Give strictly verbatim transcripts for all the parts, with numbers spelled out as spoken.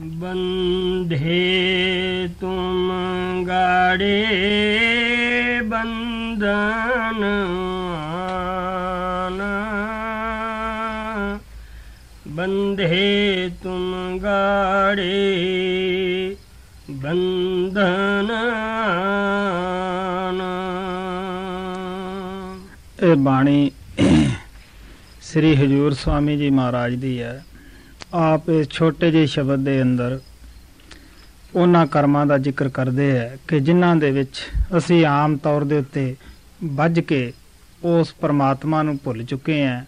बंधे तुम गाड़े बंधन बंधे तुम गाड़े बंधन। ਇਹ ਬਾਣੀ ਸ੍ਰੀ ਹਜ਼ੂਰ ਸਵਾਮੀ ਜੀ ਮਹਾਰਾਜ ਦੀ ਹੈ। ਆਪ ਇਸ ਛੋਟੇ ਜਿਹੇ ਸ਼ਬਦ ਦੇ ਅੰਦਰ ਉਹਨਾਂ ਕਰਮਾਂ ਦਾ ਜ਼ਿਕਰ ਕਰਦੇ ਹੈ ਕਿ ਜਿਨ੍ਹਾਂ ਦੇ ਵਿੱਚ ਅਸੀਂ ਆਮ ਤੌਰ ਦੇ ਉੱਤੇ ਵੱਜ ਕੇ ਉਸ ਪਰਮਾਤਮਾ ਨੂੰ ਭੁੱਲ ਚੁੱਕੇ ਹਾਂ,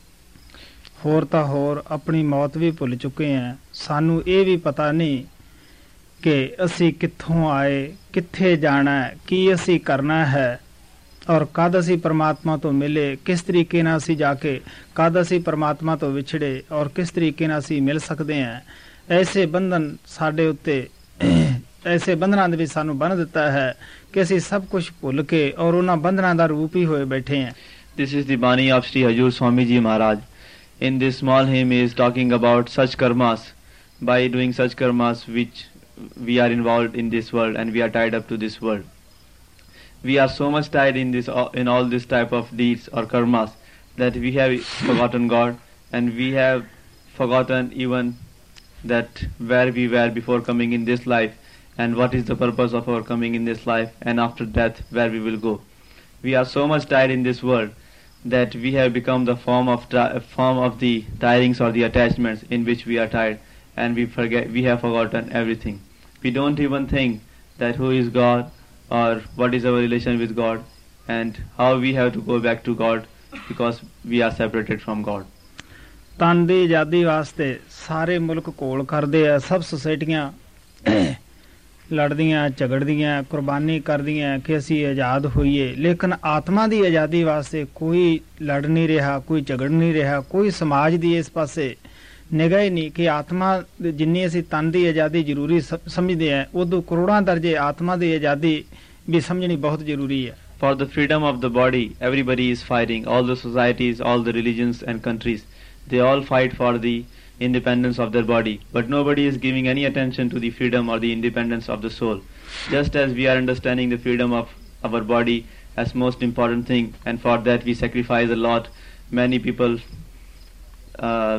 ਹੋਰ ਤਾਂ ਹੋਰ ਆਪਣੀ ਮੌਤ ਵੀ ਭੁੱਲ ਚੁੱਕੇ ਹਾਂ। ਸਾਨੂੰ ਇਹ ਵੀ ਪਤਾ ਨਹੀਂ ਕਿ ਅਸੀਂ ਕਿੱਥੋਂ ਆਏ, ਕਿੱਥੇ ਜਾਣਾ, ਕੀ ਅਸੀਂ ਕਰਨਾ ਹੈ ਔਰ ਕਦ ਅਸੀਂ ਪਰਮਾਤਮਾ ਤੋਂ ਮਿਲੇ, ਕਿਸ ਤਰੀਕੇ ਨਾਲ ਅਸੀਂ ਜਾ ਕੇ ਕਦ ਅਸੀਂ ਪਰਮਾਤਮਾ ਤੋਂ ਵਿਛੜੇ ਔਰ ਕਿਸ ਤਰੀਕੇ ਨਾਲ ਅਸੀਂ ਮਿਲ ਸਕਦੇ ਹਾਂ। ਐਸੇ ਬੰਧਨ ਸਾਡੇ ਉੱਤੇ, ਐਸੇ ਬੰਧਨਾਂ ਦੇ ਵਿੱਚ ਸਾਨੂੰ ਬੰਨ੍ਹ ਦਿੱਤਾ ਹੈ ਕਿ ਅਸੀਂ ਸਭ ਕੁਝ ਭੁੱਲ ਕੇ ਔਰ ਉਹਨਾਂ ਬੰਧਨਾਂ ਦਾ ਰੂਪ ਹੀ ਹੋਏ ਬੈਠੇ ਹਾਂ। This is the Bani of Sri Hajur Swami Ji Maharaj. In this small hymn he is talking about such karmas. By doing such karmas which we are involved in this world and we are tied up to this world. We are so much tied in this, in all this type of deeds or karmas, that we have forgotten God, and we have forgotten even that where we were before coming in this life, and what is the purpose of our coming in this life, and after death where we will go. We are so much tied in this world that we have become the form of form of the tirings or the attachments in which we are tied, and we forget, we have forgotten everything. We don't even think that who is God, or what is our relation with God, and how we have to go back to God because we are separated from God. ਤਨ ਦੀ ਆਜ਼ਾਦੀ ਵਾਸਤੇ ਸਾਰੇ ਮੁਲਕ ਘੋਲ ਕਰਦੇ ਆ, ਸਭ ਸੁਸਾਇਟੀਆਂ ਲੜਦੀਆਂ, ਝਗੜਦੀਆਂ, ਕੁਰਬਾਨੀ ਕਰਦੀਆਂ ਕਿ ਅਸੀਂ ਆਜ਼ਾਦ ਹੋਈਏ, ਲੇਕਿਨ ਆਤਮਾ ਦੀ ਆਜ਼ਾਦੀ ਵਾਸਤੇ ਕੋਈ ਲੜ ਨਹੀਂ ਰਿਹਾ, ਕੋਈ ਝਗੜ ਨਹੀਂ ਰਿਹਾ, ਕੋਈ ਸਮਾਜ ਦੀ ਇਸ ਪਾਸੇ ਨਿਗਾਹ ਹੀ ਨਹੀਂ ਕਿ ਆਤਮਾ ਜਿੰਨੀ ਅਸੀਂ ਤਨ ਦੀ ਆਜ਼ਾਦੀ ਜ਼ਰੂਰੀ ਸਮਝਦੇ ਹਾਂ, ਉਦੋਂ ਕਰੋੜਾਂ ਦਰਜੇ ਆਤਮਾ ਦੀ ਆਜ਼ਾਦੀ ਵੀ ਸਮਝਣੀ ਬਹੁਤ ਜ਼ਰੂਰੀ ਹੈ। For the freedom of the body, everybody is fighting. All the societies, all the religions and countries, they all fight for the independence of their body. But nobody is giving any attention to the freedom or the independence of the soul. Just as we are understanding the freedom of our body as most important thing, and for that we sacrifice a lot. Many people, uh,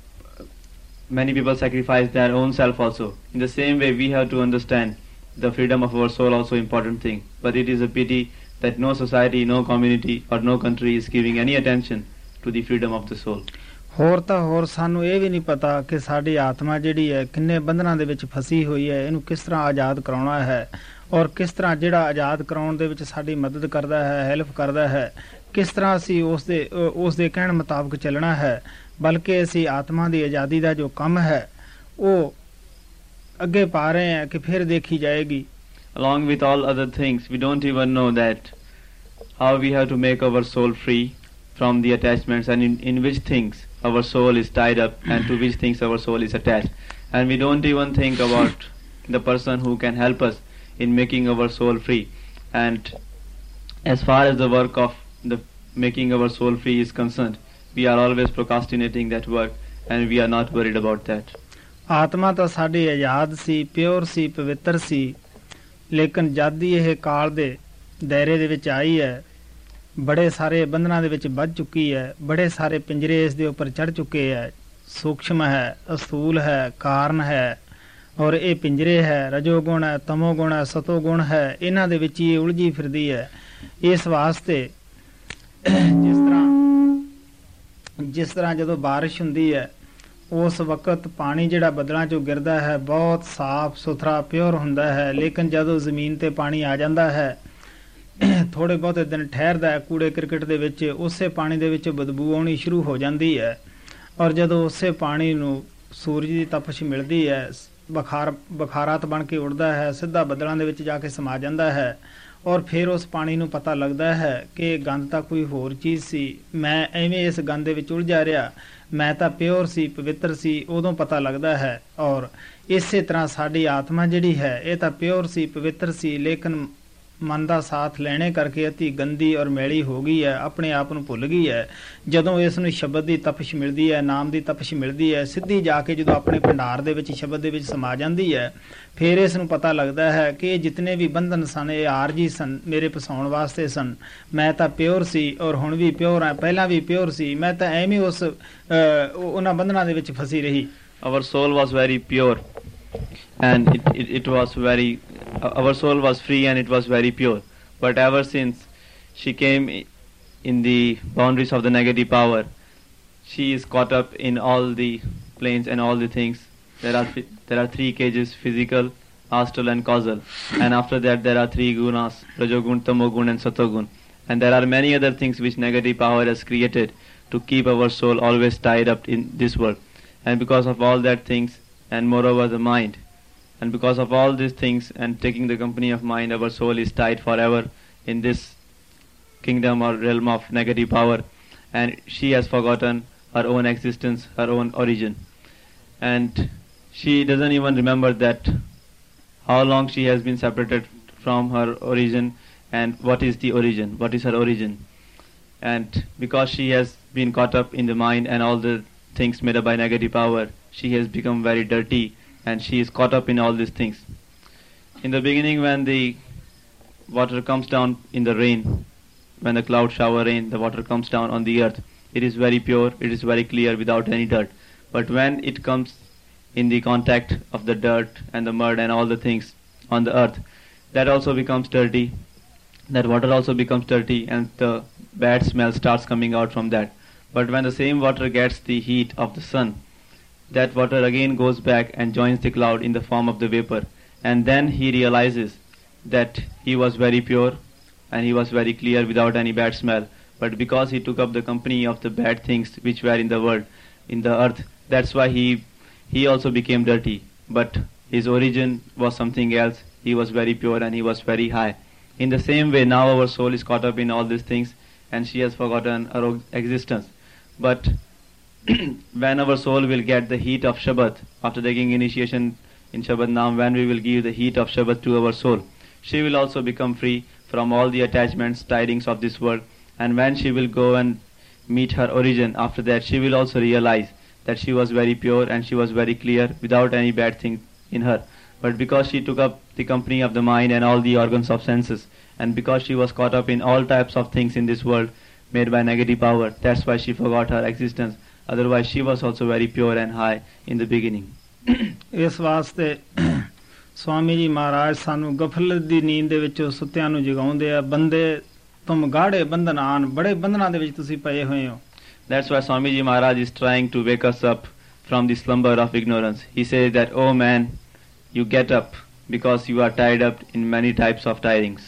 many people sacrifice their own self also. In the same way, we have to understand the freedom of our soul also important thing. But it is a pity that no society, no community or no country is giving any attention to the freedom of the soul. ਹੋਰ ਤਾਂ ਹੋਰ ਸਾਨੂੰ ਇਹ ਵੀ ਨਹੀਂ ਪਤਾ ਕਿ ਸਾਡੀ ਆਤਮਾ ਜਿਹੜੀ ਹੈ ਕਿੰਨੇ ਬੰਧਨਾਂ ਦੇ ਵਿੱਚ ਫਸੀ ਹੋਈ ਹੈ, ਇਹਨੂੰ ਕਿਸ ਤਰ੍ਹਾਂ ਆਜ਼ਾਦ ਕਰਾਉਣਾ ਹੈ ਔਰ ਕਿਸ ਤਰ੍ਹਾਂ ਜਿਹੜਾ ਆਜ਼ਾਦ ਕਰਾਉਣ ਦੇ ਵਿੱਚ ਸਾਡੀ ਮਦਦ ਕਰਦਾ ਹੈ, ਹੈਲਪ ਕਰਦਾ ਹੈ, ਕਿਸ ਤਰ੍ਹਾਂ ਅਸੀਂ ਉਸ ਦੇ ਉਸ ਦੇ ਕਹਿਣ ਮੁਤਾਬਕ ਚੱਲਣਾ ਹੈ। ਬਲਕਿ ਅਸੀਂ ਆਤਮਾ ਦੀ ਆਜ਼ਾਦੀ ਦਾ ਜੋ ਕੰਮ ਹੈ ਉਹ ਅੱਗੇ ਪਾ ਰਹੇ ਹਾਂ ਕਿ ਫਿਰ ਦੇਖੀ ਜਾਏਗੀ। Along with all other things, we don't even know that how we have to make our soul free from the attachments, and in, in which things our soul is tied up and to which things our soul is attached. And we don't even think about the person who can help us in making our soul free. And as far as the work of the making our soul free is concerned, we are always procrastinating that work, and we are not worried about that. ਆਤਮਾ ਤਾਂ ਸਾਡੀ ਆਜ਼ਾਦ ਸੀ, pure ਸੀ, ਪਵਿੱਤਰ ਸੀ, ਲੇਕਿਨ ਜਦ ਹੀ ਇਹ ਕਾਲ ਦੇ ਦਾਇਰੇ ਦੇ ਵਿੱਚ ਆਈ ਹੈ, ਬੜੇ ਸਾਰੇ ਬੰਧਨਾਂ ਦੇ ਵਿੱਚ ਵੱਜ ਚੁੱਕੀ ਹੈ, ਬੜੇ ਸਾਰੇ ਪਿੰਜਰੇ ਇਸ ਦੇ ਉੱਪਰ ਚੜ੍ਹ ਚੁੱਕੇ ਹੈ। ਸੂਖਸ਼ਮ ਹੈ, ਅਸਥੂਲ ਹੈ, ਕਾਰਨ ਹੈ, ਔਰ ਇਹ ਪਿੰਜਰੇ ਹੈ, ਰਜੋਗੁਣ ਹੈ, ਤਮੋਗੁਣ ਹੈ, ਸਤੋਗੁਣ ਹੈ, ਇਹਨਾਂ ਦੇ ਵਿੱਚ ਹੀ ਉਲਝੀ ਫਿਰਦੀ ਹੈ। ਇਸ ਵਾਸਤੇ ਜਿਸ ਤਰ੍ਹਾਂ ਜਿਸ ਤਰ੍ਹਾਂ ਜਦੋਂ ਬਾਰਿਸ਼ ਹੁੰਦੀ ਹੈ ਉਸ ਵਕਤ ਪਾਣੀ ਜਿਹੜਾ ਬੱਦਲਾਂ 'ਚੋਂ ਗਿਰਦਾ ਹੈ ਬਹੁਤ ਸਾਫ਼ ਸੁਥਰਾ ਪਿਓਰ ਹੁੰਦਾ ਹੈ, ਲੇਕਿਨ ਜਦੋਂ ਜ਼ਮੀਨ 'ਤੇ ਪਾਣੀ ਆ ਜਾਂਦਾ ਹੈ, ਥੋੜ੍ਹੇ ਬਹੁਤੇ ਦਿਨ ਠਹਿਰਦਾ ਹੈ ਕੂੜੇ ਕਰਕਟ ਦੇ ਵਿੱਚ, ਉਸੇ ਪਾਣੀ ਦੇ ਵਿੱਚ ਬਦਬੂ ਆਉਣੀ ਸ਼ੁਰੂ ਹੋ ਜਾਂਦੀ ਹੈ। ਔਰ ਜਦੋਂ ਉਸੇ ਪਾਣੀ ਨੂੰ ਸੂਰਜ ਦੀ ਤਪਸ਼ ਮਿਲਦੀ ਹੈ, ਬੁਖਾਰ ਬੁਖਾਰਾਤ ਬਣ ਕੇ ਉੱਡਦਾ ਹੈ, ਸਿੱਧਾ ਬੱਦਲਾਂ ਦੇ ਵਿੱਚ ਜਾ ਕੇ ਸਮਾ ਜਾਂਦਾ ਹੈ, ਔਰ ਫਿਰ ਉਸ ਪਾਣੀ ਨੂੰ ਪਤਾ ਲੱਗਦਾ ਹੈ ਕਿ ਗੰਦ ਤਾਂ ਕੋਈ ਹੋਰ ਚੀਜ਼ ਸੀ, ਮੈਂ ਐਵੇਂ ਇਸ ਗੰਦ ਦੇ ਵਿੱਚ ਉਲਝਾ ਰਿਹਾ, ਮੈਂ ਤਾਂ ਪਿਓਰ ਸੀ, ਪਵਿੱਤਰ ਸੀ, ਉਦੋਂ ਪਤਾ ਲੱਗਦਾ ਹੈ। ਔਰ ਇਸੇ ਤਰ੍ਹਾਂ ਸਾਡੀ ਆਤਮਾ ਜਿਹੜੀ ਹੈ ਇਹ ਤਾਂ ਪਿਓਰ ਸੀ, ਪਵਿੱਤਰ ਸੀ, ਲੇਕਿਨ मन का साथ लेने करके अति गंदी और मैली हो गई है, अपने आप ਨੂੰ ਭੁੱਲ ਗਈ ਹੈ। ਜਦੋਂ ਇਸ ਨੂੰ ਸ਼ਬਦ ਦੀ ਤਪਸ਼ ਮਿਲਦੀ ਹੈ, ਨਾਮ ਦੀ ਤਪਸ਼ ਮਿਲਦੀ ਹੈ, ਸਿੱਧੀ ਜਾ ਕੇ ਜਦੋਂ ਆਪਣੇ ਭੰਡਾਰ ਦੇ ਵਿੱਚ ਸ਼ਬਦ ਦੇ ਵਿੱਚ ਸਮਾ ਜਾਂਦੀ ਹੈ, ਫਿਰ ਇਸ ਨੂੰ ਪਤਾ ਲੱਗਦਾ ਹੈ ਕਿ ਇਹ ਜਿਤਨੇ ਵੀ ਬੰਧਨ ਸਨ ਇਹ ਆਰਜੀ ਸਨ, ਮੇਰੇ ਫਸਾਉਣ ਵਾਸਤੇ ਸਨ। ਮੈਂ ਤਾਂ ਪਿਓਰ ਸੀ ਔਰ ਹੁਣ ਵੀ ਪਿਓਰ ਹਾਂ, ਪਹਿਲਾਂ ਵੀ ਪਿਓਰ ਸੀ। ਮੈਂ ਤਾਂ ਐਵੇਂ ਉਸ ਉਹਨਾਂ ਬੰਧਨਾਂ ਦੇ ਵਿੱਚ ਫਸੀ ਰਹੀ। Our soul was very pure and it, it, it was very our soul was free and it was very pure, but ever since she came in the boundaries of the negative power, she is caught up in all the planes and all the things. There are there are three cages: physical, astral and causal, and after that there are three gunas: rajogun, tamogun and satogun, and there are many other things which negative power has created to keep our soul always tied up in this world. And because of all that things, and moreover the mind, and because of all these things and taking the company of mind, our soul is tied forever in this kingdom or realm of negative power, and she has forgotten her own existence, her own origin, and she doesn't even remember that how long she has been separated from her origin and what is the origin, what is her origin. And because she has been caught up in the mind and all the things made up by negative power, she has become very dirty and she is caught up in all these things. In the beginning, when the water comes down in the rain, when the cloud shower rain, the water comes down on the earth, it is very pure, it is very clear without any dirt. But when it comes in the contact of the dirt and the mud and all the things on the earth, that also becomes dirty, that water also becomes dirty, and the bad smell starts coming out from that. But when the same water gets the heat of the sun, that water again goes back and joins the cloud in the form of the vapor, and then he realizes that he was very pure and he was very clear without any bad smell. But because he took up the company of the bad things which were in the world, in the earth, that's why he he also became dirty. But his origin was something else. He was very pure and he was very high. In the same way, now our soul is caught up in all these things and she has forgotten her existence. But when our soul will get the heat of Shabad, after taking initiation in Shabad Naam, when we will give the heat of Shabad to our soul, she will also become free from all the attachments, tidings of this world. And when she will go and meet her origin, after that she will also realize that she was very pure and she was very clear without any bad thing in her. But because she took up the company of the mind and all the organs of senses, and because she was caught up in all types of things in this world made by negative power, that's why she forgot her existence. Otherwise she was also very pure and high in the beginning. ਇਸ ਵਾਸਤੇ ਸਵਾਮੀ ਜੀ ਮਹਾਰਾਜ ਸਾਨੂੰ ਗਫਲਤ ਦੀ ਨੀਂਦ ਦੇ ਵਿੱਚੋਂ ਸੁੱਤਿਆਂ ਨੂੰ ਜਗਾਉਂਦੇ ਆ। ਬੰਦੇ ਤੁਮ ਗਾੜੇ ਬੰਧਨ ਆਨ, ਬੜੇ ਬੰਧਨਾਂ ਦੇ ਵਿੱਚ ਤੁਸੀਂ ਪਏ ਹੋਏ ਹੋ। That's why Swamiji Maharaj is trying to wake us up from the slumber of ignorance. He says that, oh man, you get up because you are tied up in many types of tidings.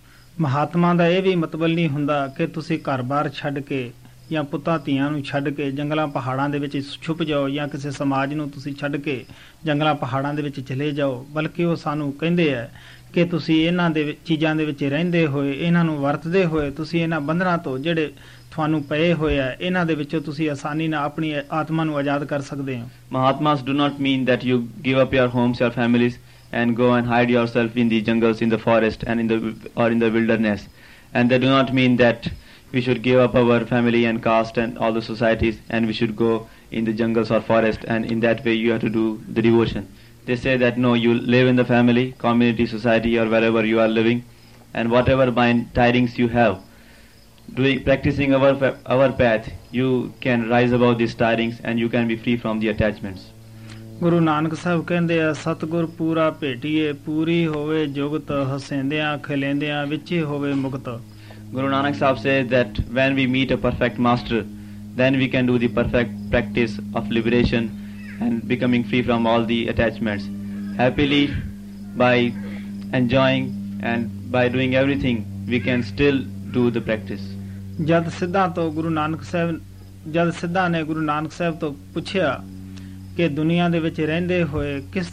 Mahatma ਦਾ ਇਹ ਵੀ ਮਤਲਬ ਨਹੀਂ ਹੁੰਦਾ ਕਿ ਤੁਸੀਂ ਘਰ-ਬਾਰ ਛੱਡ ਕੇ ਜਾਂ ਪੁੱਤਾਂ ਧੀਆਂ ਨੂੰ ਛੱਡ ਕੇ ਜੰਗਲਾਂ ਪਹਾੜਾਂ ਦੇ ਵਿੱਚ ਛੁਪ ਜਾਓ, ਜਾਂ ਕਿਸੇ ਸਮਾਜ ਨੂੰ ਤੁਸੀਂ ਛੱਡ ਕੇ ਜੰਗਲਾਂ ਪਹਾੜਾਂ ਦੇ ਵਿੱਚ ਚਲੇ ਜਾਓ, ਬਲਕਿ ਉਹ ਸਾਨੂੰ ਕਹਿੰਦੇ ਆ ਕਿ ਤੁਸੀਂ ਇਹਨਾਂ ਦੇ ਚੀਜ਼ਾਂ ਦੇ ਵਿੱਚ ਰਹਿੰਦੇ ਹੋਏ, ਇਹਨਾਂ ਨੂੰ ਵਰਤਦੇ ਹੋਏ, ਤੁਸੀਂ ਇਹਨਾਂ ਬੰਧਨਾਂ ਤੋਂ ਜਿਹੜੇ ਤੁਹਾਨੂੰ ਪਏ ਹੋਏ ਆ, ਇਹਨਾਂ ਦੇ ਵਿੱਚੋਂ ਤੁਸੀਂ ਆਸਾਨੀ ਨਾਲ ਆਪਣੀ ਆਤਮਾ ਨੂੰ ਆਜ਼ਾਦ ਕਰ ਸਕਦੇ ਹੋ। Mahatmas do not mean that you give up your homes, your families, and go and hide yourself in the jungles, in the forest, and in the or in the wilderness. And they do not mean that we should give up our family and caste and all the societies, and we should go in the jungles or forest, and in that way you have to do the devotion. They say that no, you live in the family, community, society, or wherever you are living, and whatever mind tidings you have, doing practicing our our path, you can rise above these tidings and you can be free from the attachments. Guru Nanak Sahib ਕਹਿੰਦੇ ਆ, ਸਤਿਗੁਰ ਪੂਰਾ ਭੇਟੀਏ, ਪੂਰੀ ਹੋਵੇ ਜੁਗਤ, ਹਸੇਂਦਿਆਂ ਖਿਲੇਂਦਿਆਂ ਵਿੱਚੇ ਹੋਵੇ ਮੁਕਤ. Guru Nanak Sahib says that when we meet a perfect master, then we can do the perfect practice of liberation and becoming free from all the attachments. Happily, by enjoying and by doing everything, we can still do the practice. ਜਦ ਸਿੱਧਾਂ ਤੋਂ ਗੁਰੂ ਨਾਨਕ ਸਾਹਿਬ ਜਦ ਸਿੱਧਾਂ ਨੇ ਗੁਰੂ ਨਾਨਕ ਸਾਹਿਬ ਤੋਂ ਪੁੱਛਿਆ ਕਿ ਦੁਨੀਆ ਦੇ ਵਿੱਚ ਰਹਿੰਦੇ ਹੋਏ ਕਿਸ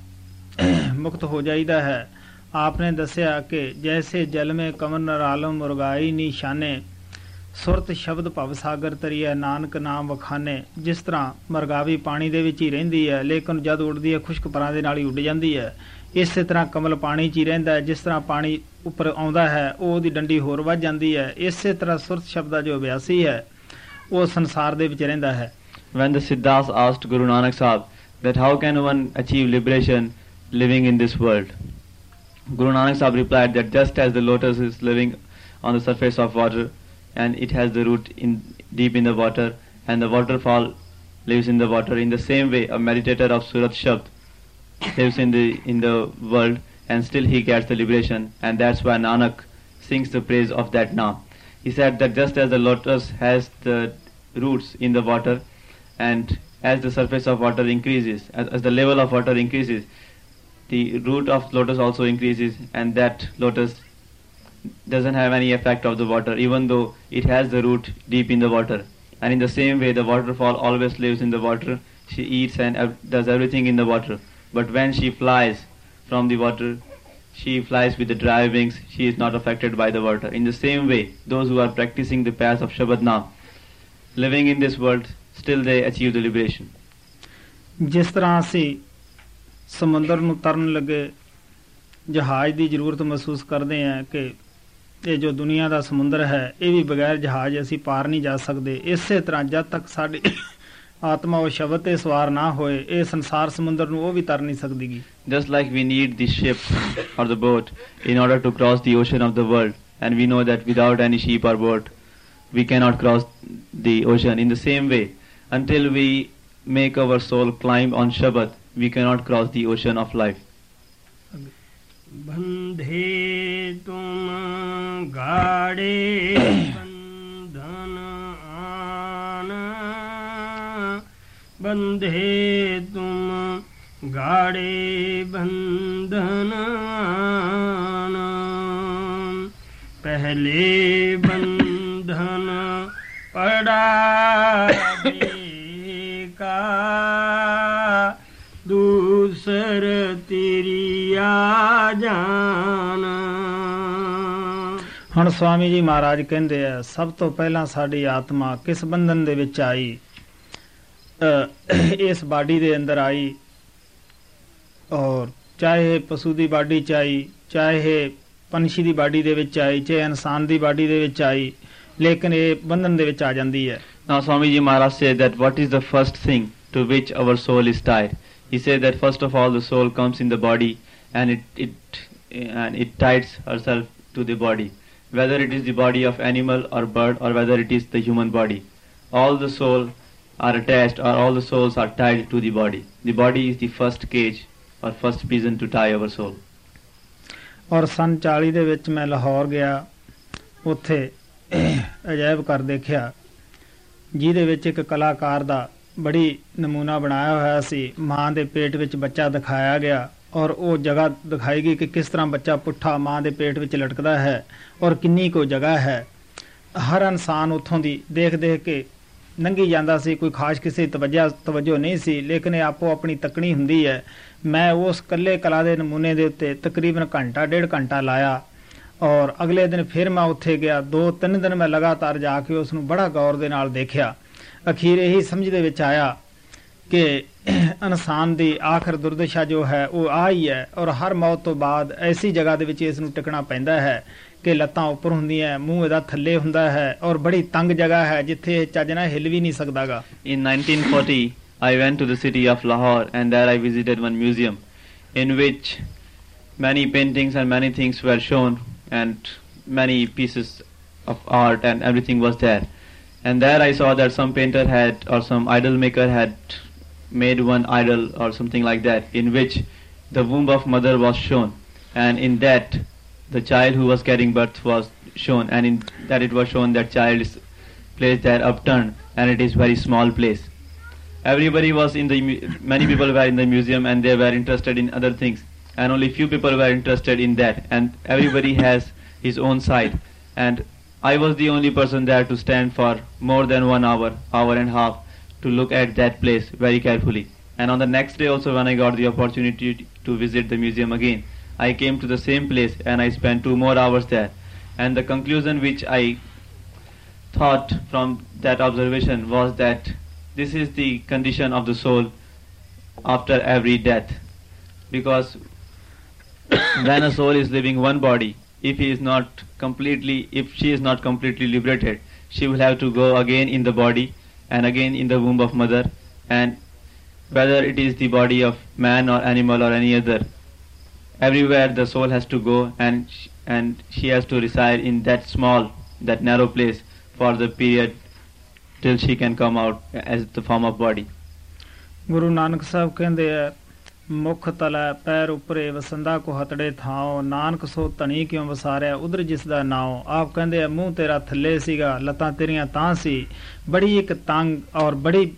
ਤਰ੍ਹਾਂ ਮੁਕਤ ਹੋ ਜਾਈਦਾ ਹੈ, आपने दसिया कि जैसे जल में कमर नरालम मुर्गाई निशाने ਸੁਰਤ ਸ਼ਬਦ ਭਵ ਸਾਗਰ ਤਰੀਐ ਨਾਨਕ ਨਾਮ ਵਖਾਨੇ। ਜਿਸ ਤਰ੍ਹਾਂ ਮਰਗਾਵੀ ਪਾਣੀ ਦੇ ਵਿੱਚ ਹੀ ਰਹਿੰਦੀ ਹੈ, ਲੇਕਿਨ ਜਦ ਉੱਡਦੀ ਹੈ ਖੁਸ਼ਕ ਪਰਾਂ ਦੇ ਨਾਲ ਹੀ ਉੱਡ ਜਾਂਦੀ ਹੈ, ਇਸੇ ਤਰ੍ਹਾਂ ਕਮਲ ਪਾਣੀ 'ਚ ਹੀ ਰਹਿੰਦਾ ਹੈ। ਜਿਸ ਤਰ੍ਹਾਂ ਪਾਣੀ ਉੱਪਰ ਆਉਂਦਾ ਹੈ ਉਹ ਉਹਦੀ ਡੰਡੀ ਹੋਰ ਵੱਧ ਜਾਂਦੀ ਹੈ, ਇਸੇ ਤਰ੍ਹਾਂ ਸੁਰਤ ਸ਼ਬਦ ਦਾ ਜੋ ਅਭਿਆਸੀ ਹੈ ਉਹ ਸੰਸਾਰ ਦੇ ਵਿੱਚ ਰਹਿੰਦਾ ਹੈ। When the Siddhas asked Guru Nanak Sahib that how can one achieve liberation living in this world, Guru Nanak Sahib replied that just as the lotus is living on the surface of water and it has the root in deep in the water and the waterfall lives in the water, in the same way a meditator of Surat Shabd lives in the in the world and still he gets the liberation, and that's why Nanak sings the praise of that Naam. He said that just as the lotus has the roots in the water, and as the surface of water increases, as, as the level of water increases, the root of lotus also increases, and that lotus doesn't have any effect of the water even though it has the root deep in the water. And in the same way the waterfall always lives in the water, she eats and ev- does everything in the water, but when she flies from the water, she flies with the dry wings, she is not affected by the water. In the same way, those who are practicing the path of Shabad Naam, living in this world, still they achieve the liberation. ਜਿਸ ਤਰ੍ਹਾਂ ਅਸੀਂ ਸਮੁੰਦਰ ਨੂੰ ਤਰਨ ਲੱਗੇ ਜਹਾਜ਼ ਦੀ ਜ਼ਰੂਰਤ ਮਹਿਸੂਸ ਕਰਦੇ ਹਾਂ ਕਿ ਇਹ ਜੋ ਦੁਨੀਆ ਦਾ ਸਮੁੰਦਰ ਹੈ ਇਹ ਵੀ ਬਗੈਰ ਜਹਾਜ਼ ਅਸੀਂ ਪਾਰ ਨਹੀਂ ਜਾ ਸਕਦੇ, ਇਸੇ ਤਰ੍ਹਾਂ ਜਦ ਤੱਕ ਸਾਡੀ ਆਤਮਾ ਉਹ ਸ਼ਬਦ ਤੇ ਸਵਾਰ ਨਾ ਹੋਏ ਇਹ ਸੰਸਾਰ ਸਮੁੰਦਰ ਨੂੰ ਉਹ ਵੀ ਤਰ ਨਹੀਂ ਸਕਦੀਗੀ। Just like we need the ship or the boat in order to cross the ocean of the world, and we know that without any ship or boat we cannot cross the ocean, in the same way until we make our soul climb on Shabad we cannot cross the ocean of life. बंधे तुम गाड़े बंधन आन, बंधे तुम गाड़े बंधन आन, पहले बंधन पड़ा का दूसर तिरिया जान। ਹੁਣ ਸਵਾਮੀ ਜੀ ਮਹਾਰਾਜ ਕਹਿੰਦੇ ਆ ਸਭ ਤੋਂ ਪਹਿਲਾਂ ਸਾਡੀ ਆਤਮਾ ਕਿਸ ਬੰਧਨ ਦੇ ਵਿੱਚ ਆਈ, ਇਸ ਬਾਡੀ ਦੇ ਅੰਦਰ ਆਈ, ਔਰ ਚਾਹੇ ਪਸ਼ੂ ਦੀ ਬਾਡੀ ਚ ਆਈ, ਚਾਹੇ ਪੰਛੀ ਦੀ ਬਾਡੀ ਦੇ ਵਿੱਚ ਆਈ, ਚਾਹੇ ਇਨਸਾਨ ਦੀ ਬਾਡੀ ਦੇ ਵਿੱਚ ਆਈ, ਲੇਕਿਨ ਇਹ ਬੰਧਨ ਦੇ ਵਿੱਚ ਆ ਜਾਂਦੀ ਹੈ। Now Swami Ji Maharaj said that what is the first thing to which our soul is tied? He said that first of all the soul comes in the body and it it and it ties herself to the body, whether it is the body of animal or bird or whether it is the human body. All the soul are attached or all the souls are tied to the body. The body is the first cage or first prison to tie our soul. ਔਰ ਸੰਨ ਚਾਲੀ ਦੇ ਵਿੱਚ ਮੈਂ ਲਾਹੌਰ ਗਿਆ, ਉੱਥੇ ਅਜਾਇਬ ਘਰ ਦੇਖਿਆ ਜਿਹਦੇ ਵਿੱਚ ਇੱਕ ਕਲਾਕਾਰ ਦਾ ਬੜੀ ਨਮੂਨਾ ਬਣਾਇਆ ਹੋਇਆ ਸੀ। ਮਾਂ ਦੇ ਪੇਟ ਵਿੱਚ ਬੱਚਾ ਦਿਖਾਇਆ ਗਿਆ ਔਰ ਉਹ ਜਗ੍ਹਾ ਦਿਖਾਈ ਗਈ ਕਿ ਕਿਸ ਤਰ੍ਹਾਂ ਬੱਚਾ ਪੁੱਠਾ ਮਾਂ ਦੇ ਪੇਟ ਵਿੱਚ ਲਟਕਦਾ ਹੈ ਔਰ ਕਿੰਨੀ ਕੁ ਜਗ੍ਹਾ ਹੈ। ਹਰ ਇਨਸਾਨ ਉੱਥੋਂ ਦੀ ਦੇਖ ਦੇਖ ਕੇ ਲੰਘੀ ਜਾਂਦਾ ਸੀ, ਕੋਈ ਖਾਸ ਕਿਸੇ ਤਵੱਜਾ ਤਵੱਜੋ ਨਹੀਂ ਸੀ, ਲੇਕਿਨ ਇਹ ਆਪੋ ਆਪਣੀ ਤੱਕਣੀ ਹੁੰਦੀ ਹੈ। ਮੈਂ ਉਸ ਇਕੱਲੇ ਕਲਾ ਦੇ ਨਮੂਨੇ ਦੇ ਉੱਤੇ ਤਕਰੀਬਨ ਘੰਟਾ ਡੇਢ ਘੰਟਾ ਲਾਇਆ ਔਰ ਅਗਲੇ ਦਿਨ ਫਿਰ ਮੈਂ ਉੱਥੇ ਗਿਆ। ਦੋ ਤਿੰਨ ਦਿਨ ਮੈਂ ਲਗਾਤਾਰ ਜਾ ਕੇ ਉਸ ਨੂੰ ਬੜਾ ਗੌਰ ਦੇ ਨਾਲ ਦੇਖਿਆ। ਅਖੀਰ ਇਹੀ ਸਮਝ ਦੇ ਵਿੱਚ ਆਇਆ ਕਿ ਇਨਸਾਨ ਦੀ ਆਖਰ ਦੁਰਦਸ਼ਾ ਜੋ ਹੈ ਉਹ ਆ ਹੀ ਹੈ ਔਰ ਹਰ ਮੌਤ ਤੋਂ ਬਾਅਦ ਐਸੀ ਜਗ੍ਹਾ ਦੇ ਵਿੱਚ ਇਸ ਨੂੰ ਟਿਕਣਾ ਪੈਂਦਾ ਹੈ ਕਿ ਲੱਤਾਂ ਉੱਪਰ ਹੁੰਦੀਆਂ, ਮੂੰਹ ਇਹਦਾ ਥੱਲੇ ਹੁੰਦਾ ਹੈ ਔਰ ਬੜੀ ਤੰਗ ਜਗ੍ਹਾ ਹੈ ਜਿੱਥੇ ਇਹ ਚੱਜ ਨਾਲ ਹਿੱਲ ਵੀ ਨਹੀਂ ਸਕਦਾਗਾ। In nineteen forty I went to the city of Lahore and there I visited one museum in which many paintings and many things were shown and many pieces of art and everything was there. And there I saw that some painter had or some idol maker had made one idol or something like that in which the womb of mother was shown, and in that the child who was getting birth was shown, and in that it was shown that child is placed there upturned and it is very small place. Everybody was in the many people were in the museum and they were interested in other things, and only few people were interested in that, and everybody has his own side, and I was the only person there to stand for more than one hour, hour and a half to look at that place very carefully. And on the next day also when I got the opportunity to visit the museum again, I came to the same place and I spent two more hours there. And the conclusion which I thought from that observation was that this is the condition of the soul after every death. Because when a soul is living one body, if he is not completely, if she is not completely liberated, she will have to go again in the body and again in the womb of mother, and whether it is the body of man or animal or any other, everywhere the soul has to go, and sh- and she has to reside in that small, that narrow place for the period till she can come out as the form of body. Guru Nanak Sahib ਕਹਿੰਦੇ ਆ, ਮੁਖ ਤਲੈ ਪੈਰ ਉਪਰੇ ਵਸੰਦਾ ਕੋ ਹਤੜੇ ਥਾਓ, ਨਾਨਕ ਸੋ ਧਣੀ ਕਿਉਂ ਵਸਾਰਿਆ ਉਧਰ ਜਿਸ ਦਾ ਨਾਉ। ਆਪ ਕਹਿੰਦੇ ਆ, ਮੂੰਹ ਤੇਰਾ ਥੱਲੇ ਸੀਗਾ, ਲੱਤਾਂ ਤੇਰੀਆਂ ਤਾਂ ਸੀ, ਬੜੀ ਇੱਕ ਤੰਗ ਔਰ ਬੜੀ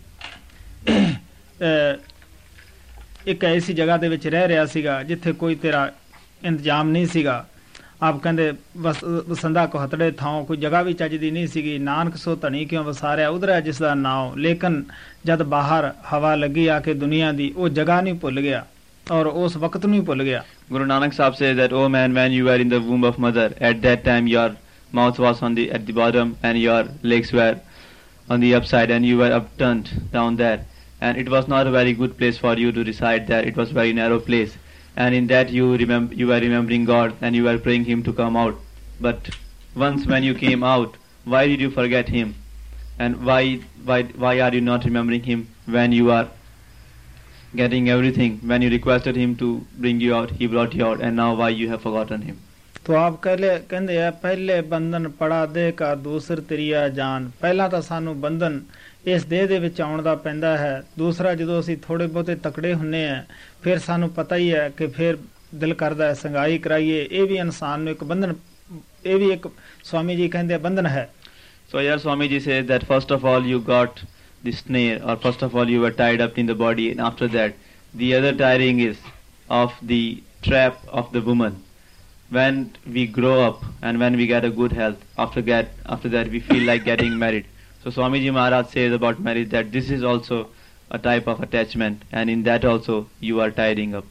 ਇੱਕ ਐਸੀ ਜਗ੍ਹਾ ਦੇ ਵਿੱਚ ਰਹਿ ਰਿਹਾ ਸੀਗਾ ਜਿੱਥੇ ਕੋਈ ਤੇਰਾ ਇੰਤਜ਼ਾਮ ਨਹੀਂ ਸੀਗਾ। ਆਪ ਕਹਿੰਦੇ ਵਸ ਵਸੰਦਾ ਕੋ ਹਤੜੇ ਥਾਂ, ਕੋਈ ਜਗ੍ਹਾ ਵੀ ਚੱਜ ਦੀ ਨਹੀਂ ਸੀਗੀ। ਨਾਨਕ ਸੋ ਧਣੀ ਕਿਉਂ ਵਸਾਰਿਆ ਉਧਰ ਹੈ ਜਿਸ ਦਾ ਨਾਉ। ਲੇਕਿਨ ਜਦ ਬਾਹਰ ਹਵਾ ਲੱਗੀ ਆ ਕੇ ਦੁਨੀਆ ਦੀ, ਉਹ ਜਗ੍ਹਾ ਨਹੀਂ ਭੁੱਲ ਗਿਆ ਔਰ ਉਸ ਵਕਤ ਨੂੰ ਹੀ ਭੁੱਲ ਗਿਆ। Guru Nanak Sahib says that, oh man, when you were in the womb of mother, at that time your mouth was on the at the bottom and your legs were on the upside and you were upturned down there, and it was not a very good place for you to reside there. It was a very narrow place, and in that you remember you were remembering God and you were praying Him to come out. But once when you came out, why did you forget Him? And why why why are you not remembering Him when you are getting everything? When you requested Him to bring you out, He brought you out, and now why you have forgotten Him? तो आप कहले कहंदे आ, पहले बंधन पड़ा दे का दूसर तरिया जान। ਪਹਿਲਾ ਤਾਂ ਸਾਨੂੰ ਬੰਧਨ ਇਸ ਦੇਹ ਦੇ ਵਿੱਚ ਆਉਣ ਦਾ ਪੈਂਦਾ ਹੈ। ਦੂਸਰਾ ਜਦੋਂ ਅਸੀਂ ਥੋੜੇ ਬਹੁਤੇ ਤਕੜੇ ਹੁੰਨੇ ਆ, ਫਿਰ ਸਾਨੂੰ ਪਤਾ ਹੀ ਹੈ ਕਿ ਫਿਰ ਦਿਲ ਕਰਦਾ ਹੈ ਸੰਗਾਈ ਕਰਾਈਏ। ਇਹ ਵੀ ਇਨਸਾਨ ਨੂੰ ਇੱਕ ਬੰਧਨ, ਇਹ ਵੀ ਇੱਕ ਸਵਾਮੀ ਜੀ ਕਹਿੰਦੇ ਬੰਧਨ ਹੈ। So here Swamiji says that first of all you got the snare, or first of all you were tied up in the body, and after that the other tiring is of the trap of the woman. When we grow up and when we get a good health, after get after that we feel like getting married. So Swamiji Maharaj says about marriage that this is also a type of attachment, and in that also you are tiring up.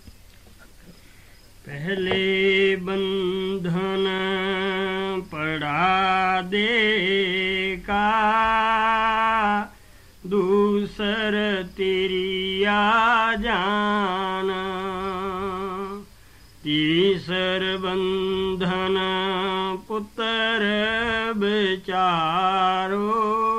पहले बंधन पड़ा दे का दूसर तेरिया जान, तीसर बंधन पुत्र बेचारो,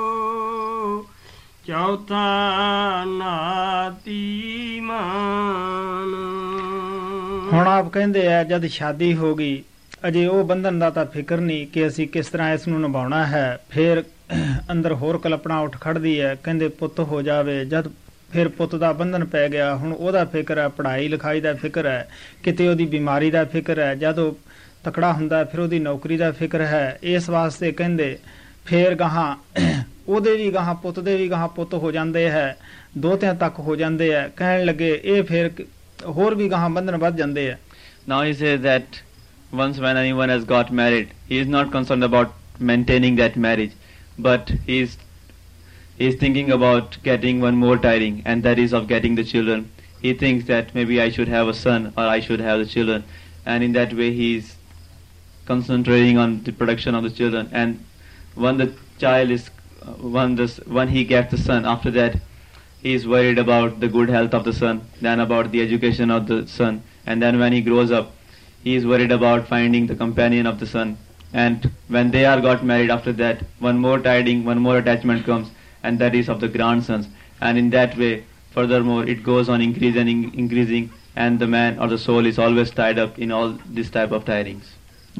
चौथा नाती मान। ਹੁਣ ਆਪ ਕਹਿੰਦੇ ਆ, ਜਦ ਸ਼ਾਦੀ ਹੋ ਗਈ ਅਜੇ ਉਹ ਬੰਧਨ ਦਾ ਤਾਂ ਫਿਕਰ ਨਹੀਂ ਕਿ ਅਸੀਂ ਕਿਸ ਤਰ੍ਹਾਂ ਇਸ ਨੂੰ ਨਿਭਾਉਣਾ ਹੈ। ਫਿਰ ਅੰਦਰ ਹੋਰ ਕਲਪਨਾ ਉੱਠ ਖੜਦੀ ਹੈ, ਕਹਿੰਦੇ ਪੁੱਤ ਹੋ ਜਾਵੇ। ਜਦ ਫਿਰ ਪੁੱਤ ਦਾ ਬੰਧਨ ਪੈ ਗਿਆ, ਹੁਣ ਉਹਦਾ ਫਿਕਰ ਹੈ, ਪੜ੍ਹਾਈ ਲਿਖਾਈ ਦਾ ਫਿਕਰ ਹੈ, ਕਿਤੇ ਉਹਦੀ ਬਿਮਾਰੀ ਦਾ ਫਿਕਰ ਹੈ। ਜਦ ਉਹ ਤਕੜਾ ਹੁੰਦਾ ਫਿਰ ਉਹਦੀ ਨੌਕਰੀ ਦਾ ਫਿਕਰ ਹੈ। ਇਸ ਵਾਸਤੇ ਕਹਿੰਦੇ ਫਿਰ ਗਾਹਾਂ ਉਹਦੇ ਵੀ ਗਾਹਾਂ ਪੁੱਤ ਦੇ ਵੀ ਗਾਹਾਂ ਪੁੱਤ ਹੋ ਜਾਂਦੇ ਹੈ, ਦੋਤਿਆਂ ਤੱਕ ਹੋ ਜਾਂਦੇ ਹੈ। ਕਹਿਣ ਲੱਗੇ ਇਹ ਫਿਰ ਹੋਰ ਵੀ ਗਾਹਾਂ ਬੰਧਨ ਵੱਧ ਜਾਂਦੇ ਹੈ। Now he says that once when anyone has got married, he is not concerned about maintaining that marriage, but he is he is thinking about getting one more tiring, and that is of getting the children. He thinks that maybe I should have a son or I should have the children, and in that way he is concentrating on the production of the children. And when the child is uh, when this when he gets the son, after that he is worried about the good health of the son, then about the education of the son, and then when he grows up he is worried about finding the companion of the son. And when they are got married, after that one more tiding, one more attachment comes, and that is of the grandsons. And in that way furthermore it goes on increasing increasing and the man or the soul is always tied up in all this type of tidings.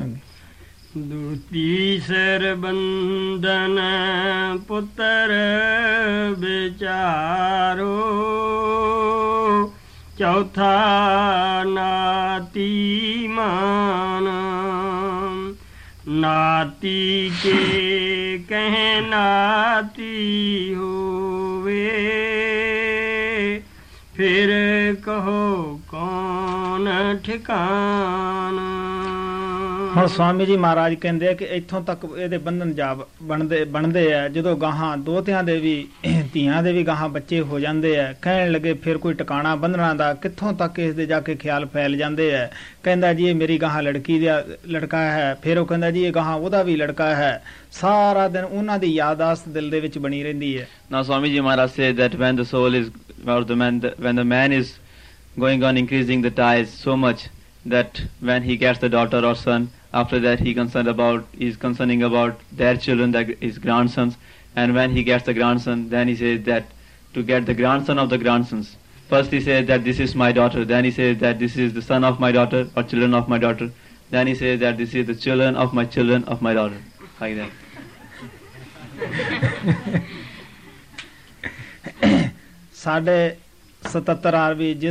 तीसर बंधन पुत्र बेचारो, चौथा नाती मान। नाती के कह नाती होवे, फिर कहो कौन ठिकाना। ਹੁਣ ਸਵਾਮੀ ਜੀ ਮਹਾਰਾਜ ਕਹਿੰਦੇ ਆ ਕਿ ਇੱਥੋਂ ਤੱਕ ਇਹਦੇ ਬੰਧਨ ਜਾ ਬਣਦੇ ਬਣਦੇ ਆ ਜਦੋਂ ਗਾਹਾਂ ਦੋਤਿਆਂ ਦੇ ਵੀ ਧੀਆਂ ਦੇ ਵੀ ਗਾਹਾਂ ਬੱਚੇ ਹੋ ਜਾਂਦੇ ਆ ਕਹਿਣ ਲੱਗੇ ਫਿਰ ਕੋਈ ਟਿਕਾਣਾ ਬੰਧਨਾਂ ਦਾ ਕਿੱਥੋਂ ਤੱਕ ਇਸ ਦੇ ਜਾ ਕੇ ਖਿਆਲ ਫੈਲ ਜਾਂਦੇ ਆ ਕਹਿੰਦਾ ਜੀ ਇਹ ਮੇਰੀ ਗਾਹਾਂ ਲੜਕੀ ਦਾ ਲੜਕਾ ਹੈ ਫਿਰ ਉਹ ਕਹਿੰਦਾ ਜੀ ਇਹ ਗਾਹਾਂ ਉਹਦਾ ਵੀ ਲੜਕਾ ਹੈ ਸਾਰਾ ਦਿਨ ਉਹਨਾਂ ਦੀ ਯਾਦਾਸ਼ਤ ਦਿਲ ਦੇ ਵਿੱਚ ਬਣੀ ਰਹਿੰਦੀ ਹੈ Now Swami Ji Maharaj said that when the soul is or the man when the man is going on increasing the ties so much that when he gets the daughter or son, after that he concerned about is concerning about their children, that his grandsons, and when he gets the grandson, then he says that to get the grandson of the grandsons. First he says that this is my daughter, then he says that this is the son of my daughter or children of my daughter, then he says that this is the children of my children of my daughter, like that. ਸਾਡੇ ਸਤੱਤਰ RV ਜਿਸ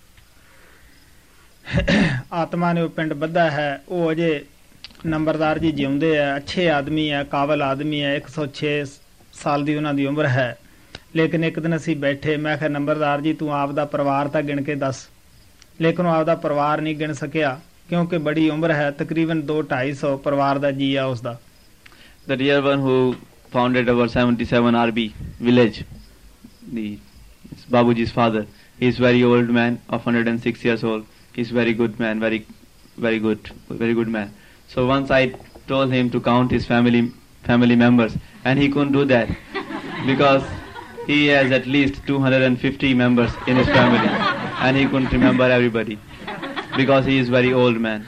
ਆਤਮਾ ਨੇ ਉਹ ਪਿੰਡ ਬੱਧਾ ਹੈ ਉਹ ਅਜੇ ਨੰਬਰਦਾਰ ਜੀ ਜਿਉਂਦੇ ਆ ਅੱਛੇ ਆਦਮੀ ਹੈ ਕਾਬਲ ਆਦਮੀ ਹੈ ਇੱਕ ਸੌ ਛੇ ਸਾਲ ਦੀ ਉਹਨਾਂ ਦੀ ਉਮਰ ਹੈ ਲੇਕਿਨ ਇੱਕ ਦਿਨ ਅਸੀਂ ਬੈਠੇ ਮੈਂ ਕਿਹਾ ਨੰਬਰਦਾਰ ਜੀ ਤੂੰ ਆਪ ਦਾ ਪਰਿਵਾਰ ਤਾਂ ਗਿਣ ਕੇ ਦੱਸ ਲੇਕਿਨ ਉਹ ਆਪਦਾ ਪਰਿਵਾਰ ਨਹੀਂ ਗਿਣ ਸਕਿਆ ਕਿਉਂਕਿ ਬੜੀ ਉਮਰ ਹੈ ਤਕਰੀਬਨ ਦੋ ਢਾਈ ਸੌ ਪਰਿਵਾਰ ਦਾ ਜੀ ਆ ਉਸਦਾ The dear one who founded our seventy-seven R B village, the Babuji's father, he is very old man of one hundred six years old. He's very good man, very, very good, very good man. So once I told him to count his family family members, and he couldn't do that because he has at least two hundred fifty members in his family, and he couldn't remember everybody because he is very old man.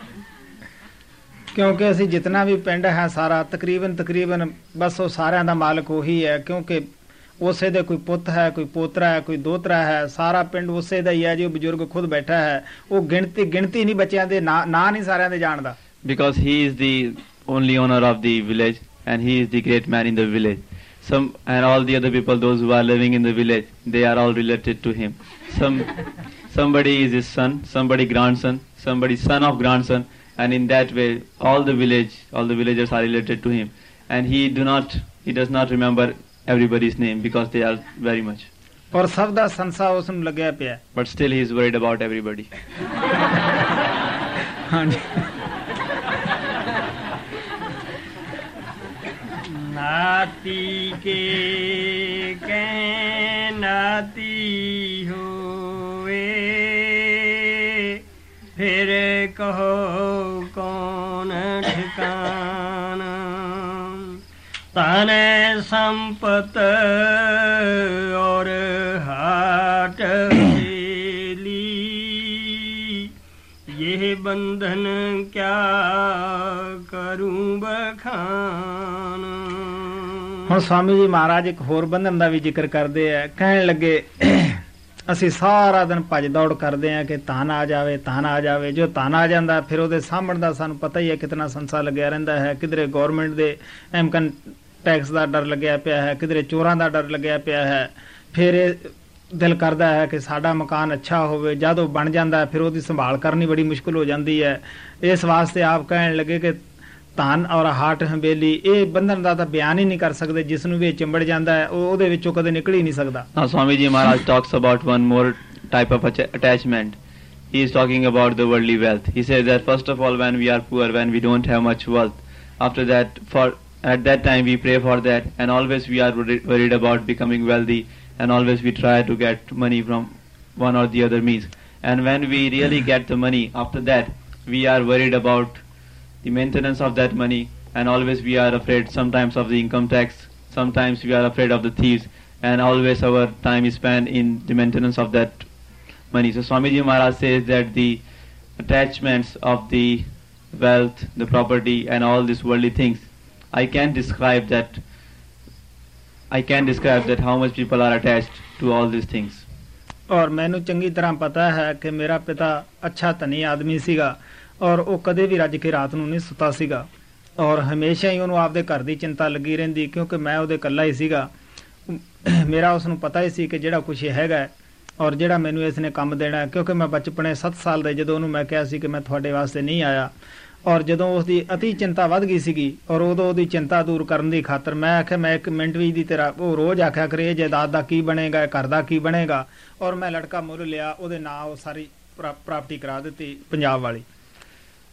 ਕਿਉਂਕਿ ਅਸੀਂ ਜਿਤਨਾ ਵੀ ਪਿੰਡ ਹੈ ਸਾਰਾ ਤਕਰੀਬਨ ਤਕਰੀਬਨ ਬਸ ਉਹ ਸਾਰਿਆਂ ਦਾ ਮਾਲਕ ਉਹੀ ਹੈ ਕਿਉਂਕਿ ਉਸੇ ਦੇ ਕੋਈ ਪੁੱਤ ਹੈ ਕੋਈ ਪੋਤਰਾ ਹੈ ਕੋਈ ਦੋਤਰਾ ਹੈ ਸਾਰਾ ਪਿੰਡ ਉਸੇ ਦਾ ਹੀ ਹੈ ਜੋ ਬਜ਼ੁਰਗ ਖੁਦ ਬੈਠਾ ਹੈ ਉਹ ਗਿਣਤੀ ਗਿਣਤੀ ਨਹੀਂ ਬੱਚਿਆਂ ਦੇ ਨਾਂ ਨਹੀਂ ਸਾਰਿਆਂ ਦੇ ਜਾਣਦਾ Because he is the only owner of the village and he is the great man in the village. Some and all the other people, those who are living in the village, they are all related to him. Some somebody is his son, somebody grandson, somebody son of grandson. And in that way, all the village, all the villagers are related to him, and he do not, he does not remember everybody's name because they are very much. और सब दा संसा उस ਨੂੰ ਲੱਗਿਆ ਪਿਆ But still he is worried about everybody. ਹਾਂਜੀ नाती के कह नाती होवे फिर कहो कौन ठिकाना तने संपत और हाट ली ये बंधन क्या करूं बखान ਹੁਣ ਸਵਾਮੀ ਜੀ ਮਹਾਰਾਜ ਇੱਕ ਹੋਰ ਬੰਧਨ ਦਾ ਵੀ ਜ਼ਿਕਰ ਕਰਦੇ ਆ ਕਹਿਣ ਲੱਗੇ ਅਸੀਂ ਸਾਰਾ ਦਿਨ ਭੱਜ ਦੌੜ ਕਰਦੇ ਆ ਕਿ ਧਨ ਆ ਜਾਵੇ ਧਨ ਆ ਜਾਵੇ ਜੋ ਧਨ ਆ ਜਾਂਦਾ ਫਿਰ ਉਹਦੇ ਸਾਂਭਣ ਦਾ ਸਾਨੂੰ ਪਤਾ ਹੀ ਹੈ ਕਿਤਨਾ ਸੰਸਾ ਲੱਗਿਆ ਰਹਿੰਦਾ ਹੈ ਕਿਧਰੇ ਗਵਰਨਮੈਂਟ ਦੇ ਇਨਕਮ ਟੈਕਸ ਦਾ ਡਰ ਲੱਗਿਆ ਪਿਆ ਹੈ ਕਿਧਰੇ ਚੋਰਾਂ ਦਾ ਡਰ ਲੱਗਿਆ ਪਿਆ ਹੈ ਫਿਰ ਇਹ ਦਿਲ ਕਰਦਾ ਹੈ ਕਿ ਸਾਡਾ ਮਕਾਨ ਅੱਛਾ ਹੋਵੇ ਜਦ ਉਹ ਬਣ ਜਾਂਦਾ ਫਿਰ ਉਹਦੀ ਸੰਭਾਲ ਕਰਨੀ ਬੜੀ ਮੁਸ਼ਕਿਲ ਹੋ ਜਾਂਦੀ ਹੈ ਇਸ ਵਾਸਤੇ ਆਪ ਕਹਿਣ ਲੱਗੇ ਕਿ ਧਨ ਔਰ ਹਾਟ ਹਵੇਲੀ ਇਹ ਬੰਧਨ ਦਾ ਤਾਂ ਬਿਆਨ ਹੀ ਨਹੀਂ ਕਰ ਸਕਦੇ ਜਿਸ ਨੂੰ ਵੀ ਚਿੰਬੜ ਜਾਂਦਾ ਹੈ ਉਹ ਉਹਦੇ ਵਿੱਚੋਂ ਕਦੇ ਨਿਕਲ ਹੀ ਨਹੀਂ ਸਕਦਾ Now Swami Ji Maharaj talks about one more type of attachment. He is talking about the worldly wealth. He says that first of all when we are poor, when we don't have much wealth, after that for at that time we pray for that and always we are worried about becoming wealthy and always we try to get money from one or the other means. And when we really get the money, after that we are worried about the maintenance of that money and always we are afraid sometimes of the income tax, sometimes we are afraid of the thieves and always our time is spent in the maintenance of that money. So Swamiji Maharaj says that the attachments of the wealth, the property and all these worldly things, I can't describe that I can't describe that how much people are attached to all these things. ਔਰ ਮੈਨੂੰ ਚੰਗੀ ਤਰ੍ਹਾਂ ਪਤਾ ਹੈ ਕਿ ਮੇਰਾ ਪਿਤਾ ਅੱਛਾ ਧਨੀ ਆਦਮੀ ਸੀਗਾ ਔਰ ਉਹ ਕਦੇ ਵੀ ਰੱਜ ਕੇ ਰਾਤ ਨੂੰ ਨਹੀਂ ਸੁੱਤਾ ਸੀਗਾ ਔਰ ਹਮੇਸ਼ਾ ਹੀ ਉਹਨੂੰ ਆਪਦੇ ਘਰ ਦੀ ਚਿੰਤਾ ਲੱਗੀ ਰਹਿੰਦੀ ਕਿਉਂਕਿ ਮੈਂ ਉਹਦੇ ਇਕੱਲਾ ਹੀ ਸੀਗਾ ਮੇਰਾ ਉਸ ਨੂੰ ਪਤਾ ਹੀ ਸੀ ਕਿ ਜਿਹੜਾ ਕੁਛ ਹੈਗਾ ਔਰ ਜਿਹੜਾ ਮੈਨੂੰ ਇਸ ਨੇ ਕੰਮ ਦੇਣਾ ਕਿਉਂਕਿ ਮੈਂ ਬਚਪਨੇ ਸੱਤ ਸਾਲ ਦੇ ਜਦੋਂ ਉਹਨੂੰ ਮੈਂ ਕਿਹਾ ਸੀ ਕਿ ਮੈਂ ਤੁਹਾਡੇ ਵਾਸਤੇ ਨਹੀਂ ਆਇਆ ਔਰ ਜਦੋਂ ਉਸਦੀ ਅਤੀ ਚਿੰਤਾ ਵੱਧ ਗਈ ਸੀਗੀ ਔਰ ਉਦੋਂ ਉਹਦੀ ਚਿੰਤਾ ਦੂਰ ਕਰਨ ਦੀ ਖਾਤਰ ਮੈਂ ਆਖਿਆ ਮੈਂ ਇੱਕ ਮਿੰਟ ਵੀ ਦੀ ਤੇਰਾ ਉਹ ਰੋਜ਼ ਆਖਿਆ ਕਰੇ ਜਾਇਦਾਦ ਦਾ ਕੀ ਬਣੇਗਾ ਘਰ ਦਾ ਕੀ ਬਣੇਗਾ ਔਰ ਮੈਂ ਲੜਕਾ ਮੁੱਲ ਲਿਆ ਉਹਦੇ ਨਾਂ ਉਹ ਸਾਰੀ ਪ੍ਰਾਪਰਟੀ ਕਰਾ ਦਿੱਤੀ ਪੰਜਾਬ ਵਾਲੀ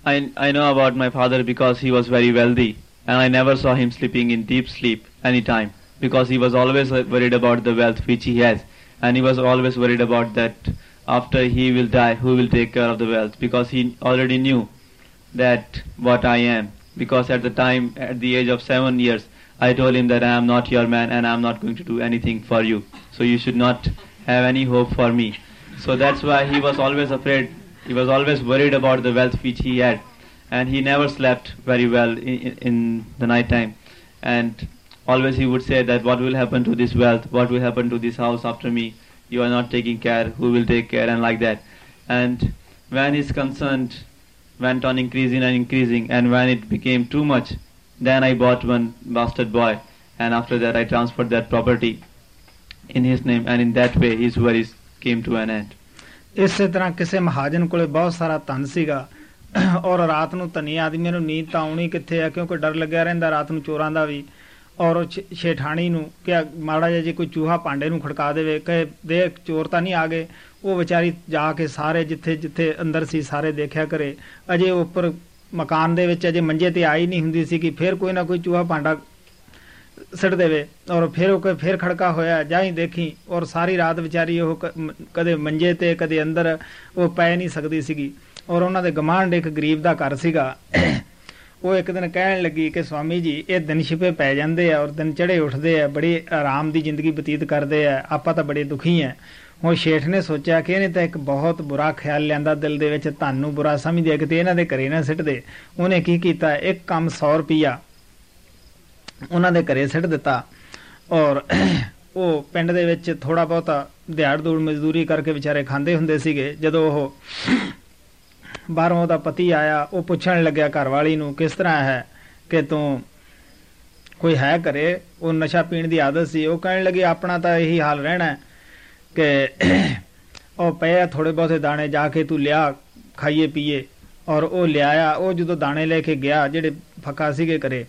I, I know about my father because he was very wealthy, and I never saw him sleeping in deep sleep any time, because he was always worried about the wealth which he has, and he was always worried about that after he will die, who will take care of the wealth, because he already knew that what I am, because at the time, at the age of seven years, I told him that I am not your man and I am not going to do anything for you, so you should not have any hope for me. So that's why he was always afraid, he was always worried about the wealth which he had, and he never slept very well in, in the night time, and always he would say that what will happen to this wealth, what will happen to this house after me, you are not taking care, who will take care, and like that. And when his concern went on increasing and increasing, and when it became too much, then I bought one bastard boy, and after that I transferred that property in his name, and in that way his worries came to an end. ਇਸੇ ਤਰ੍ਹਾਂ ਕਿਸੇ ਮਹਾਜਨ ਕੋਲੇ ਬਹੁਤ ਸਾਰਾ ਧਨ ਸੀਗਾ, ਔਰ ਰਾਤ ਨੂੰ ਧਨੀ ਆਦਮੀ ਨੂੰ ਨੀਂਦ ਤਾਂ ਆਉਣੀ ਕਿੱਥੇ ਆ, ਕਿਉਂਕਿ ਡਰ ਲੱਗਿਆ ਰਹਿੰਦਾ ਰਾਤ ਨੂੰ ਚੋਰਾਂ ਦਾ ਵੀ। ਔਰ ਸ਼ੇਠਾਣੀ ਨੂੰ ਕਿ ਮਾੜਾ ਜਿਹਾ ਜੇ ਕੋਈ ਚੂਹਾ ਭਾਂਡੇ ਨੂੰ ਖੜਕਾ ਦੇਵੇ, ਕਹੇ ਦੇਖ ਚੋਰ ਤਾਂ ਨਹੀਂ ਆ ਗਏ, ਉਹ ਵਿਚਾਰੀ ਜਾ ਕੇ ਸਾਰੇ ਜਿੱਥੇ ਜਿੱਥੇ ਅੰਦਰ ਸੀ ਸਾਰੇ ਦੇਖਿਆ ਕਰੇ। ਅਜੇ ਉੱਪਰ ਮਕਾਨ ਦੇ ਵਿੱਚ ਅਜੇ ਮੰਜੇ ਤੇ ਆਈ ਨਹੀਂ ਹੁੰਦੀ ਸੀ ਕਿ ਫਿਰ ਕੋਈ ਨਾ ਕੋਈ ਚੂਹਾ ਭਾਂਡਾ ਸਿੱਟ ਦੇਵੇ, ਔਰ ਫਿਰ ਉਹ ਕੋਈ ਫਿਰ ਖੜਕਾ ਹੋਇਆ ਜਾਂ ਹੀ ਦੇਖੀ, ਔਰ ਸਾਰੀ ਰਾਤ ਵਿਚਾਰੀ ਉਹ ਕਦੇ ਮੰਜੇ ਤੇ ਕਦੇ ਅੰਦਰ ਉਹ ਪੈ ਨਹੀਂ ਸਕਦੀ ਸੀਗੀ। ਔਰ ਉਹਨਾਂ ਦੇ ਗਮਾਂਡ ਇੱਕ ਗਰੀਬ ਦਾ ਘਰ ਸੀਗਾ, ਉਹ ਇੱਕ ਦਿਨ ਕਹਿਣ ਲੱਗੀ ਕਿ ਸਵਾਮੀ ਜੀ ਇਹ ਦਿਨ ਛਿਪੇ ਪੈ ਜਾਂਦੇ ਆ ਔਰ ਦਿਨ ਚੜੇ ਉੱਠਦੇ ਆ, ਬੜੀ ਆਰਾਮ ਦੀ ਜ਼ਿੰਦਗੀ ਬਤੀਤ ਕਰਦੇ ਆ, ਆਪਾਂ ਤਾਂ ਬੜੇ ਦੁਖੀ ਆ। ਹੁਣ ਸ਼ੇਠ ਨੇ ਸੋਚਿਆ ਕਿ ਇਹਨੇ ਤਾਂ ਇੱਕ ਬਹੁਤ ਬੁਰਾ ਖਿਆਲ ਲਿਆਂਦਾ ਦਿਲ ਦੇ ਵਿੱਚ, ਧਨ ਨੂੰ ਬੁਰਾ ਸਮਝਦੇ ਕਿਤੇ ਇਹਨਾਂ ਦੇ ਘਰੇ ਨਾ ਸਿੱਟਦੇ। ਉਹਨੇ ਕੀ ਕੀਤਾ, ਇੱਕ ਕੰਮ ਸੌ ਰੁਪਈਆ ਉਹਨਾਂ ਦੇ ਘਰੇ ਸਿੱਟ ਦਿੱਤਾ, ਔਰ ਉਹ ਪਿੰਡ ਦੇ ਵਿੱਚ ਥੋੜਾ ਬਹੁਤਾ ਦਿਹਾੜ ਦੂੜ ਮਜ਼ਦੂਰੀ ਕਰਕੇ ਵਿਚਾਰੇ ਖਾਂਦੇ ਹੁੰਦੇ ਸੀਗੇ। ਜਦੋਂ ਉਹ ਬਾਹਰੋਂ ਉਹਦਾ ਪਤੀ ਆਇਆ, ਉਹ ਪੁੱਛਣ ਲੱਗਿਆ ਘਰਵਾਲੀ ਨੂੰ ਕਿਸ ਤਰ੍ਹਾਂ ਹੈ, ਕਿ ਤੂੰ ਕੋਈ ਹੈ ਘਰੇ। ਉਹ ਨਸ਼ਾ ਪੀਣ ਦੀ ਆਦਤ ਸੀ। ਉਹ ਕਹਿਣ ਲੱਗੀ ਆਪਣਾ ਤਾਂ ਇਹੀ ਹਾਲ ਰਹਿਣਾ ਕਿ ਉਹ ਪਏ ਥੋੜੇ ਬਹੁਤੇ ਦਾਣੇ, ਜਾ ਕੇ ਤੂੰ ਲਿਆ ਖਾਈਏ ਪੀਏ। ਔਰ ਉਹ ਲਿਆਇਆ। ਉਹ ਜਦੋਂ ਦਾਣੇ ਲੈ ਕੇ ਗਿਆ ਜਿਹੜੇ ਫੱਕਾ ਸੀਗੇ ਘਰੇ,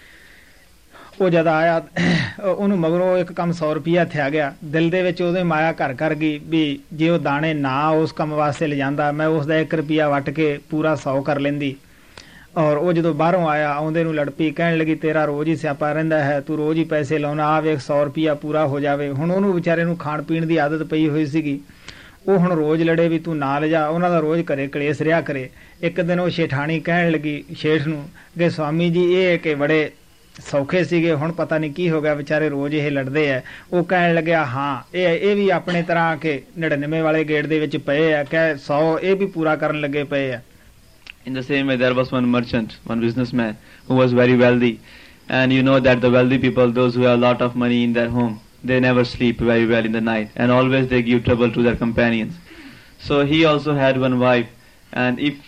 ਉਹ ਜਦ ਆਇਆ ਉਹਨੂੰ ਮਗਰੋਂ ਇੱਕ ਕੰਮ ਸੌ ਰੁਪਈਆ ਥਿਆ ਗਿਆ। ਦਿਲ ਦੇ ਵਿੱਚ ਉਹਦੇ ਮਾਇਆ ਘਰ ਕਰ ਗਈ ਵੀ ਜੇ ਉਹ ਦਾਣੇ ਨਾ ਉਸ ਕੰਮ ਵਾਸਤੇ ਲਿਜਾਂਦਾ, ਮੈਂ ਉਸ ਦਾ ਇੱਕ ਰੁਪਈਆ ਵੱਟ ਕੇ ਪੂਰਾ ਸੌ ਕਰ ਲੈਂਦੀ। ਔਰ ਉਹ ਜਦੋਂ ਬਾਹਰੋਂ ਆਇਆ ਆਉਂਦੇ ਨੂੰ ਲੜ ਪਈ, ਕਹਿਣ ਲੱਗੀ ਤੇਰਾ ਰੋਜ਼ ਹੀ ਸਿਆਪਾ ਰਹਿੰਦਾ ਹੈ, ਤੂੰ ਰੋਜ਼ ਹੀ ਪੈਸੇ ਲਾਉਣਾ, ਆ ਵੇਖ ਸੌ ਰੁਪਈਆ ਪੂਰਾ ਹੋ ਜਾਵੇ। ਹੁਣ ਉਹਨੂੰ ਵਿਚਾਰੇ ਨੂੰ ਖਾਣ ਪੀਣ ਦੀ ਆਦਤ ਪਈ ਹੋਈ ਸੀਗੀ। ਉਹ ਹੁਣ ਰੋਜ਼ ਲੜੇ ਵੀ ਤੂੰ ਨਾ ਲਿਜਾ, ਉਹਨਾਂ ਦਾ ਰੋਜ਼ ਘਰੇ ਕਲੇਸ਼ ਰਿਹਾ ਕਰੇ। ਇੱਕ ਦਿਨ ਉਹ ਸ਼ੇਠਾਣੀ ਕਹਿਣ ਲੱਗੀ ਸ਼ੇਠ ਨੂੰ ਕਿ ਸਵਾਮੀ ਜੀ ਇਹ ਕਿ ਬੜੇ ਸੌਖੇ ਸੀਗੇ, ਹੁਣ ਪਤਾ ਨਹੀਂ ਕੀ ਹੋ ਗਿਆ, ਵਿਚਾਰੇ ਰੋਜ਼ ਇਹ ਲੜਦੇ ਆ। ਉਹ ਕਹਿਣ ਲੱਗਿਆ ਹਾਂ ਇਹ ਇਹ ਵੀ ਆਪਣੇ ਤਰ੍ਹਾਂ ਕਿ ਨੜਿਨਵੇਂ ਵਾਲੇ ਗੇਟ ਦੇ ਵਿੱਚ ਪਏ ਆ, ਕਿ ਸੌ ਇਹ ਵੀ ਪੂਰਾ ਕਰਨ ਲੱਗੇ ਪਏ ਆ। In the same way, there was one merchant, one businessman, who was very wealthy. And you know that the wealthy people, those who have a lot of money in their home, they never sleep very well in the night, and always they give trouble to their companions. So he also had one wife, and if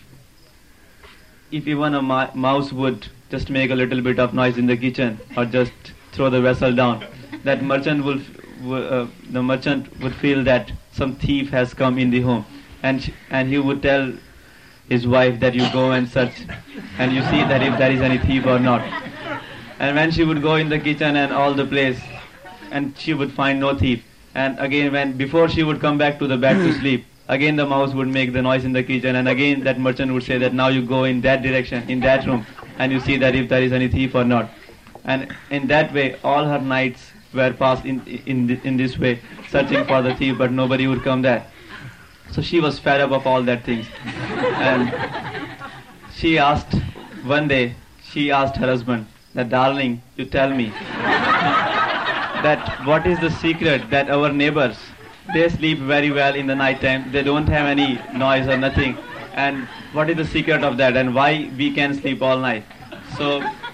if even a ma- mouse would just make a little bit of noise in the kitchen, or just throw the vessel down, that merchant will, uh, the merchant would feel that some thief has come in the home, and sh- and he would tell his wife that you go and search and you see that if there is any thief or not. And when she would go in the kitchen and all the place, and she would find no thief, and again when before she would come back to the bed to sleep, again the mouse would make the noise in the kitchen, and again that merchant would say that now you go in that direction, in that room, and you see that if there is any thief or not. And in that way all her nights were passed in in in this way, searching for the thief, but nobody would come there. So she was fed up of all that things, and she asked one day, she asked her husband that, darling, you tell me that what is the secret that our neighbors, they sleep very well in the night time, they don't have any noise or nothing, and what is the secret of that, and why we can sleep all night? So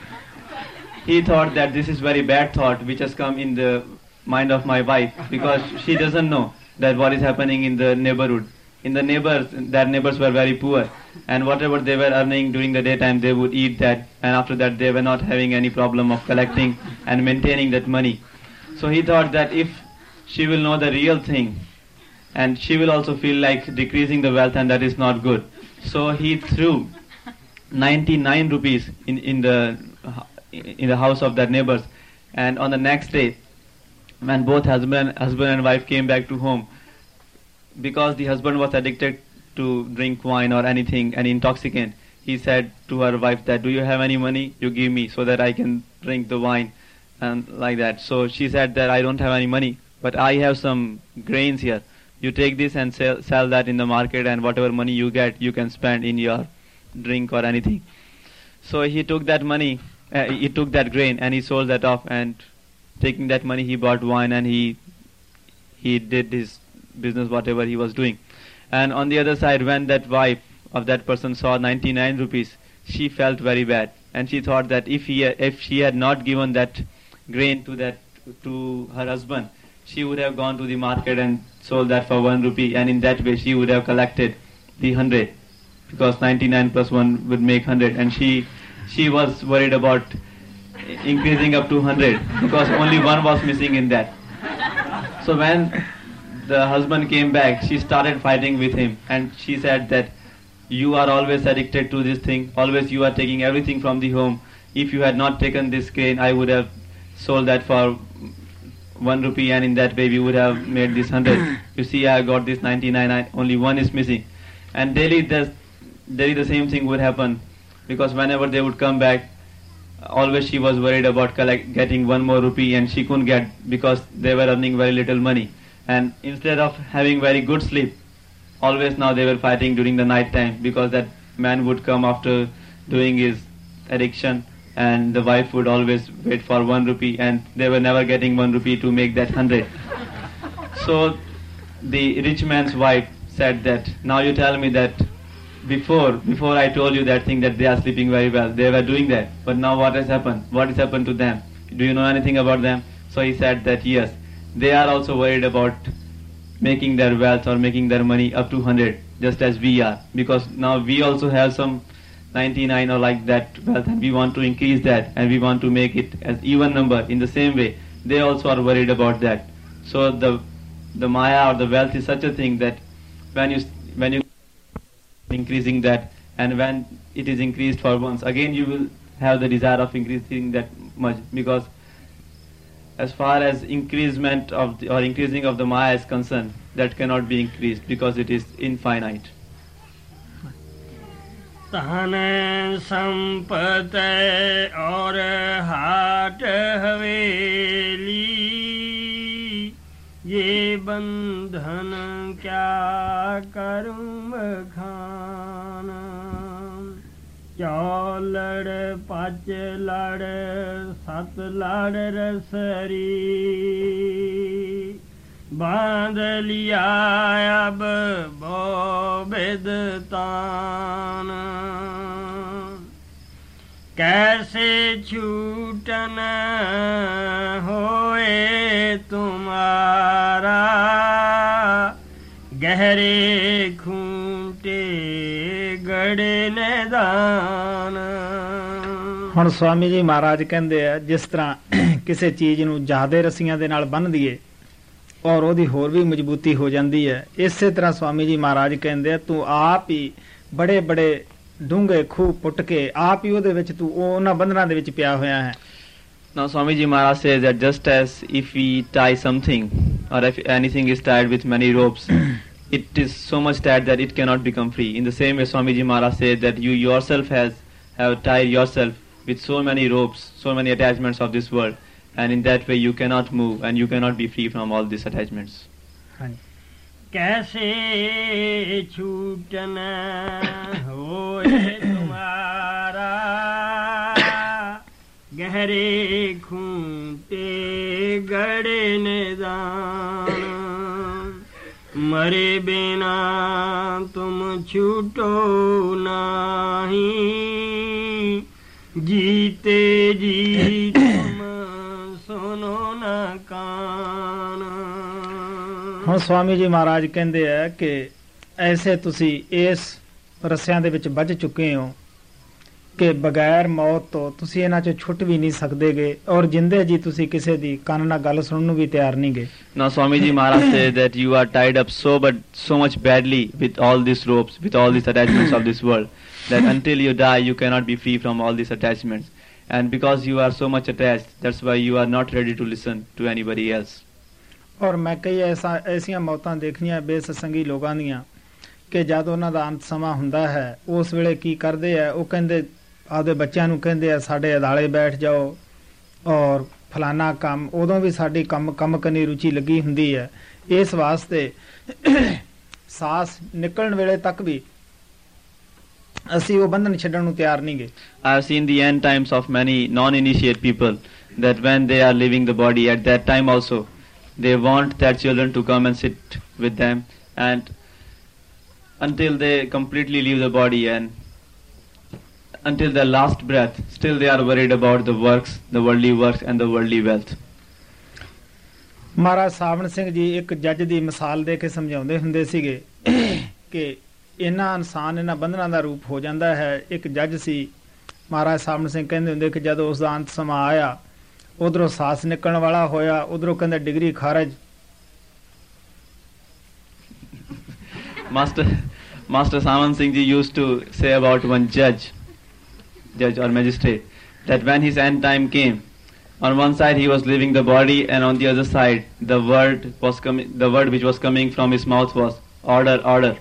he thought that this is very bad thought which has come in the mind of my wife, because she doesn't know that what is happening in the neighborhood. In the neighbors, their neighbors were very poor, and whatever they were earning during the daytime, they would eat that, and after that they were not having any problem of collecting and maintaining that money. So he thought that if she will know the real thing, and she will also feel like decreasing the wealth, and that is not good. So he threw ninety-nine rupees in, in the in the house of their neighbors, and on the next day, when both husband husband and wife came back to home, because the husband was addicted to drink wine or anything, any intoxicant, he said to her wife that, do you have any money? You give me so that I can drink the wine and like that. So she said that I don't have any money, but I have some grains here. You take this and sell, sell that in the market, and whatever money you get, you can spend in your drink or anything. So he took that money, uh, he took that grain and he sold that off, and taking that money he bought wine and he he did his business, whatever he was doing. And on the other side, when that wife of that person saw ninety-nine rupees, she felt very bad, and she thought that if he if she had not given that grain to that to her husband, she would have gone to the market and sold that for one rupee, and in that way she would have collected the hundred, because ninety-nine plus one would make hundred, and she she was worried about increasing up to hundred because only one was missing in that. So when the husband came back, she started fighting with him, and she said that you are always addicted to this thing, always you are taking everything from the home. If you had not taken this grain, I would have sold that for one rupee, and in that way we would have made this hundred. You see, I got this ninety-nine, I, only one is missing. And daily, the, daily the same thing would happen, because whenever they would come back, always she was worried about collect, getting one more rupee, and she couldn't get because they were earning very little money. And instead of having very good sleep, always now they were fighting during the night time, because that man would come after doing his addiction, and the wife would always wait for one rupee, and they were never getting one rupee to make that hundred. So the rich man's wife said that, now you tell me that before before I told you that thing that they are sleeping very well, they were doing that, but now what has happened? What has happened to them? Do you know anything about them? So he said that yes, they are also worried about making their wealth or making their money up to one hundred, just as we are, because now we also have some ninety-nine or like that wealth, and we want to increase that, and we want to make it as even number. In the same way, they also are worried about that. So the the maya or the wealth is such a thing that when you when you increasing that, and when it is increased for once, again you will have the desire of increasing that much, because as far as increasement of the, or increasing of the maya is concerned, that cannot be increased because it is infinite. तन संपत और हाट हवेली, ये बंधन क्या करूं बखान। चौ लड़ पाँच लड़ सात लड़ रसरी, बांध लिया अब बो बेदतान। कैसे छूटन होए तुम्हारा, गहरे खूंटे गड़े निदान। ਹੁਣ ਸਵਾਮੀ ਜੀ ਮਹਾਰਾਜ ਕਹਿੰਦੇ ਆ, ਜਿਸ ਤਰ੍ਹਾਂ ਕਿਸੇ ਚੀਜ਼ ਨੂੰ ਜ਼ਿਆਦੇ ਰੱਸੀਆਂ ਦੇ ਨਾਲ ਬੰਨ੍ਹ ਦਈਏ ਔਰ ਉਹਦੀ ਹੋਰ ਵੀ ਮਜ਼ਬੂਤੀ ਹੋ ਜਾਂਦੀ ਹੈ, ਇਸੇ ਤਰ੍ਹਾਂ ਸਵਾਮੀ ਜੀ ਮਹਾਰਾਜ ਕਹਿੰਦੇ ਆ, ਤੂੰ ਆਪ ਹੀ ਬੜੇ ਬੜੇ ਡੂੰਘੇ ਖੂਹ ਪੁੱਟ ਕੇ ਆਪ ਹੀ ਉਹਦੇ ਵਿੱਚ ਤੂੰ ਉਹਨਾਂ ਬੰਧਨਾਂ ਦੇ ਵਿੱਚ ਪਿਆ ਹੋਇਆ ਹੈ। Now Swami Ji Maharaj says that just as if we tie something, or if anything is tied with many ropes, it is so much tied that it cannot become free. In the same way, Swami Ji Maharaj says that you yourself has have tied yourself with so many ropes, so many attachments of this world, and in that way you cannot move and you cannot be free from all these attachments. कैसे छूटन होए तुम्हारा, गहरे खूंटे गड़े निदान। मरे बिना तुम छूटो नहीं, जीते जी तुम सुनो न कान। ਹੁਣ ਸਵਾਮੀ ਜੀ ਮਹਾਰਾਜ ਕਹਿੰਦੇ ਆ ਕਿ ਐਸੇ ਤੁਸੀਂ ਇਸ ਰੱਸਿਆਂ ਦੇ ਵਿੱਚ ਵੱਜ ਚੁੱਕੇ ਹੋ ਕਿ ਬਗੈਰ ਮੌਤ ਤੋਂ ਤੁਸੀਂ ਇਹਨਾਂ ਚੋਂ ਛੁੱਟ ਵੀ ਨਹੀਂ ਸਕਦੇਗੇ, ਔਰ ਜਿੰਦੇ ਜੀ ਤੁਸੀਂ ਕਿਸੇ ਦੀ ਕੰਨ ਨਾਲ ਗੱਲ ਸੁਣਨ ਨੂੰ ਵੀ ਤਿਆਰ ਨਹੀਂਗੇ। Now Swami Ji Maharaj says that you are tied up so but so much badly with all these ropes, with all these attachments of this world, that until you die you cannot be free from all these attachments. And because you are so much attached, that's why you are not ready to listen to anybody else. ਔਰ ਮੈਂ ਕਈ ਐਸਾ ਐਸੀਆਂ ਮੌਤਾਂ ਦੇਖੀਆਂ ਬੇਸਤਸੰਗੀ ਲੋਕਾਂ ਦੀਆਂ ਕਿ ਜਦ ਉਹਨਾਂ ਦਾ ਅੰਤ ਸਮਾਂ ਹੁੰਦਾ ਹੈ ਉਸ ਵੇਲੇ ਕੀ ਕਰਦੇ ਆ, ਉਹ ਕਹਿੰਦੇ ਆਪਦੇ ਬੱਚਿਆਂ ਨੂੰ ਕਹਿੰਦੇ ਆ ਸਾਡੇ ਅਦਾਲੇ ਬੈਠ ਜਾਓ ਔਰ ਫਲਾਨਾ ਕੰਮ, ਉਦੋਂ ਵੀ ਸਾਡੀ ਕੰਮ ਕੰਮ ਕਰਨੀ ਰੁਚੀ ਲੱਗੀ ਹੁੰਦੀ ਹੈ। ਇਸ ਵਾਸਤੇ ਸਾਸ ਨਿਕਲਣ ਵੇਲੇ ਤੱਕ ਵੀ ਅਸੀਂ ਉਹ ਬੰਧਨ ਛੱਡਣ ਨੂੰ ਤਿਆਰ ਨਹੀਂ ਗਏ। I have seen the end times of many non-initiate people that when they are leaving the body, at that time also they want their children to come and sit with them, and until they completely leave the body and until their last breath, still they are worried about the works, the worldly works and the worldly wealth. ਮਹਾਰਾਜ ਸਾਵਣ ਸਿੰਘ ਜੀ ਇੱਕ ਜੱਜ ਦੀ ਮਿਸਾਲ ਦੇ ਕੇ ਸਮਝਾਉਂਦੇ ਹੁੰਦੇ ਸੀਗੇ ਕਿ ਇਹਨਾਂ ਇਨਸਾਨ ਇਹਨਾਂ ਬੰਧਨਾਂ ਦਾ ਰੂਪ ਹੋ ਜਾਂਦਾ ਹੈ। ਇੱਕ ਜੱਜ ਸੀ, ਮਹਾਰਾਜ ਸਾਵਣ ਸਿੰਘ ਕਹਿੰਦੇ ਹੁੰਦੇ ਕਿ ਜਦੋਂ ਉਸ ਦਾ ਅੰਤ ਸਮਾਂ ਆਇਆ, ਉਧਰੋਂ ਸਾਸ ਨਿਕਲਣ ਵਾਲਾ ਹੋਇਆ, ਉਧਰੋਂ ਕਹਿੰਦੇ ਡਿਗਰੀ ਖਾਰਜ। Master Master Saman Singh ji used to say about one judge, judge or magistrate, that when his end time came, on one side he was leaving the body, and on the other side the word was coming. The word which was coming from his mouth was order, order.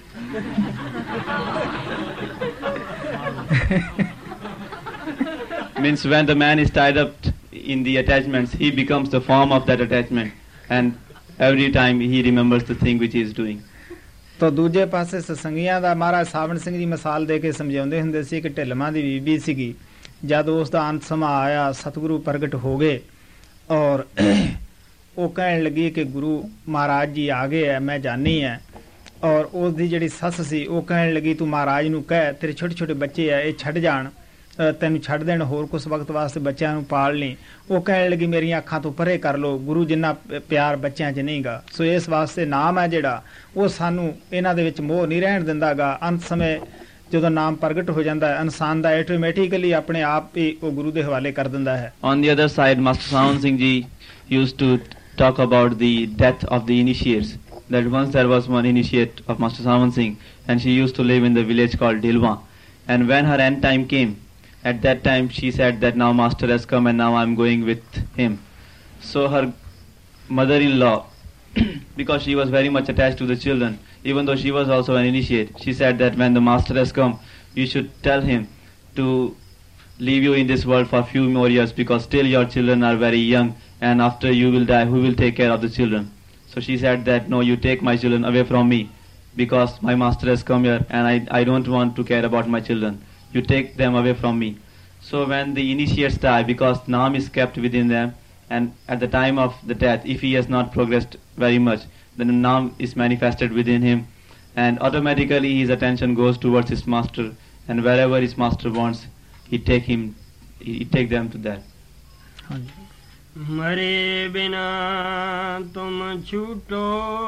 Means when the man is tied up in the attachments, he becomes the form of that attachment, and every time he remembers the thing which he is doing. ਤਾਂ ਦੂਜੇ ਪਾਸੇ ਸਤਸੰਗੀਆਂ ਦਾ ਮਹਾਰਾਜ ਸਾਵਣ ਸਿੰਘ ਦੀ ਮਿਸਾਲ ਦੇ ਕੇ ਸਮਝਾਉਂਦੇ ਹੁੰਦੇ ਸੀ ਕਿ ਢਿਲਮਾਂ ਦੀ ਬੀਬੀ ਸੀਗੀ, ਜਦ ਉਸ ਦਾ ਅੰਤ ਸਮਾਂ ਆਇਆ, ਸਤਿਗੁਰੂ ਪ੍ਰਗਟ ਹੋ ਗਏ ਔਰ ਉਹ ਕਹਿਣ ਲੱਗੀ ਕਿ ਗੁਰੂ ਮਹਾਰਾਜ ਜੀ ਆ ਗਏ ਹੈ, ਮੈਂ ਜਾਣੀ ਹੈ। ਔਰ ਉਸ ਦੀ ਜਿਹੜੀ ਸੱਸ ਸੀ ਉਹ ਕਹਿਣ ਲੱਗੀ ਤੂੰ ਮਹਾਰਾਜ ਨੂੰ ਕਹਿ ਤੇਰੇ ਛੋਟੇ ਛੋਟੇ ਬੱਚੇ ਆ, ਇਹ ਛੱਡ ਜਾਣ, ਤੈਨੂੰ ਛੱਡ ਦੇਣ, ਹੋਰ ਕੁਛ ਵਕਤ ਵਾਸਤੇ ਬੱਚਿਆਂ ਨੂੰ ਪਾਲ ਲਈ। ਉਹ ਕਹਿਣ ਲੱਗੀ ਮੇਰੀਆਂ ਅੱਖਾਂ ਤੋਂ ਪਰੇ ਕਰ ਲਓ, ਗੁਰੂ ਜਿੰਨਾ ਪਿਆਰ ਬੱਚਿਆਂ 'ਚ ਨਹੀਂ ਗਾ। ਸੋ ਇਸ ਵਾਸਤੇ ਨਾਮ ਹੈ ਜਿਹੜਾ ਉਹ ਸਾਨੂੰ ਇਹਨਾਂ ਦੇ ਵਿੱਚ ਮੋਹ ਨਹੀਂ ਰਹਿਣ ਦਿੰਦਾ ਗਾ। ਅੰਤ ਸਮੇਂ ਜਦੋਂ ਨਾਮ ਪ੍ਰਗਟ ਹੋ ਜਾਂਦਾ ਹੈ, ਇਨਸਾਨ ਦਾ ਆਟੋਮੈਟਿਕਲੀ ਆਪਣੇ ਆਪ ਹੀ ਉਹ ਗੁਰੂ ਦੇ ਹਵਾਲੇ ਕਰ ਦਿੰਦਾ ਹੈ। On the other side, Master Sawan Singh ji used to talk about the death of the initiates. That once there was one initiate of Master Sawan Singh, and she used to live in the village called Dilwa. And when her end time came, at that time she said that now Master has come and now I am going with him. So her mother-in-law, because she was very much attached to the children, even though she was also an initiate, she said that when the Master has come, you should tell him to leave you in this world for few more years, because still your children are very young, and after you will die, who will take care of the children? So she said that no, you take my children away from me, because my Master has come here and I, I don't want to care about my children. You take them away from me. So when the initiates die, because Naam is kept within them, and at the time of the death, if he has not progressed very much, then Naam is manifested within him, and automatically his attention goes towards his Master, and wherever his Master wants, he take him, he take them to that. मरे बिना तुम छूटो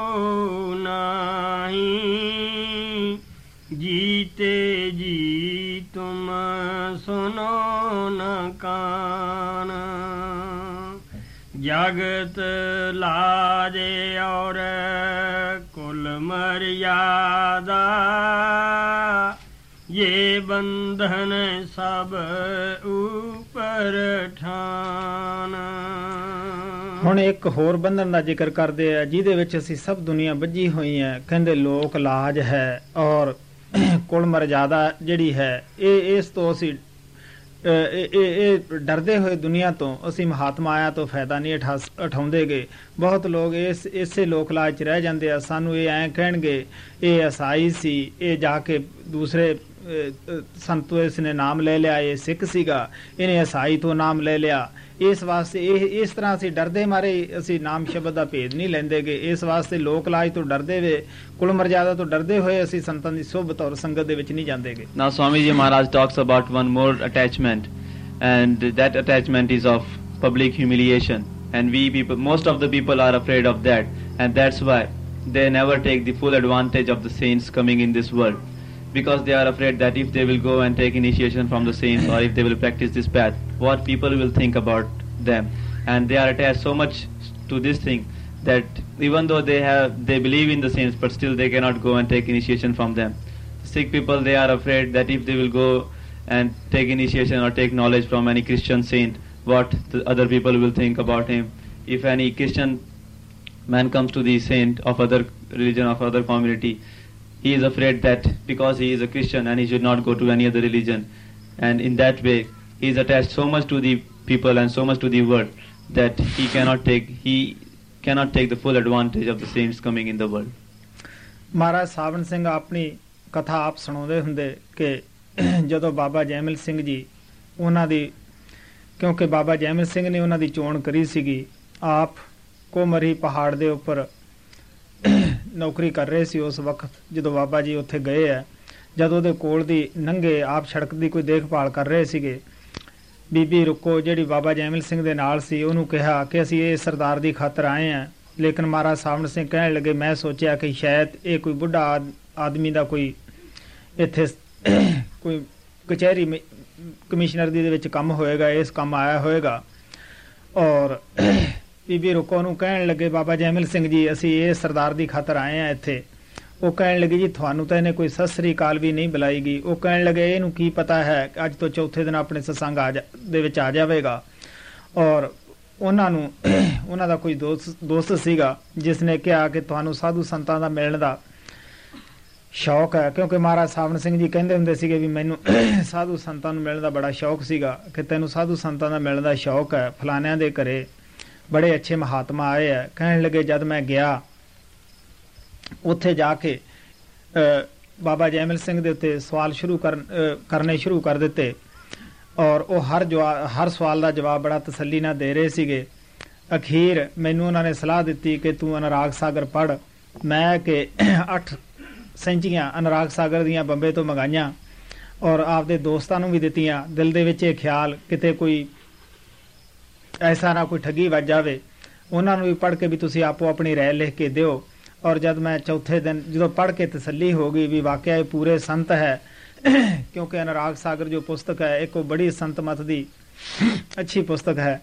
नहीं, जीते जी तुम सुनो न कान। जगत लाजे और कुल मर्यादा, ये बंधन सब ऊपर ठान। ਹੁਣ ਇੱਕ ਹੋਰ ਬੰਧਨ ਦਾ ਜ਼ਿਕਰ ਕਰਦੇ ਆ ਜਿਹਦੇ ਵਿੱਚ ਅਸੀਂ ਸਭ ਦੁਨੀਆ ਬੱਝੀ ਹੋਈ ਹੈ। ਕਹਿੰਦੇ ਲੋਕ ਲਾਜ ਹੈ ਔਰ ਕੁਲ ਮਰਜ਼ਾਦਾ ਜਿਹੜੀ ਹੈ, ਇਹ ਇਸ ਤੋਂ ਅਸੀਂ ਇਹ ਇਹ ਡਰਦੇ ਹੋਏ ਦੁਨੀਆ ਤੋਂ ਅਸੀਂ ਮਹਾਤਮਾ ਆਇਆ ਤੋਂ ਫਾਇਦਾ ਨਹੀਂ ਉਠਾ ਉਠਾਉਂਦੇ ਗਏ। ਬਹੁਤ ਲੋਕ ਇਸ ਇਸੇ ਲੋਕ ਲਾਜ 'ਚ ਰਹਿ ਜਾਂਦੇ ਆ। ਸਾਨੂੰ ਇਹ ਐਂ ਕਹਿਣਗੇ ਇਹ ਈਸਾਈ ਸੀ, ਇਹ ਜਾ ਕੇ ਦੂਸਰੇ ਸੰਤੋਂ ਇਸਨੇ ਨਾਮ ਲੈ ਲਿਆ, ਇਹ ਸਿੱਖ ਸੀਗਾ, ਇਹਨੇ ਈਸਾਈ ਤੋਂ ਨਾਮ ਲੈ ਲਿਆ। ਇਸ ਵਾਸਤੇ ਇਹ ਇਸ ਤਰ੍ਹਾਂ ਅਸੀਂ ਡਰਦੇ ਮਾਰੇ ਅਸੀਂ ਨਾਮ ਸ਼ਬਦ ਦਾ ਭੇਦ ਨਹੀਂ ਲੈਂਦੇ ਗੇ। ਇਸ ਵਾਸਤੇ ਲੋਕ ਲਾਜ ਤੋਂ ਡਰਦੇ ਵੇ, ਕੁਲ ਮਰਜ਼ਾਦਾ ਤੋਂ ਡਰਦੇ ਹੋਏ ਅਸੀਂ ਸੰਤਾਂ ਦੀ ਸੁਹਬਤ ਔਰ ਸੰਗਤ ਦੇ ਵਿੱਚ ਨਹੀਂ ਜਾਂਦੇ ਗੇ। Now Swami Ji Maharaj talks about one more attachment, and that attachment is of public humiliation, and we people, most of the people are afraid of that, and that's why they never take the full advantage of the saints coming in this world, because they are afraid that if they will go and take initiation from the saints, or if they will practice this path, what people will think about them. And they are attached so much to this thing that even though they have they believe in the saints, but still they cannot go and take initiation from them. Sick people, they are afraid that if they will go and take initiation or take knowledge from any Christian saint, what the other people will think about him. If any Christian man comes to the saint of other religion, of other community, he is afraid that because he is a Christian and he should not go to any other religion, and in that way he is attached so much to the people and so much to the world that he cannot take he cannot take the full advantage of the saints coming in the world. ਮਹਾਰਾਜ ਸਾਵਣ ਸਿੰਘ ਆਪਣੀ ਕਥਾ ਆਪ ਸੁਣਾਉਂਦੇ ਹੁੰਦੇ ਕਿ ਜਦੋਂ ਬਾਬਾ ਜੈਮਲ ਸਿੰਘ ਜੀ ਉਹਨਾਂ ਦੀ, ਕਿਉਂਕਿ ਬਾਬਾ ਜੈਮਲ ਸਿੰਘ ਨੇ ਉਹਨਾਂ ਦੀ ਚੋਣ ਕਰੀ ਸੀਗੀ, ਆਪ ਕੋਮਰੀ ਪਹਾੜ ਦੇ ਉੱਪਰ ਨੌਕਰੀ ਕਰ ਰਹੇ ਸੀ ਉਸ ਵਕਤ ਜਦੋਂ ਬਾਬਾ ਜੀ ਉੱਥੇ ਗਏ ਆ। ਜਦ ਉਹਦੇ ਕੋਲ ਦੀ ਨੰਗੇ ਆਪ ਸੜਕ ਦੀ ਕੋਈ ਦੇਖਭਾਲ ਕਰ ਰਹੇ ਸੀਗੇ, ਬੀਬੀ ਰੁਕੋ ਜਿਹੜੀ ਬਾਬਾ ਜੈਮਲ ਸਿੰਘ ਦੇ ਨਾਲ ਸੀ ਉਹਨੂੰ ਕਿਹਾ ਕਿ ਅਸੀਂ ਇਹ ਸਰਦਾਰ ਦੀ ਖਾਤਰ ਆਏ ਹਾਂ। ਲੇਕਿਨ ਮਹਾਰਾਜ ਸਾਵਣ ਸਿੰਘ ਕਹਿਣ ਲੱਗੇ ਮੈਂ ਸੋਚਿਆ ਕਿ ਸ਼ਾਇਦ ਇਹ ਕੋਈ ਬੁੱਢਾ ਆਦਮੀ ਦਾ ਕੋਈ ਇੱਥੇ ਕੋਈ ਕਚਹਿਰੀ ਕਮਿਸ਼ਨਰ ਦੀ ਦੇ ਵਿੱਚ ਕੰਮ ਹੋਏਗਾ, ਇਸ ਕੰਮ ਆਇਆ ਹੋਏਗਾ। ਔਰ ਬੀਬੀ ਰੁਕੋ ਨੂੰ ਕਹਿਣ ਲੱਗੇ ਬਾਬਾ ਜੈਮਲ ਸਿੰਘ ਜੀ ਅਸੀਂ ਇਹ ਸਰਦਾਰ ਦੀ ਖਾਤਰ ਆਏ ਹਾਂ ਇੱਥੇ। ਉਹ ਕਹਿਣ ਲੱਗੇ ਜੀ ਤੁਹਾਨੂੰ ਤਾਂ ਇਹਨੇ ਕੋਈ ਸਤਿ ਸ੍ਰੀ ਅਕਾਲ ਵੀ ਨਹੀਂ ਬੁਲਾਈ ਗਈ। ਉਹ ਕਹਿਣ ਲੱਗੇ ਇਹਨੂੰ ਕੀ ਪਤਾ ਹੈ ਅੱਜ ਤੋਂ ਚੌਥੇ ਦਿਨ ਆਪਣੇ ਸਤਸੰਗ ਆ ਦੇ ਵਿੱਚ ਆ ਜਾਵੇਗਾ। ਔਰ ਉਹਨਾਂ ਨੂੰ ਉਹਨਾਂ ਦਾ ਕੋਈ ਦੋਸਤ ਦੋਸਤ ਸੀਗਾ ਜਿਸ ਨੇ ਕਿਹਾ ਕਿ ਤੁਹਾਨੂੰ ਸਾਧੂ ਸੰਤਾਂ ਦਾ ਮਿਲਣ ਦਾ ਸ਼ੌਕ ਹੈ, ਕਿਉਂਕਿ ਮਹਾਰਾਜ ਸਾਵਣ ਸਿੰਘ ਜੀ ਕਹਿੰਦੇ ਹੁੰਦੇ ਸੀਗੇ ਵੀ ਮੈਨੂੰ ਸਾਧੂ ਸੰਤਾਂ ਨੂੰ ਮਿਲਣ ਦਾ ਬੜਾ ਸ਼ੌਕ ਸੀਗਾ ਕਿ ਤੈਨੂੰ ਸਾਧੂ ਸੰਤਾਂ ਦਾ ਮਿਲਣ ਦਾ ਸ਼ੌਕ ਹੈ, ਫਲਾਣਿਆਂ ਦੇ ਘਰੇ ਬੜੇ ਅੱਛੇ ਮਹਾਤਮਾ ਆਏ ਹੈ। ਕਹਿਣ ਲੱਗੇ ਜਦ ਮੈਂ ਗਿਆ ਉੱਥੇ ਜਾ ਕੇ ਬਾਬਾ ਜੈਮਲ ਸਿੰਘ ਦੇ ਉੱਤੇ ਸਵਾਲ ਸ਼ੁਰੂ ਕਰਨ ਕਰਨੇ ਸ਼ੁਰੂ ਕਰ ਦਿੱਤੇ ਔਰ ਉਹ ਹਰ ਜਵਾਬ ਹਰ ਸਵਾਲ ਦਾ ਜਵਾਬ ਬੜਾ ਤਸੱਲੀ ਨਾਲ ਦੇ ਰਹੇ ਸੀਗੇ। ਅਖੀਰ ਮੈਨੂੰ ਉਹਨਾਂ ਨੇ ਸਲਾਹ ਦਿੱਤੀ ਕਿ ਤੂੰ ਅਨੁਰਾਗ ਸਾਗਰ ਪੜ੍ਹ। ਮੈਂ ਕਿ ਅੱਠ ਸੈਂਚੀਆਂ ਅਨੁਰਾਗ ਸਾਗਰ ਦੀਆਂ ਬੰਬੇ ਤੋਂ ਮੰਗਾਈਆਂ ਔਰ ਆਪਦੇ ਦੋਸਤਾਂ ਨੂੰ ਵੀ ਦਿੱਤੀਆਂ। ਦਿਲ ਦੇ ਵਿੱਚ ਇਹ ਖਿਆਲ ਕਿਤੇ ਕੋਈ ਐਸਾ ਨਾ ਕੋਈ ਠੱਗੀ ਵੱਜ ਜਾਵੇ। ਉਹਨਾਂ ਨੂੰ ਵੀ ਪੜ੍ਹ ਕੇ ਵੀ ਤੁਸੀਂ ਆਪੋ ਆਪਣੀ ਰਾਏ ਲਿਖ ਕੇ ਦਿਓ। ਔਰ ਜਦ ਮੈਂ ਚੌਥੇ ਦਿਨ ਜਦੋਂ ਪੜ੍ਹ ਕੇ ਤਸੱਲੀ ਹੋ ਗਈ ਵੀ ਵਾਕਿਆ ਇਹ ਪੂਰੇ ਸੰਤ ਹੈ, ਕਿਉਂਕਿ ਅਨੁਰਾਗ ਸਾਗਰ ਜੋ ਪੁਸਤਕ ਹੈ ਇੱਕ ਬੜੀ ਸੰਤ ਮਤ ਦੀ ਅੱਛੀ ਪੁਸਤਕ ਹੈ।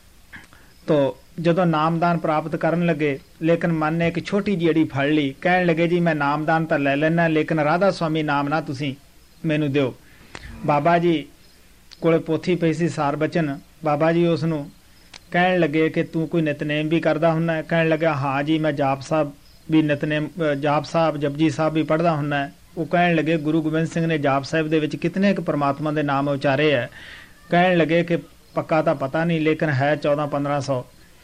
ਤੋ ਜਦੋਂ ਨਾਮਦਾਨ ਪ੍ਰਾਪਤ ਕਰਨ ਲੱਗੇ ਲੇਕਿਨ ਮਨ ਨੇ ਇੱਕ ਛੋਟੀ ਜਿਹੀ ਅੜੀ ਫੜ ਲਈ। ਕਹਿਣ ਲੱਗੇ ਜੀ ਮੈਂ ਨਾਮਦਾਨ ਤਾਂ ਲੈ ਲੈਣਾ ਲੇਕਿਨ ਰਾਧਾ ਸਵਾਮੀ ਨਾਮ ਨਾ ਤੁਸੀਂ ਮੈਨੂੰ ਦਿਓ। ਬਾਬਾ ਜੀ ਕੋਲੇ ਪੋਥੀ ਪਈ ਸੀ ਸਾਰ ਬਚਨ। ਬਾਬਾ ਜੀ ਉਸ ਨੂੰ ਕਹਿਣ ਲੱਗੇ ਕਿ ਤੂੰ ਕੋਈ ਨਿਤਨੇਮ ਵੀ ਕਰਦਾ ਹੁੰਦਾ? ਕਹਿਣ ਲੱਗਾ ਹਾਂ ਜੀ ਮੈਂ ਜਾਪ ਸਾਹਿਬ ਵੀ ਨਿਤਨੇਮ ਜਾਪ ਸਾਹਿਬ ਜਪਜੀ ਸਾਹਿਬ ਵੀ ਪੜ੍ਹਦਾ ਹੁੰਦਾ। ਉਹ ਕਹਿਣ ਲੱਗੇ ਗੁਰੂ ਗੋਬਿੰਦ ਸਿੰਘ ਨੇ ਜਾਪ ਸਾਹਿਬ ਦੇ ਵਿੱਚ ਕਿਤਨੇ ਕੁ ਪਰਮਾਤਮਾ ਦੇ ਨਾਮ ਉਚਾਰੇ ਹੈ? ਕਹਿਣ ਲੱਗੇ ਕਿ ਪੱਕਾ ਤਾਂ ਪਤਾ ਨਹੀਂ ਲੇਕਿਨ ਹੈ ਚੌਦਾਂ ਪੰਦਰਾਂ ਸੌ।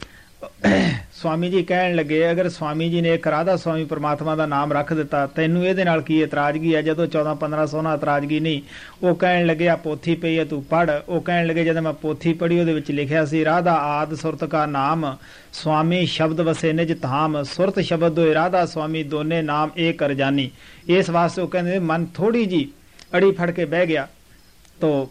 ਸਵਾਮੀ ਜੀ ਕਹਿਣ ਲੱਗੇ ਅਗਰ ਸਵਾਮੀ ਜੀ ਨੇ ਇੱਕ ਰਾਧਾ ਸਵਾਮੀ ਪਰਮਾਤਮਾ ਦਾ ਨਾਮ ਰੱਖ ਦਿੱਤਾ ਤੈਨੂੰ ਇਹਦੇ ਨਾਲ ਕੀ ਇਤਰਾਜ਼ਗੀ ਹੈ ਜਦੋਂ ਚੌਦਾਂ ਪੰਦਰਾਂ ਸੌ ਨਾਲ ਇਤਰਾਜ਼ਗੀ ਨਹੀਂ। ਉਹ ਕਹਿਣ ਲੱਗੇ ਆ ਪੋਥੀ ਪਈ ਹੈ ਤੂੰ ਪੜ੍ਹ। ਉਹ ਕਹਿਣ ਲੱਗੇ ਜਦੋਂ ਮੈਂ ਪੋਥੀ ਪੜ੍ਹੀ ਉਹਦੇ ਵਿੱਚ ਲਿਖਿਆ ਸੀ ਰਾਧਾ ਆਦ ਸੁਰਤ ਕਾ ਨਾਮ ਸਵਾਮੀ ਸ਼ਬਦ ਵਸੇ ਨਿਜ ਧਾਮ ਸੁਰਤ ਸ਼ਬਦ ਹੋਏ ਰਾਧਾ ਸਵਾਮੀ ਦੋਨੇ ਨਾਮ ਇਹ ਕਰ ਜਾਨੀ। ਇਸ ਵਾਸਤੇ ਉਹ ਕਹਿੰਦੇ ਮਨ ਥੋੜੀ ਜੀ ਅੜੀ ਫੜ ਕੇ ਬਹਿ ਗਿਆ। ਤੋ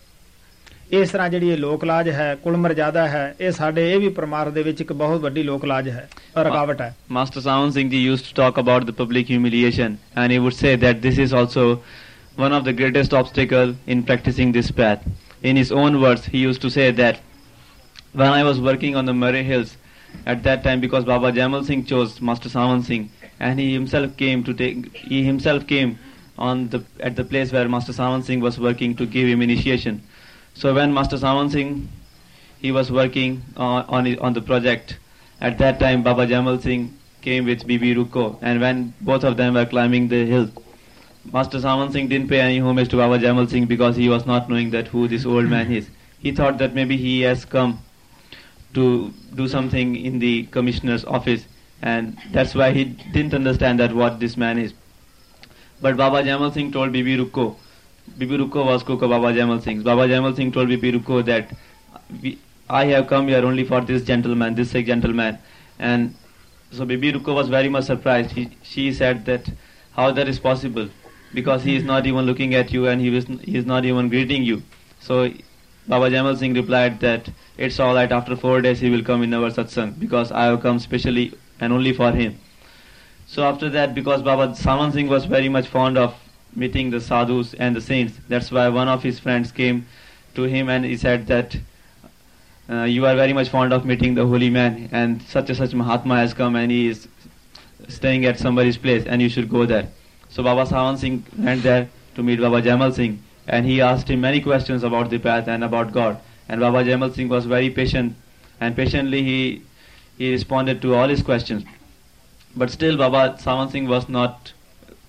ਇਸ ਤਰ੍ਹਾਂ ਜਿਹੜੀ ਇਹ ਲੋਕ ਲਾਜ ਹੈ ਕੁਲ ਮਰਜ਼ਾਦਾ ਹੈ ਇਹ ਸਾਡੇ ਇਹ ਵੀ ਪਰਮਾਰਥ ਦੇ ਵਿੱਚ ਇੱਕ ਬਹੁਤ ਵੱਡੀ ਲੋਕ ਲਾਜ ਹੈ ਰੁਕਾਵਟ ਹੈ। Master Sawan Singh ji used to talk about the public humiliation and he would say that this is also one of the greatest obstacle in practicing this path. In his own words he used to say that when I was working on the Murray Hills at that time, because Baba Jaimal Singh chose Master Sawan Singh and he himself came to take he himself came on the at the place where Master Sawan Singh was working to give him initiation. So when Master Sawan Singh he was working uh, on his, on the project, at that time Baba Jaimal Singh came with Bibi Ruko, and when both of them were climbing the hill, Master Sawan Singh didn't pay any homage to Baba Jaimal Singh because he was not knowing that who this old man is. He thought that maybe he has come to do something in the commissioner's office, and that's why he didn't understand that what this man is. But Baba Jaimal Singh told Bibi Ruko, Bibi Ruko was cook of Baba Jaimal Singh. Baba Jaimal Singh told Bibi Ruko that we, I have come here only for this gentleman, this sick gentleman. And so Bibi Ruko was very much surprised. He, she said that how that is possible, because he is not even looking at you and he is, he is not even greeting you. So Baba Jaimal Singh replied that it's all right, after four days he will come in our satsang because I have come specially and only for him. So after that, because Baba Sawan Singh was very much fond of meeting the sadhus and the saints, that's why one of his friends came to him and he said that uh, you are very much fond of meeting the holy man and such and such Mahatma has come and he is staying at somebody's place and you should go there. So Baba Sawan Singh went there to meet Baba Jaimal Singh and he asked him many questions about the path and about God, and Baba Jaimal Singh was very patient and patiently he he responded to all his questions. But still Baba Sawan Singh was not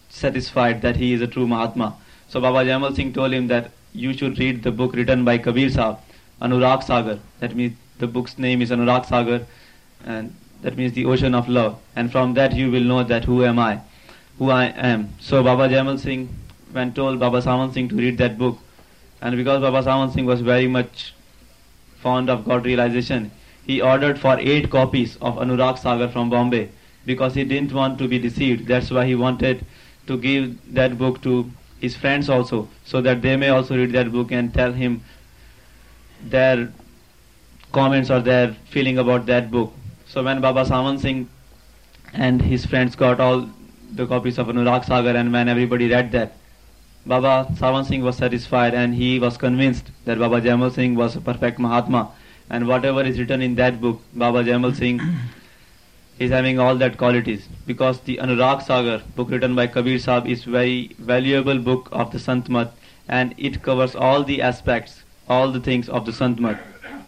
satisfied that he is a true Mahatma. So Baba Jaimal Singh told him that you should read the book written by Kabir Sahib, Anurag Sagar. That means the book's name is Anurag Sagar, and that means the ocean of love. And from that you will know that who am I, who I am. So Baba Jaimal Singh, when told Baba Sawan Singh to read that book, and because Baba Sawan Singh was very much fond of God realization, he ordered for eight copies of Anurag Sagar from Bombay, because he didn't want to be deceived. That's why he wanted to give that book to his friends also, so that they may also read that book and tell him their comments or their feeling about that book. So when Baba Sawan Singh and his friends got all the copies of Anurag Sagar, and when everybody read that, Baba Sawan Singh was satisfied, and he was convinced that Baba Jaimal Singh was a perfect Mahatma, and whatever is written in that book, Baba Jaimal Singh is having all that qualities, because the Anurag Sagar book written by Kabir Sahib is very valuable book of the Sant Mat, and it covers all the aspects, all the things of the Sant Mat.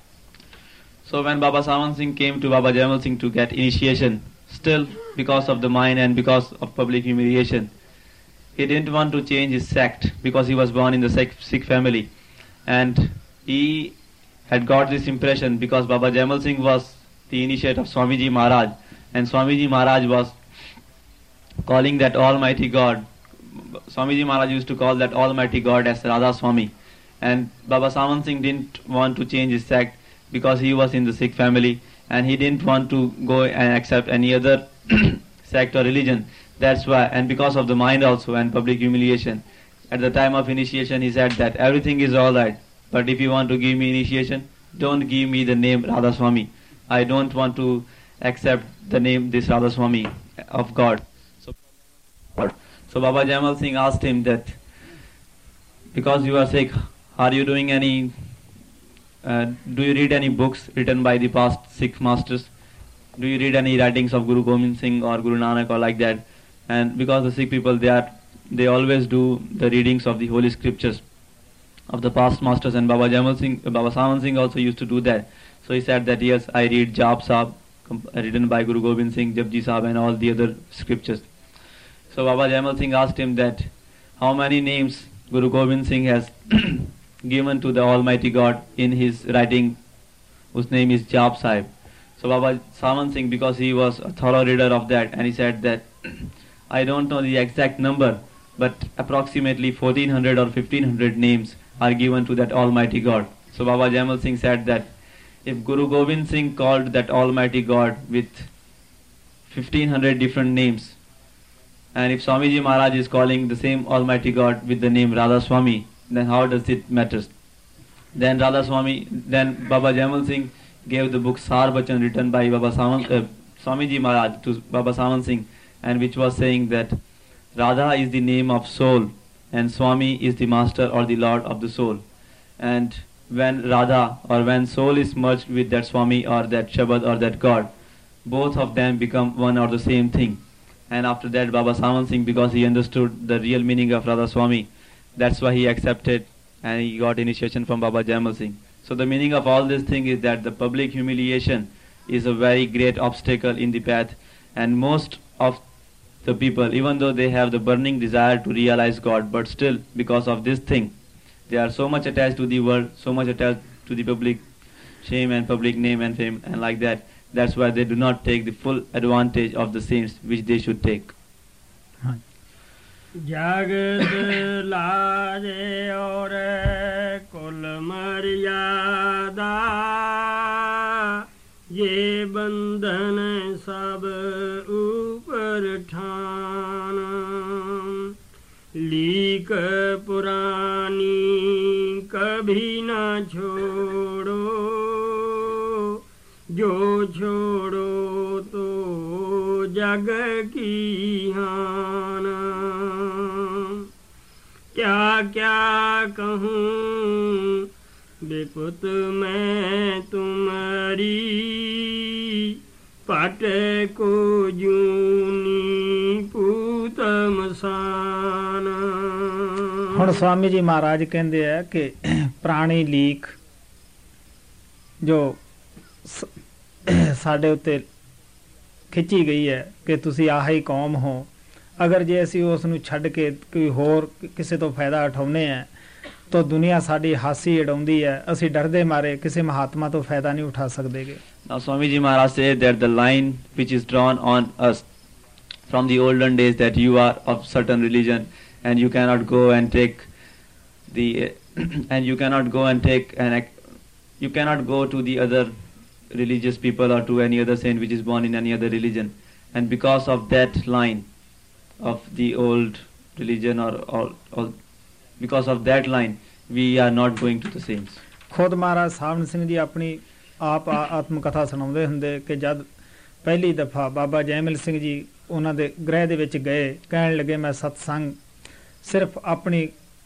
So when Baba Sawan Singh came to Baba Jaimal Singh to get initiation, still because of the mind and because of public humiliation, he didn't want to change his sect, because he was born in the Sikh, Sikh family, and he had got this impression because Baba Jaimal Singh was the initiate of Swamiji Maharaj, and Swamiji Maharaj was calling that Almighty God, Swamiji Maharaj used to call that Almighty God as Radha Swami, and Baba Sawan Singh didn't want to change his sect because he was in the Sikh family, and he didn't want to go and accept any other sect or religion. That's why, and because of the mind also and public humiliation, at the time of initiation he said that everything is alright, but if you want to give me initiation, don't give me the name Radha Swami. I don't want to accept the name this Radha Swami of God. So, so Baba Jaimal Singh asked him that, because you are Sikh, are you doing any, uh, do you read any books written by the past Sikh masters? Do you read any writings of Guru Gobind Singh or Guru Nanak or like that? And because the Sikh people, they are, they always do the readings of the holy scriptures of the past masters, and Baba Jaimal Singh, Baba Sawan Singh also used to do that. So he said that yes, I read Jap Sahib, written by Guru Gobind Singh, Japji Sahib, and all the other scriptures. So Baba Jaimal Singh asked him that how many names Guru Gobind Singh has given to the Almighty God in his writing, whose name is Jap Sahib. So Baba Sawan Singh, because he was a thorough reader of that, and he said that I don't know the exact number, but approximately fourteen hundred or fifteen hundred names are given to that Almighty God. So Baba Jaimal Singh said that if Guru Gobind Singh called that Almighty God with fifteen hundred different names, and if Swamiji Maharaj is calling the same Almighty God with the name Radha Swami, then how does it matter? Then Radha Swami, then Baba Jaimal Singh gave the book Sar Bachan written by Baba Sawan, uh, Swamiji Maharaj to Baba Sawan Singh, and which was saying that Radha is the name of soul and Swami is the master or the lord of the soul. And when Radha or when soul is merged with that Swami or that Shabad or that God, both of them become one or the same thing. And after that Baba Sawan Singh, because he understood the real meaning of Radha Swami, that's why he accepted and he got initiation from Baba Jaimal Singh. So the meaning of all this thing is that the public humiliation is a very great obstacle in the path, and most of the people, even though they have the burning desire to realize God, but still because of this thing, they are so much attached to the world, so much attached to the public shame and public name and fame and like that. That's why they do not take the full advantage of the saints which they should take. Jagat laje aur kul maryada ye bandhan sab upar than लीक पुरानी कभी न छोड़ो जो छोड़ो तो जग की हान क्या क्या कहूँ बेपुत मैं तुम्हारी पट को जूनी पूतम सान। ਹੁਣ स्वामी जी महाराज ਕਹਿੰਦੇ ਆ ਕਿ ਪ੍ਰਾਣੀ ਲੀਕ ਜੋ ਸਾਡੇ ਉੱਤੇ ਖਿੱਚੀ ਗਈ ਹੈ ਕਿ ਤੁਸੀਂ ਆਹੀ ਕੌਮ ਹੋ ਅਗਰ ਜੇ ਅਸੀਂ ਉਸ ਨੂੰ ਛੱਡ ਕੇ ਕੋਈ ਹੋਰ ਕਿਸੇ ਤੋਂ ਫਾਇਦਾ ਉਠਾਉਂਦੇ ਆ ਤਾਂ ਦੁਨੀਆ ਸਾਡੀ ਹਾਸੀ ਉਡਾਉਂਦੀ ਹੈ, ਅਸੀਂ ਡਰਦੇ ਮਾਰੇ ਕਿਸੇ ਮਹਾਤਮਾ ਤੋਂ ਫਾਇਦਾ ਨਹੀਂ ਉਠਾ ਸਕਦੇਗੇ। Now Swamiji Maharaj said that the line which is drawn on us from the olden days, that you are of certain religion and you cannot go and take the and you cannot go and take an you cannot go to the other religious people or to any other saint which is born in any other religion, and because of that line of the old religion or, or, or because of that line we are not going to the saints. ਖੁਦ ਮਹਾਰਾਜ ਸਾਵਣ ਸਿੰਘ ਜੀ ਆਪਣੀ ਆਪ ਆਤਮ ਕਥਾ ਸੁਣਾਉਂਦੇ ਹੁੰਦੇ ਕਿ ਜਦ ਪਹਿਲੀ ਦਫਾ ਬਾਬਾ ਜੈਮਲ ਸਿੰਘ ਜੀ ਉਹਨਾਂ ਦੇ ਗ੍ਰਹਿ ਦੇ ਵਿੱਚ ਗਏ, ਕਹਿਣ ਲੱਗੇ ਮੈਂ ਸਤਸੰਗ ਸਿਰਫ ਆਪਣੀ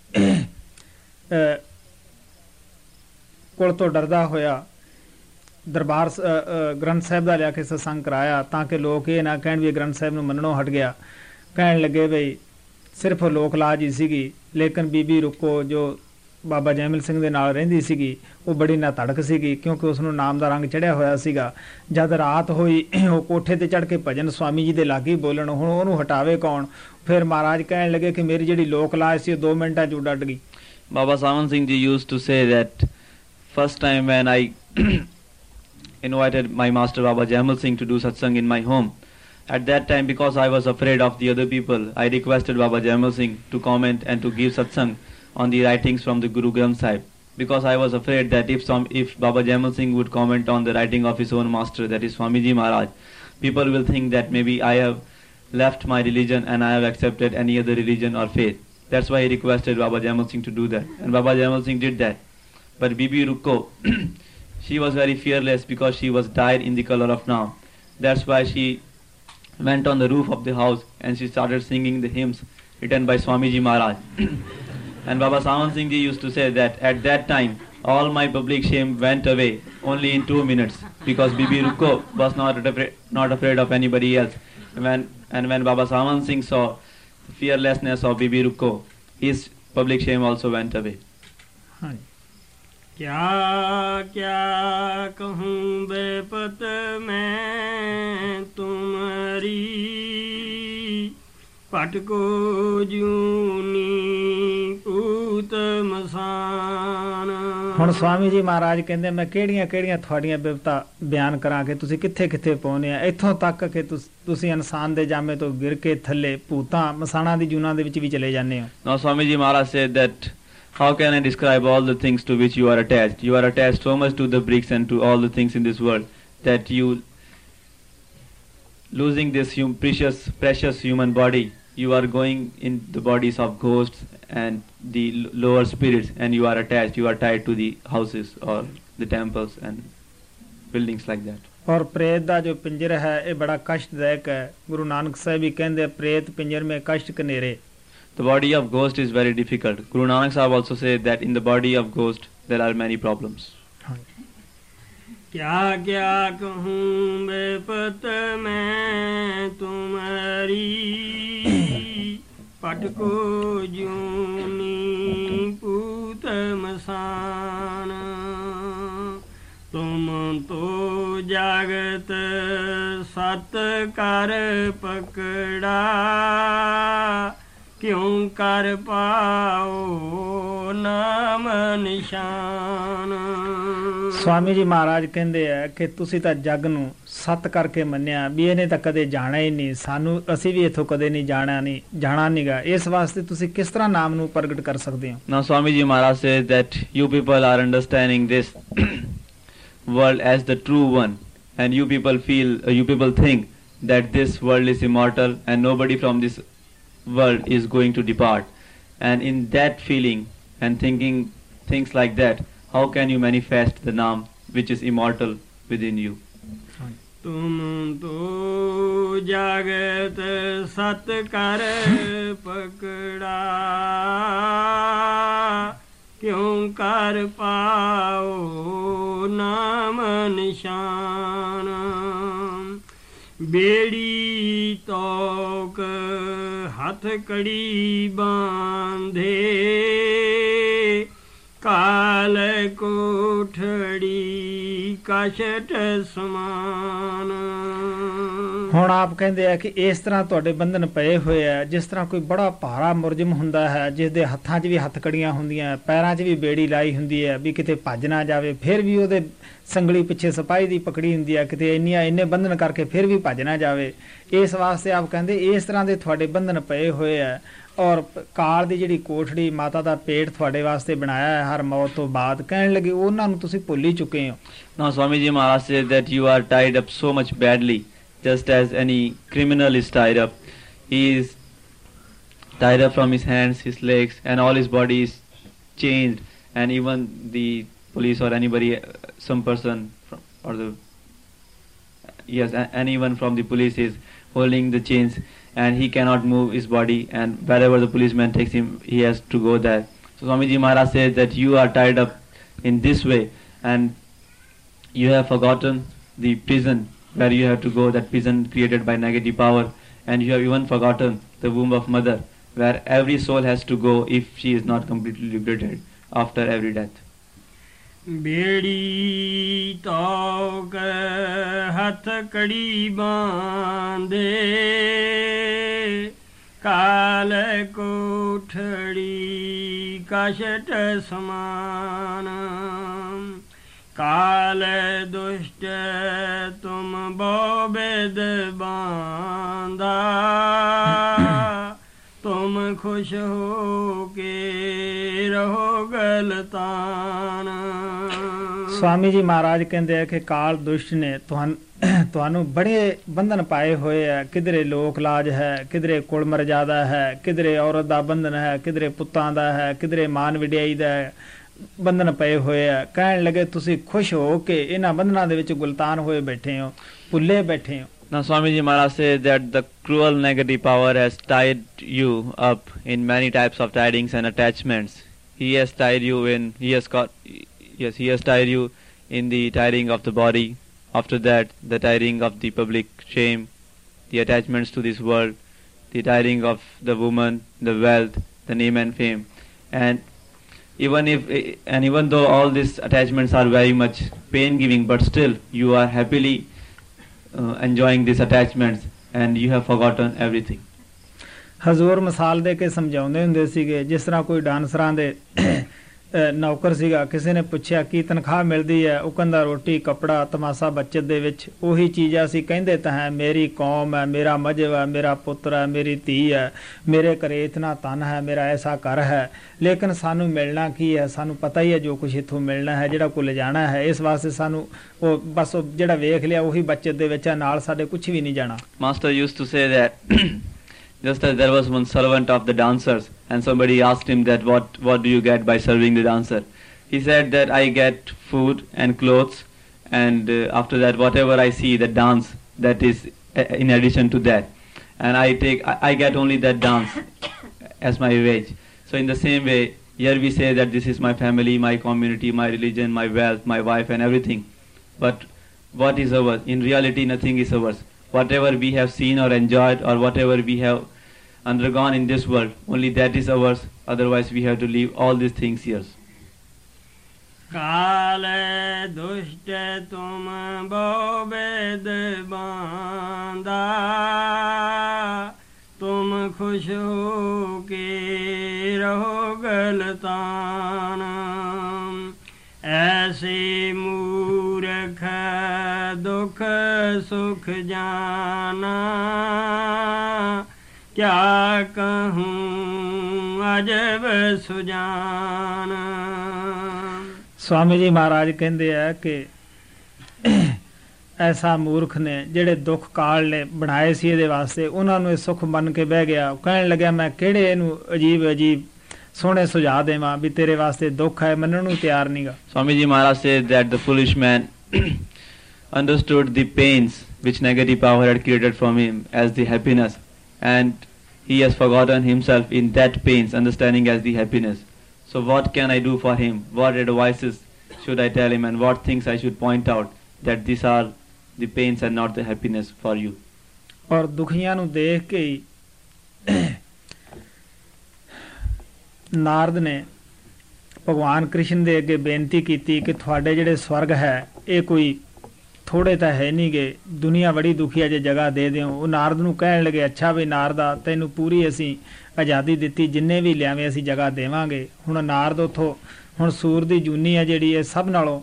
ਕੋਲ ਤੋਂ ਡਰਦਾ ਹੋਇਆ ਦਰਬਾਰ ਗ੍ਰੰਥ ਸਾਹਿਬ ਦਾ ਲਿਆ ਕੇ ਸਤਸੰਗ ਕਰਾਇਆ ਤਾਂ ਕਿ ਲੋਕ ਇਹ ਨਾ ਕਹਿਣ ਵੀ ਗ੍ਰੰਥ ਸਾਹਿਬ ਨੂੰ ਮੰਨਣੋਂ ਹਟ ਗਿਆ। ਕਹਿਣ ਲੱਗੇ ਬਈ ਸਿਰਫ ਲੋਕ ਲਾਜ ਹੀ ਸੀਗੀ, ਲੇਕਿਨ ਬੀਬੀ ਰੁਕੋ ਜੋ ਬਾਬਾ ਜੈਮਲ ਸਿੰਘ ਦੇ ਨਾਲ ਰਹਿੰਦੀ ਸੀਗੀ ਉਹ ਬੜੀ ਨਾ ਧੜਕ ਸੀਗੀ, ਕਿਉਂਕਿ ਉਸ ਨੂੰ ਨਾਮ ਦਾ ਰੰਗ ਚੜਿਆ ਹੋਇਆ ਸੀਗਾ। ਜਦ ਰਾਤ ਹੋਈ ਉਹ ਕੋਠੇ ਤੇ ਚੜ੍ਹ ਕੇ ਭਜਨ ਸਵਾਮੀ ਜੀ ਦੇ ਲਾਗੇ ਬੋਲਣ, ਹੁਣ ਉਹਨੂੰ ਹਟਾਵੇ ਕੌਣ? ਫਿਰ ਮਹਾਰਾਜ ਕਹਿਣ ਲੱਗੇ ਕਿ ਮੇਰੀ ਜਿਹੜੀ ਲੋਕ ਲਾਜ ਸੀ ਉਹ ਦੋ ਮਿੰਟਾਂ 'ਚ ਉੱਡ ਗਈ। Baba Sawan Singh ji used to say that first time when I invited my master Baba Jaimal Singh to do satsang in my home, at that time because I was afraid of the other people, I requested Baba Jaimal Singh to comment and to give satsang on the writings from the Guru Granth Sahib, because I was afraid that if some if Baba Jaimal Singh would comment on the writing of his own master, that is Swamiji Maharaj, people will think that maybe I have left my religion and I have accepted any other religion or faith. That's why he requested Baba Jaimal Singh to do that, and Baba Jaimal Singh did that. But Bibi Rukko, she was very fearless because she was dyed in the color of Naam. That's why she went on the roof of the house and she started singing the hymns written by Swamiji Maharaj. And Baba Sawan Singh ji used to say that at that time all my public shame went away only in two minutes because Bibi Rukko was not afraid, not afraid of anybody else. When, and when Baba Sawan Singh saw the fearlessness of Bibi Rukko, his public shame also went away. क्या क्या कहूँ बेपत मैं तुम्हारी पटको जूनी पूत मसान। ਹੁਣ ਸਵਾਮੀ ਜੀ ਮਹਾਰਾਜ ਕਹਿੰਦੇ ਮੈਂ ਕਿਹੜੀਆਂ ਕਿਹੜੀਆਂ ਤੁਹਾਡੀਆਂ ਬਿਪਤਾ ਬਿਆਨ ਕਰਾਂ ਕਿ ਤੁਸੀਂ ਕਿੱਥੇ ਕਿੱਥੇ ਪਹੁੰਚੇ ਆ, ਇੱਥੋਂ ਤੱਕ ਕਿ ਤੁਸੀਂ ਇਨਸਾਨ ਦੇ ਜਾਮੇ ਤੋਂ ਗਿਰ ਕੇ ਥੱਲੇ ਭੂਤਾਂ ਮਸਾਣਾ ਦੀ ਜੂਨਾਂ ਦੇ ਵਿੱਚ ਵੀ ਚਲੇ ਜਾਂਦੇ ਹੋ। Now Swamiji Maharaj said that how can I describe all the things to which you are attached? You are attached so much to the bricks and to all the things in this world that you, losing this hum, precious, precious human body, you are going in the bodies of ghosts and the lower spirits, and you are attached, you are tied to the houses or the temples and buildings like that. और प्रेत ਦਾ ਜੋ ਪਿੰਜਰ ਹੈ ਇਹ ਬੜਾ ਕਸ਼ਟਦਾਇਕ ਹੈ। ਗੁਰੂ ਨਾਨਕ ਸਾਹਿਬ ਵੀ ਕਹਿੰਦੇ ਪ੍ਰੇਤ ਪਿੰਜਰ में कष्ट Kanere. The body of ghost is very difficult. Guru Nanak Sahib also said that in the body of ghost there are many problems. क्या क्या कहूँ बेपत मैं तुम्हारी पटको जूनी पूत मसान। तुम तो जागत सत कर पकड़ा क्यों कर पाओ नाम निशान। ਸਵਾਮੀ ਜੀ ਮਹਾਰਾਜ ਕਹਿੰਦੇ ਆ ਕਿ ਤੁਸੀਂ ਤਾਂ ਜੱਗ ਨੂੰ ਸੱਤ ਕਰਕੇ ਮੰਨਿਆ ਵੀ ਇਹਨੇ ਤਾਂ ਕਦੇ ਜਾਣਾ ਹੀ ਨਹੀਂ, ਸਾਨੂੰ ਅਸੀਂ ਵੀ ਇੱਥੋਂ ਕਦੇ ਨਹੀਂ ਜਾਣਾ ਨਹੀਂ ਜਾਣਾ ਨਹੀਂਗਾ, ਇਸ ਵਾਸਤੇ ਤੁਸੀਂ ਕਿਸ ਤਰ੍ਹਾਂ ਨਾਮ ਨੂੰ ਪ੍ਰਗਟ ਕਰ ਸਕਦੇ ਹੋ। Now Swamiji Maharaj says that you people are understanding this world as the true one, and you people feel uh, you people think that this world is immortal and nobody from this world is going to depart, and in that feeling and thinking things like that, how can you manifest the Naam which is immortal within you? तुम तो जागत सत कर पकड़ा क्यों कर पाओ नाम निशान। बेड़ी तोक हथ कड़ी बांधे काल कोठड़ी ਕਸ਼ਟ ਸਮਾਨ। ਹੁਣ ਆਪ ਕਹਿੰਦੇ ਆ ਕਿ ਇਸ ਤਰ੍ਹਾਂ ਤੁਹਾਡੇ ਬੰਧਨ ਪਏ ਹੋਏ ਆ ਜਿਸ ਤਰ੍ਹਾਂ ਕੋਈ ਬੜਾ ਭਾਰਾ ਮੁਰਜਮ ਹੁੰਦਾ ਹੈ, ਜਿਸ ਦੇ ਹੱਥਾਂ 'ਚ ਵੀ ਹੱਥਕੜੀਆਂ ਹੁੰਦੀਆਂ, ਪੈਰਾਂ 'ਚ ਵੀ ਬੇੜੀ ਲਾਈ ਹੁੰਦੀ ਹੈ ਵੀ ਕਿਤੇ ਭੱਜ ਨਾ ਜਾਵੇ, ਫਿਰ ਵੀ ਉਹਦੇ ਸੰਗਲੀ ਪਿੱਛੇ ਸਿਪਾਹੀ ਦੀ ਪਕੜੀ ਹੁੰਦੀ ਹੈ, ਕਿਤੇ ਇੰਨੀਆਂ ਇੰਨੇ ਬੰਧਨ ਕਰਕੇ ਫਿਰ ਵੀ ਭੱਜ ਨਾ ਜਾਵੇ। ਇਸ ਵਾਸਤੇ ਆਪ ਕਹਿੰਦੇ ਇਸ ਤਰ੍ਹਾਂ ਦੇ ਤੁਹਾਡੇ ਬੰਧਨ ਪਏ ਹੋਏ ਆ। ਔਰ ਕਾਲ ਦੀ ਜਿਹੜੀ ਕੋਠੜੀ, ਮਾਤਾ ਦਾ ਪੇਟ ਤੁਹਾਡੇ ਵਾਸਤੇ ਬਣਾਇਆ ਹੈ ਹਰ ਮੌਤ ਤੋਂ ਬਾਅਦ, ਕਹਿਣ ਲੱਗੇ ਉਹਨਾਂ ਨੂੰ ਤੁਸੀਂ ਭੁੱਲ ਹੀ ਚੁੱਕੇ ਹੋ। Now Swami Ji Maharaj said that you are tied up so much badly, just as any criminal is tied up. He is tied up from his hands, his legs, and all his body is chained, and even the police or anybody, some person from, or the yes, a- anyone from the police is holding the chains, and he cannot move his body, and wherever the policeman takes him, he has to go there. So Swami Ji Maharaj says that you are tied up in this way, and you have forgotten the prison where you have to go, that prison created by negative power, and you have even forgotten the womb of mother, where every soul has to go if she is not completely liberated after every death. ਬੇੜੀ ਤੋਕ ਹੱਥ ਕੜੀ ਬਾਂਧੇ, ਕਾਲ ਕੋਠੜੀ ਕਸ਼ਟ ਸਮਾਨ। ਕਾਲ ਦੁਸ਼ਟ ਤੁਮ ਬੋ ਬੇਦ ਬਾਂਧਾ, ਤੁਮ ਖੁਸ਼ ਹੋ ਕੇ ਰਹੋ ਗਲਤਾਨ। ਸਵਾਮੀ ਜੀ ਮਹਾਰਾਜ ਕਹਿੰਦੇ ਆ ਕਿ ਕਾਲ ਦੁਸ਼ਟ ਨੇ ਤੁਹਾਨੂੰ ਤੁਹਾਨੂੰ ਬੜੇ ਬੰਧਨ ਪਾਏ ਹੋਏ ਆ। ਕਿਧਰੇ ਲੋਕ ਲਾਜ ਹੈ, ਕਿਧਰੇ ਕੁਲ ਮਰਜ਼ਾਦਾ ਹੈ, ਕਿਧਰੇ ਔਰਤ ਦਾ ਬੰਧਨ ਹੈ, ਕਿਧਰੇ ਪੁੱਤਾਂ ਦਾ ਹੈ, ਕਿਧਰੇ ਮਾਨ ਵਡਿਆਈ ਦਾ ਹੈ, ਬੰਧਨ ਪਏ ਹੋਏ ਆ। ਕਹਿਣ ਲੱਗੇ ਤੁਸੀਂ ਖੁਸ਼ ਹੋ ਕੇ ਇਹਨਾਂ ਬੰਧਨਾਂ ਦੇ ਵਿੱਚ ਗੁਲਤਾਨ ਹੋਏ ਬੈਠੇ ਹੋ, ਭੁੱਲੇ ਬੈਠੇ ਹੋ। Now Swami Ji Maharaj says that the cruel negative power has tied you up in many types of tidings and attachments. He has tied you in, he has got, yes, he has tied you in the tiding of the body. After that, the tiding of the public shame, the attachments to this world, the tiding of the woman, the wealth, the name and fame. And even if, and even though all these attachments are very much pain-giving, but still you are happily uh, enjoying these attachments and you have forgotten everything. ਹਜ਼ੂਰ ਮਿਸਾਲ ਦੇ ਕੇ ਸਮਝਾਉਂਦੇ ਹੁੰਦੇ ਸੀਗੇ, ਜਿਸ ਤਰ੍ਹਾਂ ਕੋਈ ਡਾਂਸਰਾਂ ਦੇ ਨੌਕਰ ਸੀਗਾ, ਕਿਸੇ ਨੇ ਪੁੱਛਿਆ ਕੀ ਤਨਖਾਹ ਮਿਲਦੀ ਹੈ, ਉਹ ਕਹਿੰਦਾ ਰੋਟੀ ਕੱਪੜਾ ਤਮਾਸ਼ਾ ਬੱਚਤ ਦੇ ਵਿੱਚ ਉਹੀ ਚੀਜ਼ ਅਸੀਂ ਕਹਿੰਦੇ ਤਾਂ ਹੈ ਮੇਰੀ ਕੌਮ ਹੈ, ਮੇਰਾ ਮਜ਼ਹਬ ਹੈ, ਮੇਰਾ ਪੁੱਤਰ ਹੈ, ਮੇਰੀ ਧੀ ਹੈ, ਮੇਰੇ ਘਰੇ ਇਤਨਾ ਧਨ ਹੈ, ਮੇਰਾ ਐਸਾ ਘਰ ਹੈ, ਲੇਕਿਨ ਸਾਨੂੰ ਮਿਲਣਾ ਕੀ ਹੈ, ਸਾਨੂੰ ਪਤਾ ਹੀ ਹੈ ਜੋ ਕੁਛ ਇੱਥੋਂ ਮਿਲਣਾ ਹੈ, ਜਿਹੜਾ ਕੋਲ ਲਿਜਾਣਾ ਹੈ। ਇਸ ਵਾਸਤੇ ਸਾਨੂੰ ਉਹ ਬਸ ਉਹ ਜਿਹੜਾ ਵੇਖ ਲਿਆ ਉਹੀ ਬੱਚਤ ਦੇ ਵਿੱਚ ਹੈ, ਨਾਲ ਸਾਡੇ ਕੁਛ ਵੀ ਨਹੀਂ ਜਾਣਾ। Master used to say that just as there was one servant of the dancers and somebody asked him that what what do you get by serving the dancer, he said that I get food and clothes, and uh, after that whatever I see the dance, that is uh, in addition to that, and I take I, I get only that dance as my wage. So in the same way here we say that this is my family, my community, my religion, my wealth, my wife and everything, but what is ours? In reality nothing is ours. Whatever we have seen or enjoyed, or whatever we have undergone in this world, only that is ours, otherwise we have to leave all these things here. ਕਾਲ ਦੁਸ਼ਟ ਤੁਮ ਬੋ ਬੇਦ ਬਾਂਧਾ, ਤੁਮ ਖੁਸ਼ ਹੋ ਕੇ ਰਹੋ ਗਲਤਾਨ। ਐਸੇ ਮੂਰਖ ਦੁਖ ਸੁਖ ਜਾਨਾ, ਕਿਆ ਕਹੂੰ ਅਜਬ ਸੁਜਾਨ। ਸਵਾਮੀ ਜੀ ਮਹਾਰਾਜ ਕਹਿੰਦੇ ਆ ਕਿ ਐਸਾ ਮੂਰਖ ਨੇ ਜਿਹੜੇ ਦੁੱਖ ਕਾਲ ਨੇ ਬਣਾਏ ਸੀ ਇਹਦੇ ਵਾਸਤੇ, ਉਹਨਾਂ ਨੂੰ ਇਹ ਸੁੱਖ ਮੰਨ ਕੇ ਬਹਿ ਗਿਆ। ਕਹਿਣ ਲੱਗਿਆ ਮੈਂ ਕਿਹੜੇ ਇਹਨੂੰ ਅਜੀਬ ਅਜੀਬ ਸੋਹਣੇ ਸੁਝਾ ਦੇਵਾਂ ਵੀ ਤੇਰੇ ਵਾਸਤੇ ਦੁੱਖ ਹੈ, ਮੰਨਣ ਨੂੰ ਤਿਆਰ ਨਹੀਂਗਾ। Swami Ji Maharaj says that the foolish man understood the pains which negative power had created from him as the happiness, and he has forgotten himself in that pains, understanding as the happiness. So what can I do for him? What advices should I tell him, and what things I should point out that these are the pains and not the happiness for you? ਔਰ ਦੁਖੀਆਂ ਨੂੰ ਦੇਖ ਕੇ ਹੀ ਨਾਰਦ ਨੇ ਭਗਵਾਨ ਕ੍ਰਿਸ਼ਨ ਦੇ ਅੱਗੇ ਬੇਨਤੀ ਕੀਤੀ ਕਿ ਤੁਹਾਡੇ ਜਿਹੜੇ ਸਵਰਗ ਹੈ ਇਹ ਕੋਈ ਥੋੜੇ ਤਾਂ ਹੈ ਨਹੀਂ ਗੇ, ਦੁਨੀਆ ਬੜੀ ਦੁਖੀ ਹੈ, ਜੇ ਜਗ੍ਹਾ ਦੇ ਦਿਓ। ਉਹ ਨਾਰਦ ਨੂੰ ਕਹਿਣ ਲੱਗੇ ਅੱਛਾ ਵੀ ਨਾਰਦਾ ਤੈਨੂੰ ਪੂਰੀ ਅਸੀਂ ਆਜ਼ਾਦੀ ਦਿੱਤੀ, ਜਿੰਨੇ ਵੀ ਲਿਆਵੇਂ ਅਸੀਂ ਜਗ੍ਹਾ ਦੇਵਾਂਗੇ। ਹੁਣ ਨਾਰਦ ਉੱਥੋਂ ਹੁਣ ਸੂਰ ਦੀ ਜੂਨੀ ਹੈ ਜਿਹੜੀ ਇਹ ਸਭ ਨਾਲੋਂ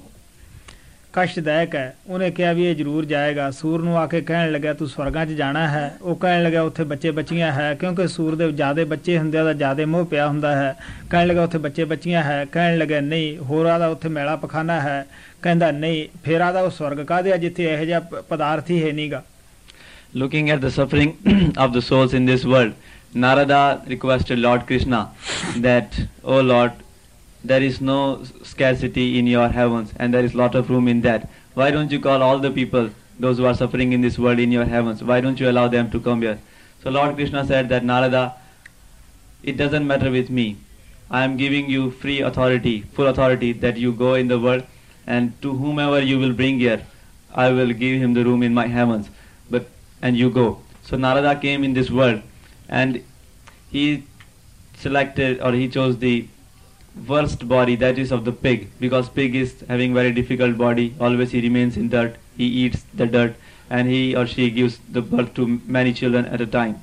ਕਸ਼ਟਦਾਇਕ ਹੈ, ਉਹਨੇ ਕਿਹਾ ਵੀ ਇਹ ਜ਼ਰੂਰ ਜਾਏਗਾ। ਸੂਰ ਨੂੰ ਆ ਕੇ ਕਹਿਣ ਲੱਗਿਆ ਤੂੰ ਸਵਰਗਾਂ 'ਚ ਜਾਣਾ ਹੈ? ਉਹ ਕਹਿਣ ਲੱਗਿਆ ਉੱਥੇ ਬੱਚੇ ਬੱਚੀਆਂ ਹੈ, ਕਿਉਂਕਿ ਸੂਰ ਦੇ ਜ਼ਿਆਦਾ ਬੱਚੇ ਹੁੰਦੇ ਆ ਤਾਂ ਜ਼ਿਆਦਾ ਮੋਹ ਪਿਆ ਹੁੰਦਾ ਹੈ। ਕਹਿਣ ਲੱਗਾ ਉੱਥੇ ਬੱਚੇ ਬੱਚੀਆਂ ਹੈ? ਕਹਿਣ ਲੱਗਿਆ ਨਹੀਂ। ਹੋਰਾਂ ਦਾ ਉੱਥੇ ਮੈਲਾ ਪਖਾਨਾ ਹੈ? ਕਹਿੰਦਾ ਨਹੀਂ। ਫੇਰ ਆਦਾ ਉਹ ਸਵਰਗ ਕਾਹਦੇ ਆ ਜਿੱਥੇ ਇਹੋ ਜਿਹਾ ਪਦਾਰਥ ਹੀ ਹੈ ਨਹੀਂਗਾ। Looking at the suffering of the souls in this world, Narada requested Lord Krishna that, oh Lord, there is no scarcity in your heavens and there is lot of room in that. Why don't you call all the people, those who are suffering in this world, in your heavens? Why don't you allow them to come here? So Lord Krishna said that, Narada, it doesn't matter with me. I am giving you free authority, full authority, that you go in the world and to whomever you will bring here, I will give him the room in my heavens. But and you go. So Narada came in this world and he selected or he chose the worst body, that is of the pig, because pig is having very difficult body. Always he remains in dirt, he eats the dirt, and he or she gives the birth to many children at a time.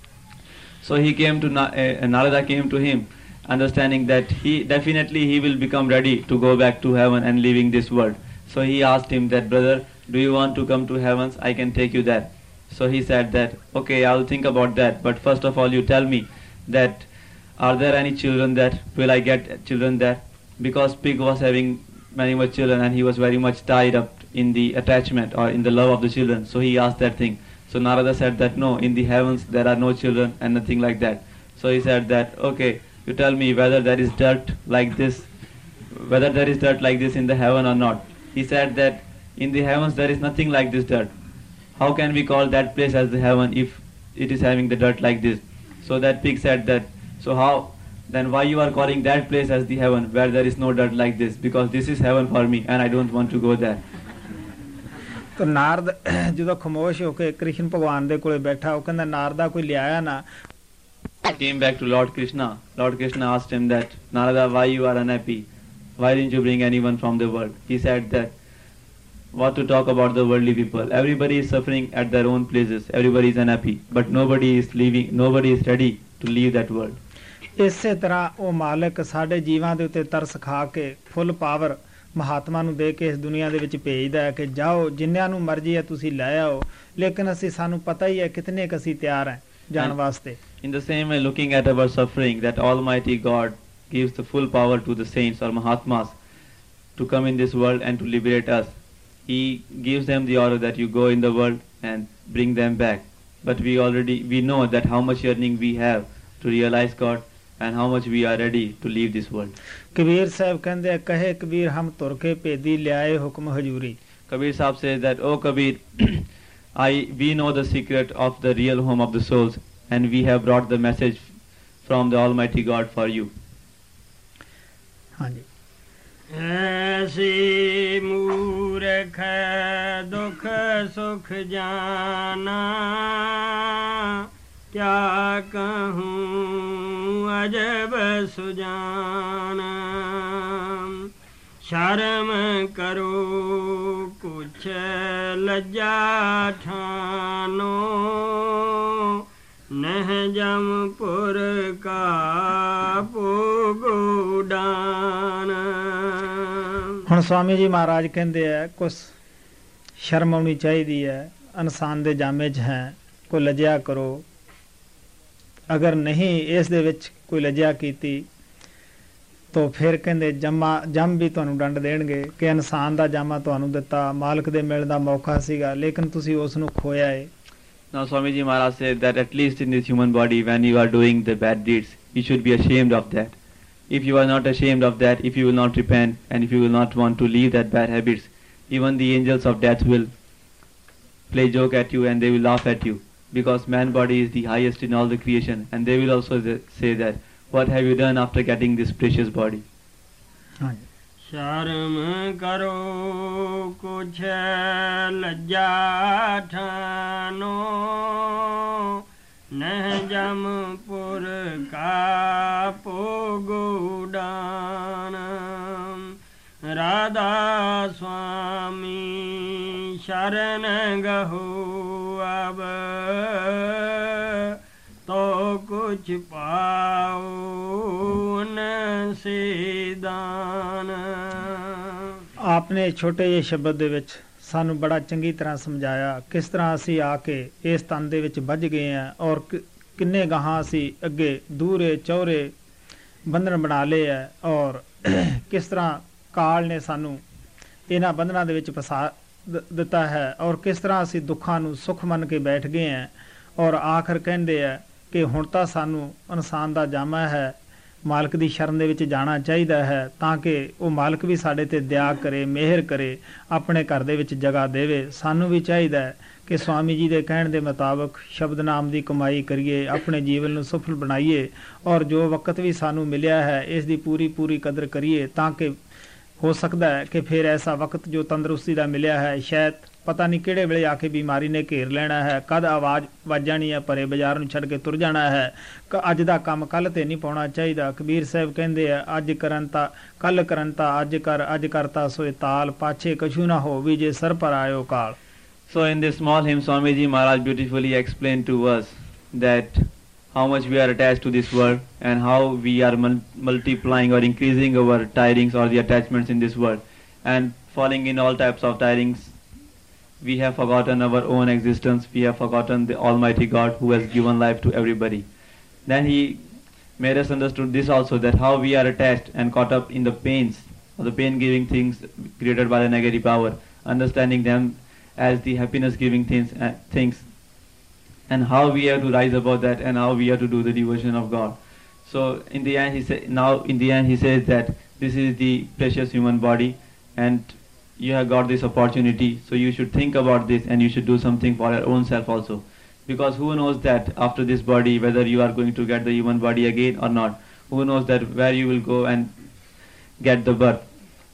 So he came to Na- uh, Narada came to him, understanding that he definitely he will become ready to go back to heaven and leaving this world. So he asked him that, brother, do you want to come to heavens? I can take you there. So he said that, okay, I will think about that, but first of all you tell me that, are there any children there? Will I get children there? Because pig was having many much children and he was very much tied up in the attachment or in the love of the children. So he asked that thing. So Narada said that no, in the heavens there are no children and nothing like that. So he said that, okay, you tell me whether there is dirt like this, whether there is dirt like this in the heaven or not. He said that in the heavens there is nothing like this dirt. How can we call that place as the heaven if it is having the dirt like this? So that pig said that, so how, then why you are calling that place as the heaven where there is no dirt like this? Because this is heaven for me and I don't want to go there. तो नारद ਜਦੋਂ ਖਮੋਸ਼ ਹੋ ਕੇ ਕ੍ਰਿਸ਼ਨ ਭਗਵਾਨ ਦੇ ਕੋਲੇ ਬੈਠਾ, ਉਹ ਕਹਿੰਦਾ ਨਾਰਦਾ ਕੋਈ ਲਿਆਇਆ ਨਾ। Came back to Lord Krishna. Lord Krishna asked him that, Narada, why you are unhappy? Why didn't you bring anyone from the world? He said that, what to talk about the worldly people? Everybody is suffering at their own places. Everybody is unhappy, but nobody is leaving. Nobody is ready to leave that world. ਇਸੇ ਤਰ੍ਹਾਂ ਉਹ ਮਾਲਕ ਸਾਡੇ ਜੀਵਾਂ ਦੇ ਉੱਤੇ ਤਰਸ ਖਾ ਕੇ ਫੁੱਲ ਪਾਵਰ ਮਹਾਤਮਾ ਨੂੰ ਦੇ ਕੇ ਇਸ ਦੁਨੀਆ ਦੇ ਵਿੱਚ ਭੇਜਦਾ ਹੈ ਕਿ ਜਾਓ, ਜਿੰਨਿਆਂ ਨੂੰ ਮਰਜ਼ੀ ਹੈ ਤੁਸੀਂ ਲੈ ਆਓ, ਲੇਕਿਨ ਅਸੀਂ ਸਾਨੂੰ ਪਤਾ ਹੀ ਹੈ ਕਿਤਨੇ ਕ ਅਸੀਂ ਤਿਆਰ ਹਾਂ ਜਾਣ ਵਾਸਤੇ। In the same way, looking at our suffering, that Almighty God gives the full power to the saints or Mahatmas to come in this world and to liberate us. He gives them the order that you go in the world and bring them back. But we already, we know that how much yearning we have to realize God and how much we are ready to leave this world. Kabir Sahib ਕਹਿੰਦੇ ਕਹੇ ਕਬੀਰ ਹਮ ਤੁਰ ਕੇ ਭੇਦੀ ਲਿਆਏ ਹੁਕਮ ਹਜ਼ੂਰੀ। Kabir Sahib says that, oh Kabir, I we know the secret of the real home of the souls and we have brought the message from the Almighty God for you. ਹਾਂਜੀ। ऐसी मूर्ख दुख सुख जाना, क्या कहूँ अजब सुजाना। शर्म करो कुछ लज्जा ठानो, नह जमपुर का पोगोडान। ਹੁਣ ਸਵਾਮੀ ਜੀ ਮਹਾਰਾਜ ਕਹਿੰਦੇ ਆ ਕੁਛ ਸ਼ਰਮ ਆਉਣੀ ਚਾਹੀਦੀ ਹੈ, ਇਨਸਾਨ ਦੇ ਜਾਮੇ 'ਚ ਹੈ, ਕੋਈ ਲਜਿਆ ਕਰੋ। ਅਗਰ ਨਹੀਂ ਇਸ ਦੇ ਵਿੱਚ ਕੋਈ ਲਜਿਆ ਕੀਤੀ ਤਾਂ ਫਿਰ ਕਹਿੰਦੇ ਜਮਾ ਜਮ ਵੀ ਤੁਹਾਨੂੰ ਡੰਡ ਦੇਣਗੇ ਕਿ ਇਨਸਾਨ ਦਾ ਜਾਮਾ ਤੁਹਾਨੂੰ ਦਿੱਤਾ, ਮਾਲਕ ਦੇ ਮਿਲਣ ਦਾ ਮੌਕਾ ਸੀਗਾ, ਲੇਕਿਨ ਤੁਸੀਂ ਉਸ ਨੂੰ ਖੋਇਆ ਏ। Now Swamiji Maharaj said that at least in this human body, when you are doing the bad deeds, you should be ashamed of that. If you are not ashamed of that, if you will not repent, and if you will not want to leave that bad habits, even the angels of death will play joke at you and they will laugh at you, because man body is the highest in all the creation, and they will also say that, what have you done after getting this precious body? शर्म करो कुछ लज्जा ठानो, नह जमपुर का पोगोडान। राधा स्वामी शरण गहो अब तो कुछ पाओ न से दान। आपने छोटे ਜਿਹੇ ਸ਼ਬਦ ਦੇ ਵਿੱਚ ਸਾਨੂੰ ਬੜਾ ਚੰਗੀ ਤਰ੍ਹਾਂ ਸਮਝਾਇਆ ਕਿਸ ਤਰ੍ਹਾਂ ਅਸੀਂ ਆ ਕੇ ਇਸ ਤਨ ਦੇ ਵਿੱਚ ਵੱਜ ਗਏ ਆ ਔਰ ਕਿੰਨੇ ਗਾਹਾਂ ਅਸੀਂ ਅੱਗੇ ਦੂਰੇ ਚੌਰੇ ਬੰਧਨ ਬਣਾ ਲਏ ਆ ਔਰ ਕਿਸ ਤਰ੍ਹਾਂ ਕਾਲ ਨੇ ਸਾਨੂੰ ਇਹਨਾਂ ਬੰਧਨਾਂ ਦੇ ਵਿੱਚ ਫਸਾ ਦਿੱਤਾ ਹੈ ਔਰ ਕਿਸ ਤਰ੍ਹਾਂ ਅਸੀਂ ਦੁੱਖਾਂ ਨੂੰ ਸੁੱਖ ਮੰਨ ਕੇ ਬੈਠ ਗਏ ਆ ਔਰ ਆਖਰ ਕਹਿੰਦੇ ਆ ਕਿ ਹੁਣ ਤਾਂ ਸਾਨੂੰ ਇਨਸਾਨ ਦਾ ਜਾਮਾ ਹੈ ਮਾਲਕ ਦੀ ਸ਼ਰਨ ਦੇ ਵਿੱਚ ਜਾਣਾ ਚਾਹੀਦਾ ਹੈ ਤਾਂ ਕਿ ਉਹ ਮਾਲਕ ਵੀ ਸਾਡੇ ਤੇ ਦਇਆ ਕਰੇ ਮਿਹਰ ਕਰੇ ਆਪਣੇ ਘਰ ਦੇ ਵਿੱਚ ਜਗ੍ਹਾ ਦੇਵੇ। ਸਾਨੂੰ ਵੀ ਚਾਹੀਦਾ ਹੈ ਕਿ ਸਵਾਮੀ ਜੀ ਦੇ ਕਹਿਣ ਦੇ ਮੁਤਾਬਕ ਸ਼ਬਦ ਨਾਮ ਦੀ ਕਮਾਈ ਕਰੀਏ ਆਪਣੇ ਜੀਵਨ ਨੂੰ ਸਫਲ ਬਣਾਈਏ ਔਰ ਜੋ ਵਕਤ ਵੀ ਸਾਨੂੰ ਮਿਲਿਆ ਹੈ ਇਸ ਦੀ ਪੂਰੀ ਪੂਰੀ ਕਦਰ ਕਰੀਏ ਤਾਂ ਕਿ ਹੋ ਸਕਦਾ ਹੈ ਕਿ ਫਿਰ ਐਸਾ ਵਕਤ ਜੋ ਤੰਦਰੁਸਤੀ ਦਾ ਮਿਲਿਆ ਹੈ ਸ਼ਾਇਦ ਪਤਾ ਨਹੀਂ ਕਿਹੜੇ ਵੇਲੇ ਆ ਕੇ ਬਿਮਾਰੀ ਨੇ ਘੇਰ ਲੈਣਾ ਹੈ ਕਦ ਆਵਾਜ਼ ਵੱਜ ਜਾਣੀ ਹੈ ਭਰੇ ਬਾਜ਼ਾਰ ਨੂੰ ਛੱਡ ਕੇ ਤੁਰ ਜਾਣਾ ਹੈ ਅੱਜ ਦਾ ਕੰਮ ਕੱਲ ਤੇ ਨਹੀਂ ਪਾਉਣਾ ਚਾਹੀਦਾ। ਕਬੀਰ ਸਾਹਿਬ ਕਹਿੰਦੇ ਆ ਅੱਜ ਕਰਨ ਤਾਂ ਕੱਲ ਕਰਨ ਤਾਂ ਅੱਜ ਕਰ ਅੱਜ ਕਰਤਾ ਸੋਏ ਤਾਲ ਪਾਛੇ ਕਛੂ ਨਾ ਹੋ ਵੀ ਜੇ ਸਰ ਪਰ ਆਇਓ ਕਾਲ। So in this small hymn, Swamiji Maharaj beautifully explained to us that how much we are attached to this world and how we are mul multiplying or increasing our tirings or the attachments in this world and falling in all types of tirings. We have forgotten our own existence. We have forgotten the Almighty God who has given life to everybody. Then he made us understood this also, that how we are attached and caught up in the pains or the pain-giving things created by the negative power, understanding them as the happiness-giving things, uh, things, and how we have to rise above that and how we have to do the devotion of God. So in the end, he said. Now in the end, he says that this is the precious human body, and you have got this opportunity, so you should think about this and you should do something for your own self also, because who knows that after this body whether you are going to get the human body again or not, who knows that where you will go and get the birth,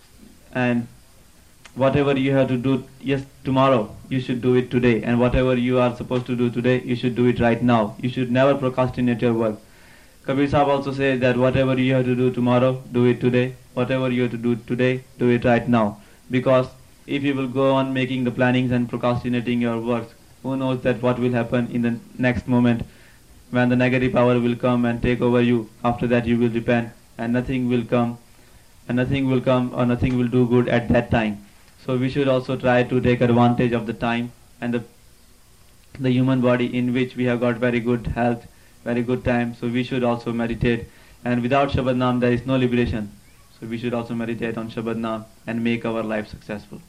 and whatever you have to do yes tomorrow you should do it today, and whatever you are supposed to do today you should do it right now. You should never procrastinate your work. Kabir Sahib also says that whatever you have to do tomorrow, do it today. Whatever you have to do today, do it right now. Because if you will go on making the plannings and procrastinating your works, who knows that what will happen in the next moment when the negative power will come and take over you. After that you will repent and nothing will come and nothing will come or nothing will do good at that time. So we should also try to take advantage of the time and the the human body in which we have got very good health, very good time. So we should also meditate, and without Shabad Naam there is no liberation. So we should also meditate on Shabad Naam and make our life successful.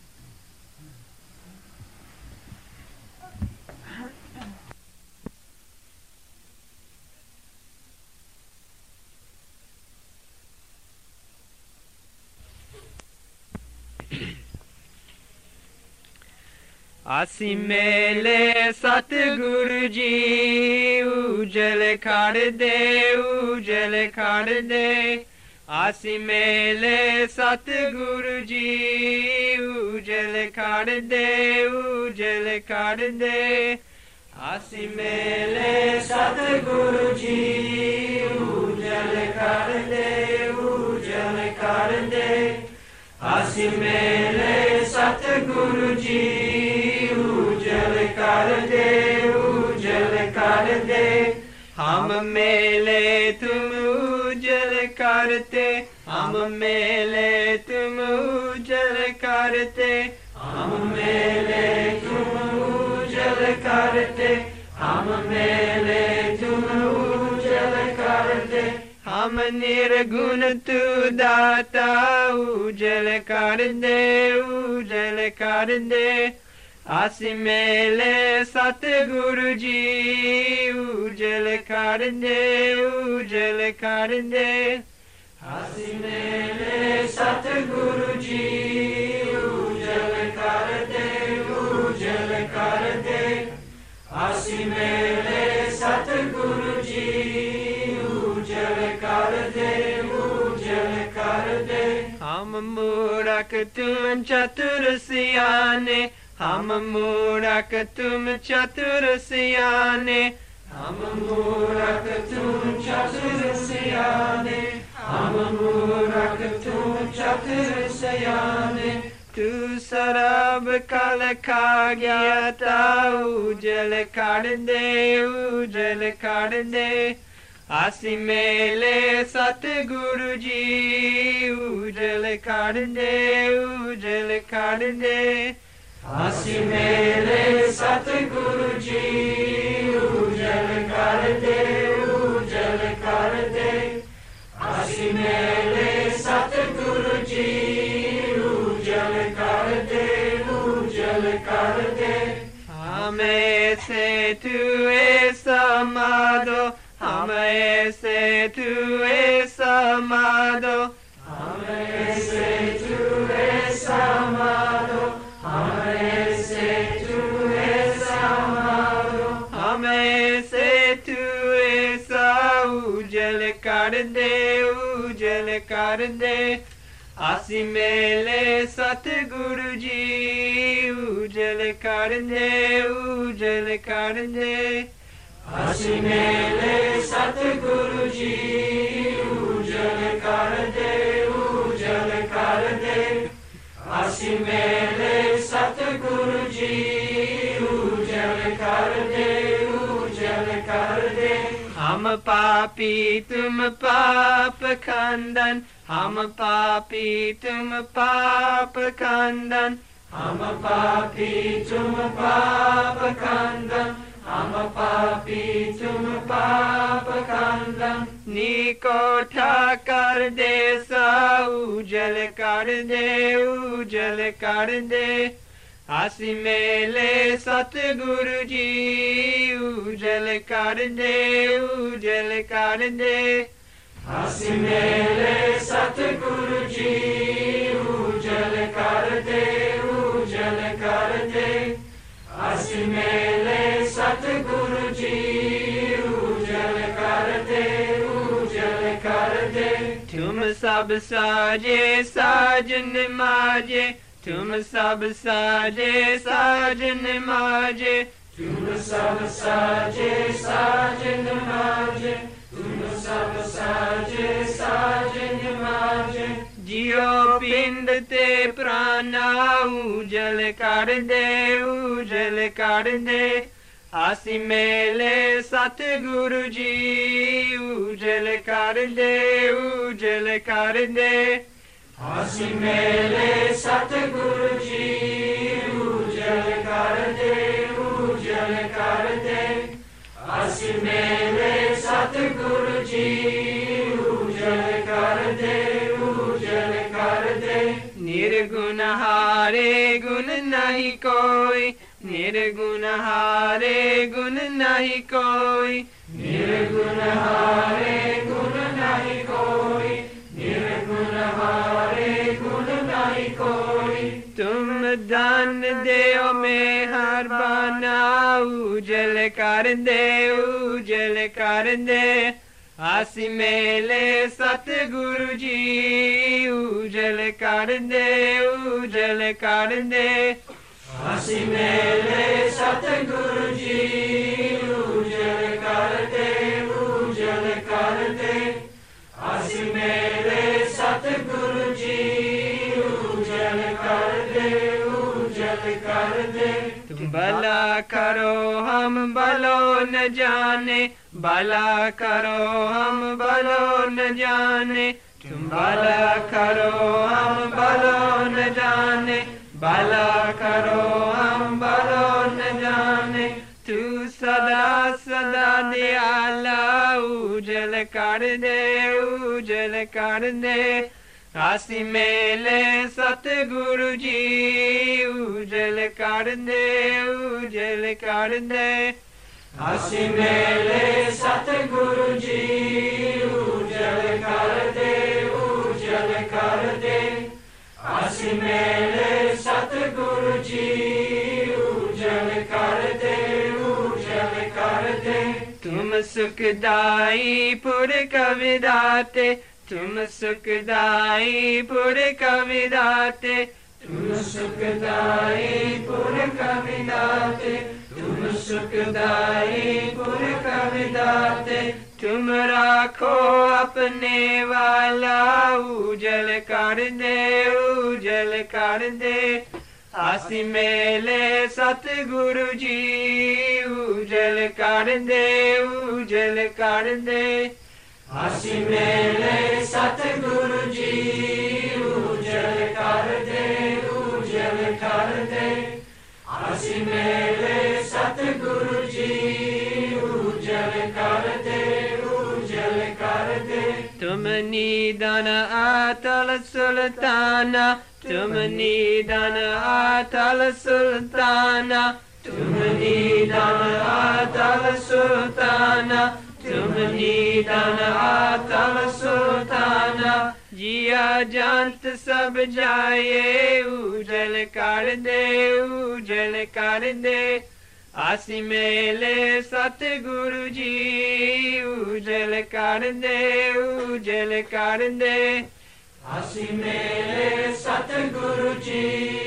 आसी मेले सतगुरु जी उजल खड़ दे उजल खड़ दे। आसी मेले सतगुरु जी उजल खड़ दे उजल खड़ दे। आसी मेले सतगुरु जी उजल खड़ दे उजल खड़ दे। आसी मेले सतगुरु जी उजल कर दे उजल कर दे। हम मेले तुम उजल करते, हम मेले तुम उजल करते, हम मेले तुम उजल करते, हम मेले तुम उजल करते। हम निर्गुण तू दाता उजल कर दे उजल कर दे। आसी मेले सतगुरु जी उजल कर दे उजल कर दे। आसी मेले सतगुरु जी उजल कर दे उजल कर दे। आसी मेले सतगुरु जी उजल कर दे उजल कर दे। हम मूरख तुम चतुर सियाने, हम मूरख तुम चतुर सियाने, हम मूरख तुम चतुर सियाने, हम मूरख तुम सतर सयाने तू सरब कल खा गया ता उजल कर दे उजल कर दे आसी मेले सतगुरु जी उजल कर दे उजल कर दे आसी मेले सतगुरु जी उजल कर दे उजल कर दे आसी मेले सतगुरु जी उजल कर दे उजल कर दे हमें से तू ऐसा मादो हमें से तू ऐसा मादो हमें से तू ऐसा मादो हमें से तू ऐसा मादो हमें से तू ऐसा उजल कर दे उजल कर दे आसी मेले सतगुरु जी उजल कर दे उजल कर दे आसी मेले सतगुरु जी उजल कर दे उजल कर दे आसी मेले सतगुरु जी उजल कर दे उजल कर दे हम पापी तुम पाप खंडन हम पापी तुम पाप खंडन हम पापी तुम पाप खंडन हम पापी तुम पाप खंडन नीको ठाकर दे सा उजल कर दे उजल कर दे आसी मेले सतगुरु जी उजल कर दे उजल कर दे आसी मेले सतगुरु जी उजल कर दे उजल कर दे आसी मेले सतगुरु जी उजल कर दे उजल कर दे तुम सब साजे साजन माजे तुम सब साजे साजन माजे तुम सब साजे साजन माजे तुम सब साजे साजन माजे जियो पिंड ते प्राणा उजल कर दे उजल कर दे आसी मेले सतगुरु जी उजल कर दे उजल कर दे आसी मेले सतगुरु जी उजल कर दे उजल कर दे आसी मेले सतगुरु जी उजल कर दे उजल कर दे निर्गुण हारे गुण नहीं कोई निर्गुण हारे गुण नहीं कोई निर्गुण हारे गुण नहीं कोई निर्गुण हारे गुण नहीं कोई तुम दान देओ में हर बाना उजल कर दे उजल कर दे आसी मेले सतगुरु जी उजल कर दे उजल कर दे आसी मेले सतगुरु जी उजल कर दे उजल कर दे आसी मेले सतगुरु जी उजल कर दे उजल कर दे तुम भला करो हम भलो न जाने भला करो हम भलो न जाने तुम भला करो हम भलो न जाने भला करो हम भलो न जाने तू सदा सदा दयाला उजल कर दे उजल कर दे आसी मेले सतगुरु जी उजल कर दे उजल कर दे आसी मेले सतगुरु जी उजल कर दे उजल कर दे आसी मेले सतगुरु जी उजल कर दे उजल कर दे तुम सुखदाई पुर कविदाते तुम सुखदाई पुर कविदाते तुम सुखदाई पुर कविदाते तुम सुखदाई पुर कविदाते तुम राखो अपने वाला उजल कर दे उजल कर दे आसी मेले सतगुरु जी उजल कर दे उजल कर दे आसी मेले सतगुरु जी उजल कर दे उजल कर दे आसी मेले सतगुरु जी उजल कर दे उजल कर दे तुम निदान अतल सुल्ताना तुम निदान अतल सुल्ताना तुम निदान अतल सुल्ताना तुम निदान अतल सुल्ताना जिया जंत सब जाए उजल कर दे उजल कर दे आसी मेले सतगुरु जी उजल कर दे उजल कर दे आसी मेले सतगुरु जी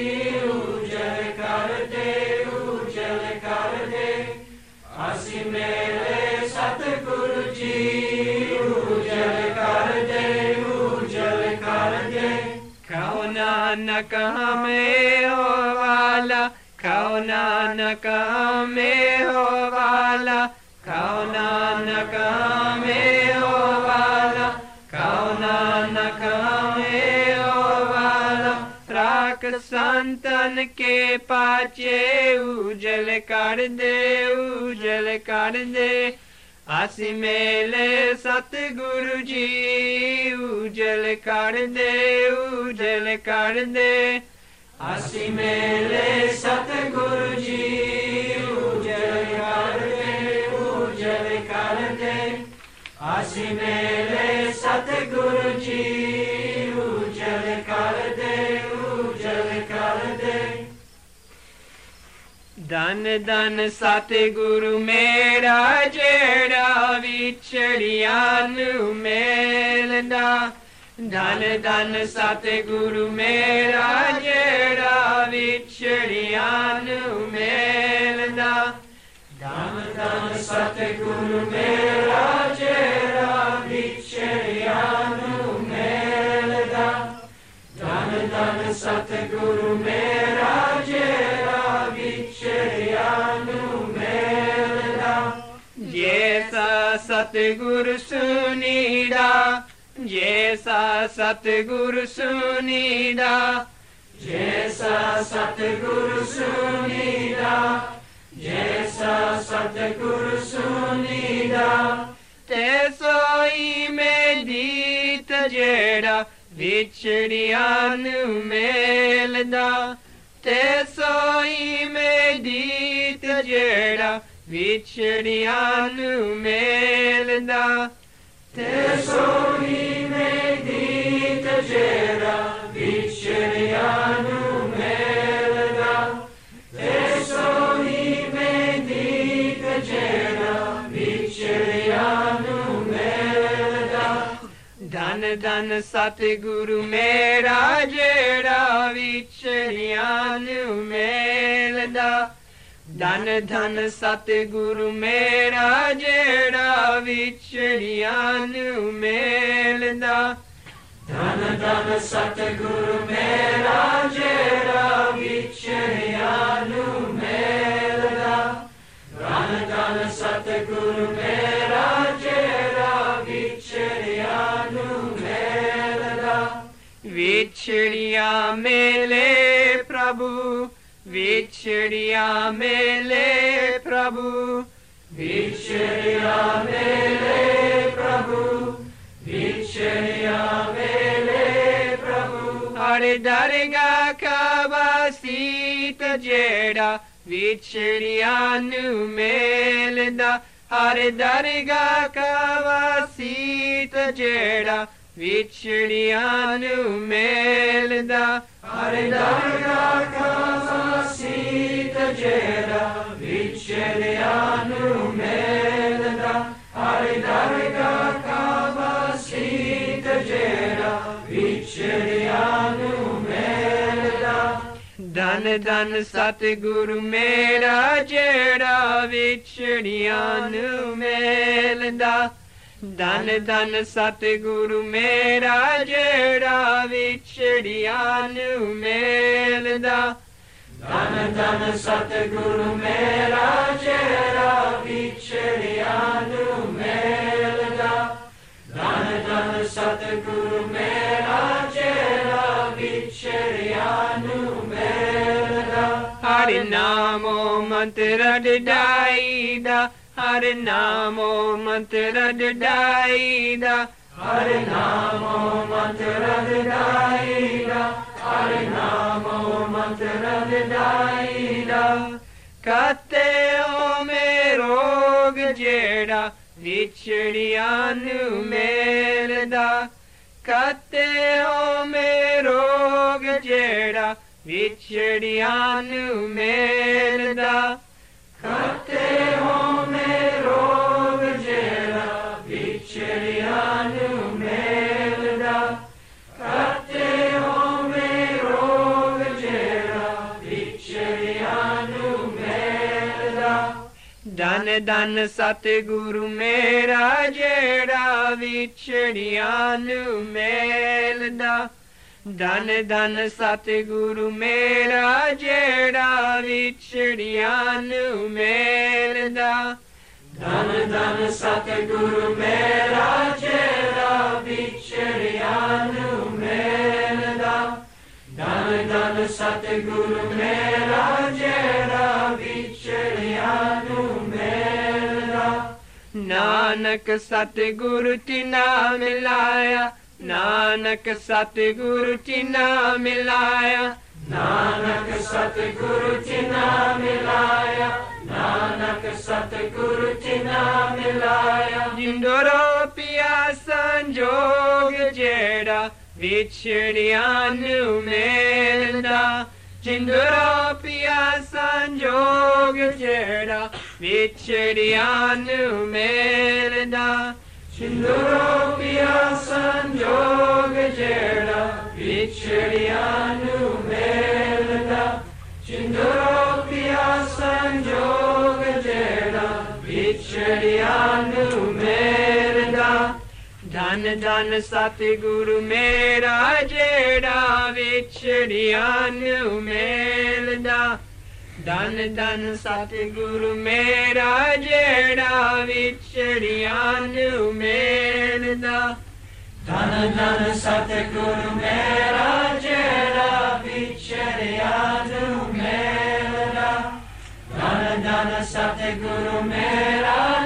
उजल कर दे उजल कर दे आसी मेले सतगुरु जी उजल कर दे उजल कर दे खाओ नानक हमें हो वाला खाओ नानक हमें हो वाला खाओ नानक हमें हो वाला खाओ नानक हमें हो वाला राख संतन के पाचे उजल कर दे उजल कर दे आसी मेले सतगुरु जी उजल कर दे उजल कर दे आसी मेले सतगुरु जी उजल कर दे उजल कर दे आसी मेले सतगुरु जी उजल कर दे उजल कर दे धन धन सतगुरु मेरा जेड़ा विछड़िया नू मेलदा धन धन सतगुरु मेरा जेड़ा विछड़िया नू मेलदा धन धन सतगुरु मेरा जेड़ा विछड़िया नू मेलदा धन धन सतगुरु मेरा जेड़ा विछड़िया नू मेलदा जैसा सतगुरु सुनीड़ा जैसा सतगुरु सुनीड़ा जैसा सतगुरु सुनीड़ा जैसा सतगुरु सुनीड़ा ते सोई में दीत जेड़ा विछड़िया नू मेलदा ते सोई में दीत जेड़ा विछड़िया नू मेलदा ते सोई में दीत जेड़ा विछड़िया नू मेलदा ते सोई में दीत जेड़ा विछड़िया नू मेलदा धन धन सतगुरु मेरा जेड़ा विछड़िया नू मेलदा धन धन सतगुरु मेरा जेड़ा विछड़िया नू मेलदा धन धन सतगुरु मेरा जेड़ा विछड़िया नू मेलदा धन धन सतगुरु मेरा जेड़ा विछड़िया नू मेलदा विछड़िया मेले प्रभु विछड़िया मेले प्रभु विछड़िया मेले प्रभु विछड़िया मेले प्रभु हर दरगाह का वासीत जेड़ा विछड़िया नू मेलदा हर दरगाह का वासीत जेड़ा विछड़िया नू मेलदा हर दरगाह का वासीत जेड़ा विछड़िया नू मेलदा हर दरगाह का वासीत जेड़ा विछड़िया नू मेलदा धन धन सतगुरु मेरा जेड़ा विछड़िया नू मेलदा ਧਨ ਧਨ ਸਤਿਗੁਰੂ ਮੇਰਾ ਜਿਹੜਾ ਵਿਛੜਿਆ ਨੂੰ ਮਿਲਦਾ। ਧਨ ਧਨ ਸਤਿਗੁਰੂ ਮੇਰਾ ਜਿਹੜਾ ਵਿਛੜਿਆ ਨੂੰ ਮਿਲਦਾ। ਧਨ ਧਨ ਸਤਿਗੁਰੂ ਮੇਰਾ ਜਿਹੜਾ ਵਿਛੜਿਆ ਨੂੰ ਮਿਲਦਾ। ਹਰਿ ਨਾਮੋ ਮੰਤਰ ਡਾਈਦਾ, ਹਰਿ ਨਾਮੋ ਮੰਤਰ ਡਾਈਦਾ, ਹਰਿ ਨਾਮੋ ਮੰਤਰ ਡਾਈਦਾ, ਹਰਿ ਨਾਮੋ ਮੰਤਰ ਡਾਈਦਾ। ਕਤੇ ਓ ਮੇ ਰੋਗ ਜਿਹੜਾ ਵਿਛੜਿਆ ਨੂੰ ਮਿਲਦਾ। ਕਤੇ ਓ ਮੇ ਰੋਗ ਜਿਹੜਾ ਵਿਛੜਿਆ ਨੂੰ ਮਿਲਦਾ। ਕਤੇ ਓ ਮੇ ਰੋਗ ਜਿਹੜਾ ਵਿਛੜਿਆ ਨੂੰ ਮਿਲਦਾ। ਕਤੇ ਓ ਮੇ ਰੋਗ ਜਿਹੜਾ ਵਿਛੜਿਆ ਨੂੰ ਮਿਲਦਾ। ਧਨ ਧਨ ਸਤਿਗੁਰੂ ਮੇਰਾ ਜਿਹੜਾ ਵਿਛੜਿਆ ਨੂੰ ਮਿਲਦਾ। ਧਨ ਧਨ ਸਤਿਗੁਰੂ ਮੇਰਾ ਜਿਹੜਾ ਵਿਛੜਿਆ ਨੂੰ ਮਿਲਦਾ। ਧਨ ਧਨ ਸਤਿਗੁਰੂ ਮੇਰਾ ਜਿਹੜਾ ਵਿਛੜਿਆ ਨੂੰ ਮਿਲਦਾ। ਧਨ ਧਨ ਸਤਿਗੁਰੂ ਮੇਰਾ ਜਿਹੜਾ ਵਿਛੜਿਆ ਨੂੰ ਮਿਲਦਾ। ਨਾਨਕ ਸਤਿਗੁਰੂ ਤਿਨਾ ਮਿਲਾਇਆ, ਨਾਨਕ ਸਤਿਗੁਰੂ ਤਿਨਾ ਮਿਲਾਇਆ। ਨਾਨਕ ਸਤਿਗੁਰੂ ਤਿਨਾ ਮਿਲਾਇਆ, ਨਾਨਕ ਸਤਿਗੁਰੂ ਤਿਨਾ ਮਿਲਾਇਆ। ਜਿੰਦਰੋ ਪਿਆ ਸੰਜੋਗ ਜਿਹੜਾ ਵਿਛੜਿਆ ਨੂੰ ਮਿਲਦਾ। ਜਿੰਦਰੋ ਪਿਆ ਸੰਜੋਗ ਜਿਹੜਾ ਵਿਛੜਿਆ ਨੂੰ ਮਿਲਦਾ। ਜਿੰਦਰੋ ਪਿਆ ਸੰਜੋਗ ਜਿਹੜਾ ਵਿਛੜਿਆ ਨੂੰ ਮਿਲਦਾ। ਜਿੰਦਰੋ ਪਿਆ ਸੰਜੋਗ ਜਿਹੜਾ ਵਿਛੜਿਆ ਨੂੰ ਮਿਲਦਾ। ਧਨ ਧਨ ਸਤਿਗੁਰੂ ਮੇਰਾ ਜਿਹੜਾ ਵਿਛੜਿਆ ਨੂੰ ਮਿਲਦਾ। ਧਨ ਧਨ ਸਤਿਗੁਰੂ ਮੇਰਾ ਜਿਹੜਾ ਵਿਛੜਿਆ ਨੂੰ ਮਿਲਦਾ। ਧਨ ਧਨ ਸਤਿਗੁਰੂ ਮੇਰਾ ਜਿਹੜਾ ਵਿਛੜਿਆ ਨੂੰ ਮਿਲਦਾ। ਧਨ ਧਨ ਸਤਿਗੁਰੂ ਮੇਰਾ